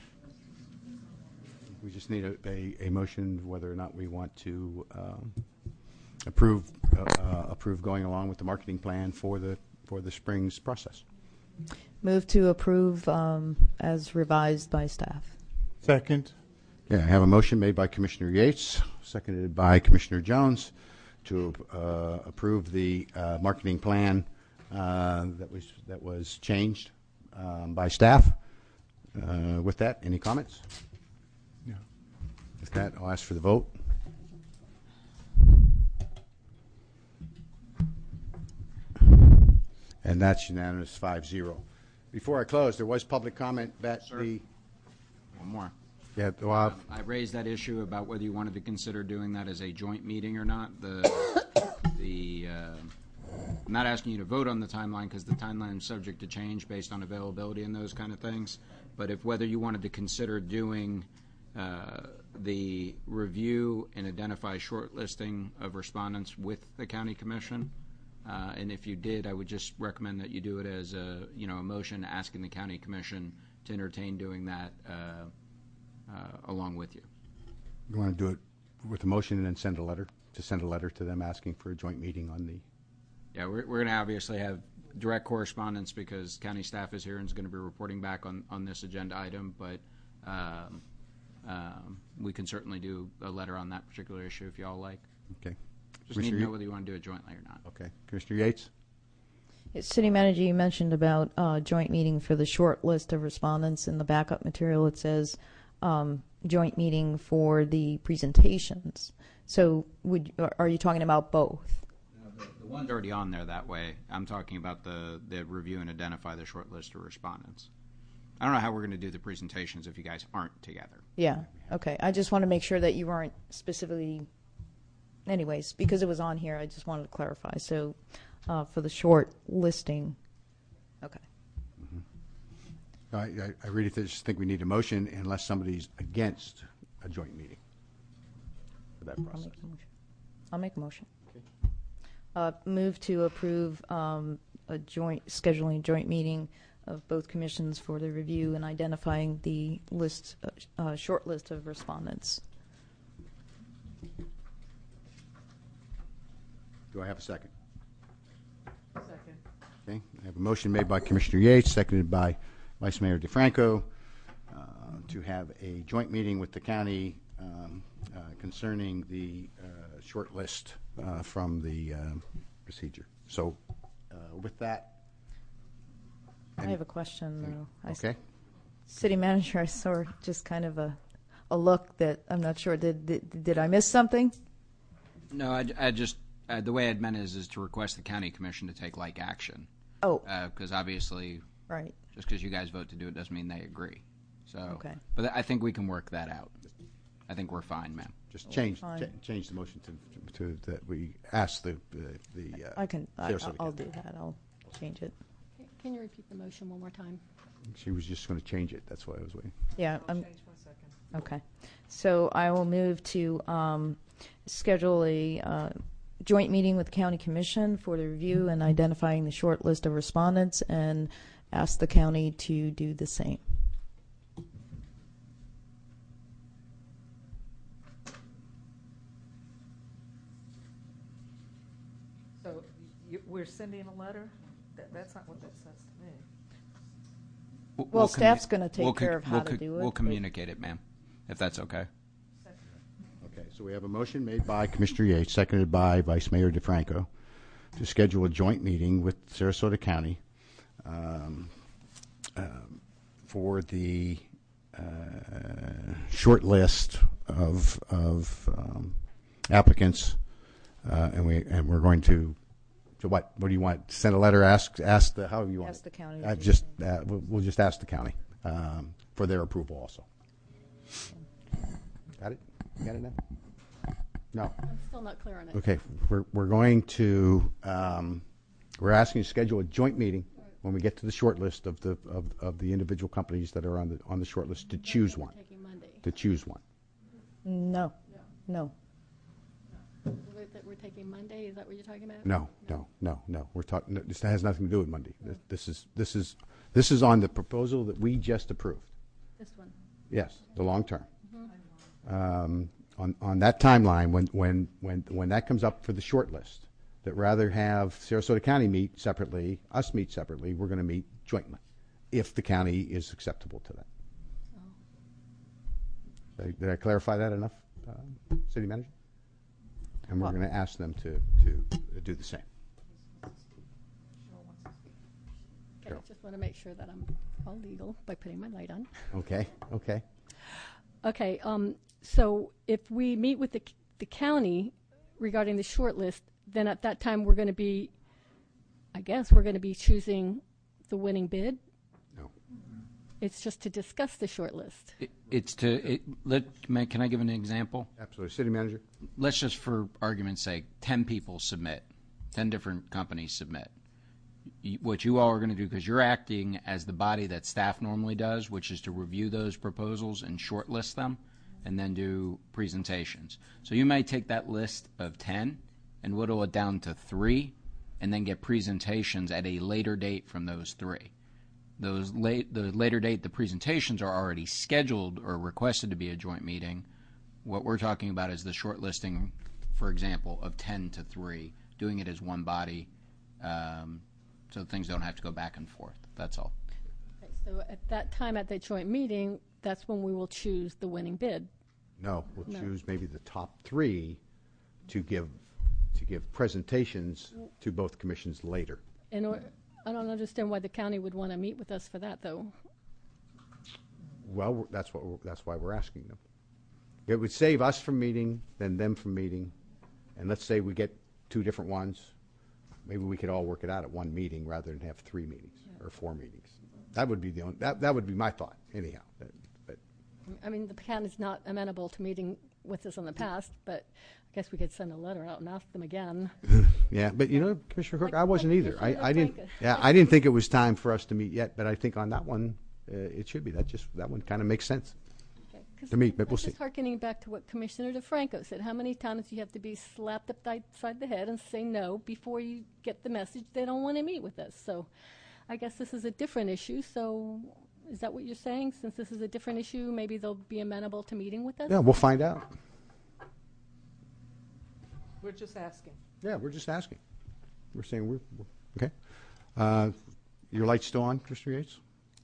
A: We just need a, a, a motion whether or not we want to um, approve uh, uh, approve going along with the marketing plan for the for the Springs process.
F: Move to approve um, as revised by staff.
B: Second.
A: Yeah, I have a motion made by Commissioner Yates, seconded by Commissioner Jones, to uh, approve the uh, marketing plan uh, that was that was changed um, by staff. Uh, with that, any comments?
B: No.
A: With that, I'll ask for the vote. And that's unanimous, five zero. Before I close, there was public comment that
X: Sir?
A: the
X: One more.
A: Yeah, well,
X: Um, I raised that issue about whether you wanted to consider doing that as a joint meeting or not. The, the, uh, I'm not asking you to vote on the timeline because the timeline is subject to change based on availability and those kind of things. But if whether you wanted to consider doing uh, the review and identify shortlisting of respondents with the county commission, uh, and if you did, I would just recommend that you do it as a, you know, a motion asking the county commission to entertain doing that uh, uh, along with you.
A: You want to do it with a motion and then send a letter, to send a letter to them asking for a joint meeting on the...
X: Yeah, we're, we're going to obviously have direct correspondence because county staff is here and is going to be reporting back on, on this agenda item, but um, um, we can certainly do a letter on that particular issue if you all like.
A: Okay.
X: Just need to know whether you want to do it jointly or not.
A: Okay. Commissioner Yates?
F: Yes, City Manager, you mentioned about uh, joint meeting for the short list of respondents. In the backup material, it says um, joint meeting for the presentations. So would are you talking about both?
X: The one's already on there that way. I'm talking about the, the review and identify the short list of respondents. I don't know how we're going to do the presentations if you guys aren't together.
F: Yeah, okay. I just want to make sure that you weren't specifically, anyways, because it was on here, I just wanted to clarify. So uh, for the short listing, okay.
A: I, I, I really just think we need a motion unless somebody's against a joint meeting for that
F: I'll
A: process.
F: make a motion. I'll make a motion. Uh, move to approve um, a joint, scheduling a joint meeting of both commissions for the review and identifying the list, uh, uh, short list of respondents.
A: Do I have a second?
J: Second.
A: Okay. I have a motion made by Commissioner Yates, seconded by Vice Mayor DeFranco, uh, to have a joint meeting with the county um, uh, concerning the uh, short list uh, from the uh, procedure. So uh, with that.
F: I have a question, though. I s-
A: Okay.
F: City Manager, I saw just kind of a, a look that I'm not sure. Did, did, did I miss something?
X: No, I, I just, uh, the way I'd meant is, is to request the county commission to take like action.
F: Oh.
X: Because obviously,
F: Right.
X: just because you guys vote to do it doesn't mean they agree. So,
F: Okay.
X: But I think we can work that out. I think we're fine, ma'am.
A: Just change
F: Fine.
A: ch- change the motion to, to that we ask the the, the uh,
F: I can. I,
A: Sarasota
F: I'll
A: County.
F: do that. I'll change it.
O: Can you repeat the motion one more time?
A: She was just going to change it. That's why I was waiting.
F: Yeah. I'm, okay. So I will move to um, schedule a uh, joint meeting with the county commission for the review and identifying the short list of respondents, and ask the county to do the same.
J: So you, we're sending a letter? That, that's not what that says to me.
X: We'll-
F: Well,
X: we'll
F: staff's
X: commu-
F: gonna take
X: we'll con-
F: care of how
X: we'll
F: to
X: con-
F: do it,
X: We'll
F: but-
X: communicate it, ma'am, if that's okay.
A: Okay, so we have a motion made by Commissioner Yates, seconded by Vice Mayor DeFranco, to schedule a joint meeting with Sarasota County um, um, for the uh, short list of of um, applicants, uh, and we and we're going to. So what? What do you want? Send a letter? Ask ask the however you want.
F: Ask
A: it.
F: the county to
A: Uh,
F: do
A: just uh, we'll, we'll just ask the county um, for their approval also. Got it? You got it now? No.
O: I'm still not clear on it.
A: Okay, we're, we're going to, um, we're asking to schedule a joint meeting when we get to the short list of the, of, of the individual companies that are on the, on the short list to choose one.
O: Taking Monday.
A: To choose one.
F: No. No.
O: We're- That we're taking Monday, is that what you're talking about?
A: No, no, no, no. We're talking, this has nothing to do with Monday. This- This is, this is, this is on the proposal that we just approved.
O: This one.
A: Yes, the long term.
O: Mhm.
A: Um, on, on that timeline, when, when, when, when that comes up for the short list, that rather have Sarasota County meet separately, us meet separately, we're going to meet jointly, if the county is acceptable to that. Did I- Did I clarify that enough, um, City Manager? And we're
F: Well-
A: going to ask them to, to do the same.
O: Okay, I just want to make sure that I'm all legal by putting my light on.
A: Okay, okay.
O: Okay, um, so if we meet with the, the county regarding the short list, then at that time we're going to be, I guess, we're going to be choosing the winning bid?
A: No.
O: It's just to discuss the short list.
X: It, it's to, it, let, may- can I give an example?
A: Absolutely. City manager?
X: Let's just, for argument's sake, ten people submit, ten different companies submit. You- What you all are going to do, because you're acting as the body that staff normally does, which is to review those proposals and shortlist them, and then do presentations. So you may take that list of ten and whittle it down to three, and then get presentations at a later date from those three. Those late, the later date, the presentations are already scheduled or requested to be a joint meeting. What we're talking about is the shortlisting, for example, of ten to three, doing it as one body, um, so things don't have to go back and forth. That's all.
O: Okay, so at that time, at that joint meeting, that's when we will choose the winning bid.
A: No, we'll
O: No.
A: choose maybe the top three to give, to give presentations to both commissions later.
O: In or, I don't understand why the county would want to meet with us for that, though.
A: Well, that's what, we're- that's why we're asking them. It would save us from meeting, then them from meeting, and let's say we get two different ones, maybe we could all work it out at one meeting rather than have three meetings or four meetings. That would be the only, that, that would be my thought, anyhow. But- But
O: I mean, the county's not amenable to meeting with us in the past, but I guess we could send a letter out and ask them again.
A: Yeah, but you know, Commissioner Cook, I wasn't either. I,
O: Commissioner
A: I didn't.
O: Franco.
A: Yeah, I didn't think it was time for us to meet yet. But I think on that one, uh, it should be. That just that one kind of makes sense to me. But we'll see.
O: Just harkening back to what Commissioner DeFranco said, how many times do you have to be slapped upside the head and say no before you get the message they don't want to meet with us? So, I guess this is a different issue. So, is that what you're saying? Since this is a different issue, maybe they'll be amenable to meeting with us?
A: Yeah, we'll find out.
N: We're just asking.
A: Yeah, we're just asking. We're saying we're, we're okay. Uh, your light's still on, Commissioner Yates?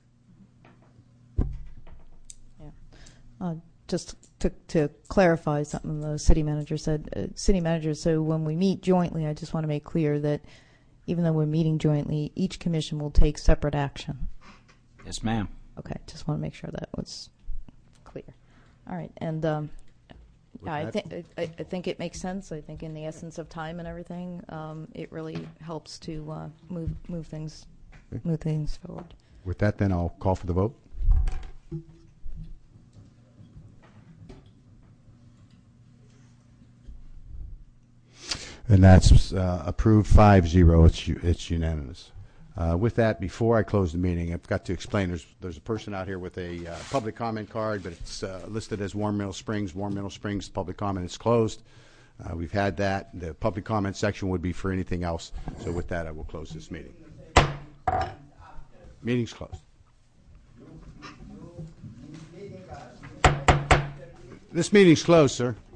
F: Yeah. Uh, just to, to clarify something the city manager said, uh, city manager, so when we meet jointly, I just want to make clear that even though we're meeting jointly, each commission will take separate action.
X: Yes, ma'am.
F: Okay, just want to make sure that was clear. All right, and um, yeah, I
A: that-
F: think I, I think it makes sense. I think in the essence of time and everything, um, it really helps to uh, move move things move things forward.
A: With that, then I'll call for the vote. And that's uh, approved five zero. It's u- it's unanimous. Uh, with that, before I close the meeting, I've got to explain. There's there's a person out here with a uh, public comment card, but it's uh, listed as Warm Middle Springs. Warm Middle Springs public comment is closed. Uh, we've had that. The public comment section would be for anything else. So with that, I will close this meeting. Meeting's closed. This meeting's closed, sir.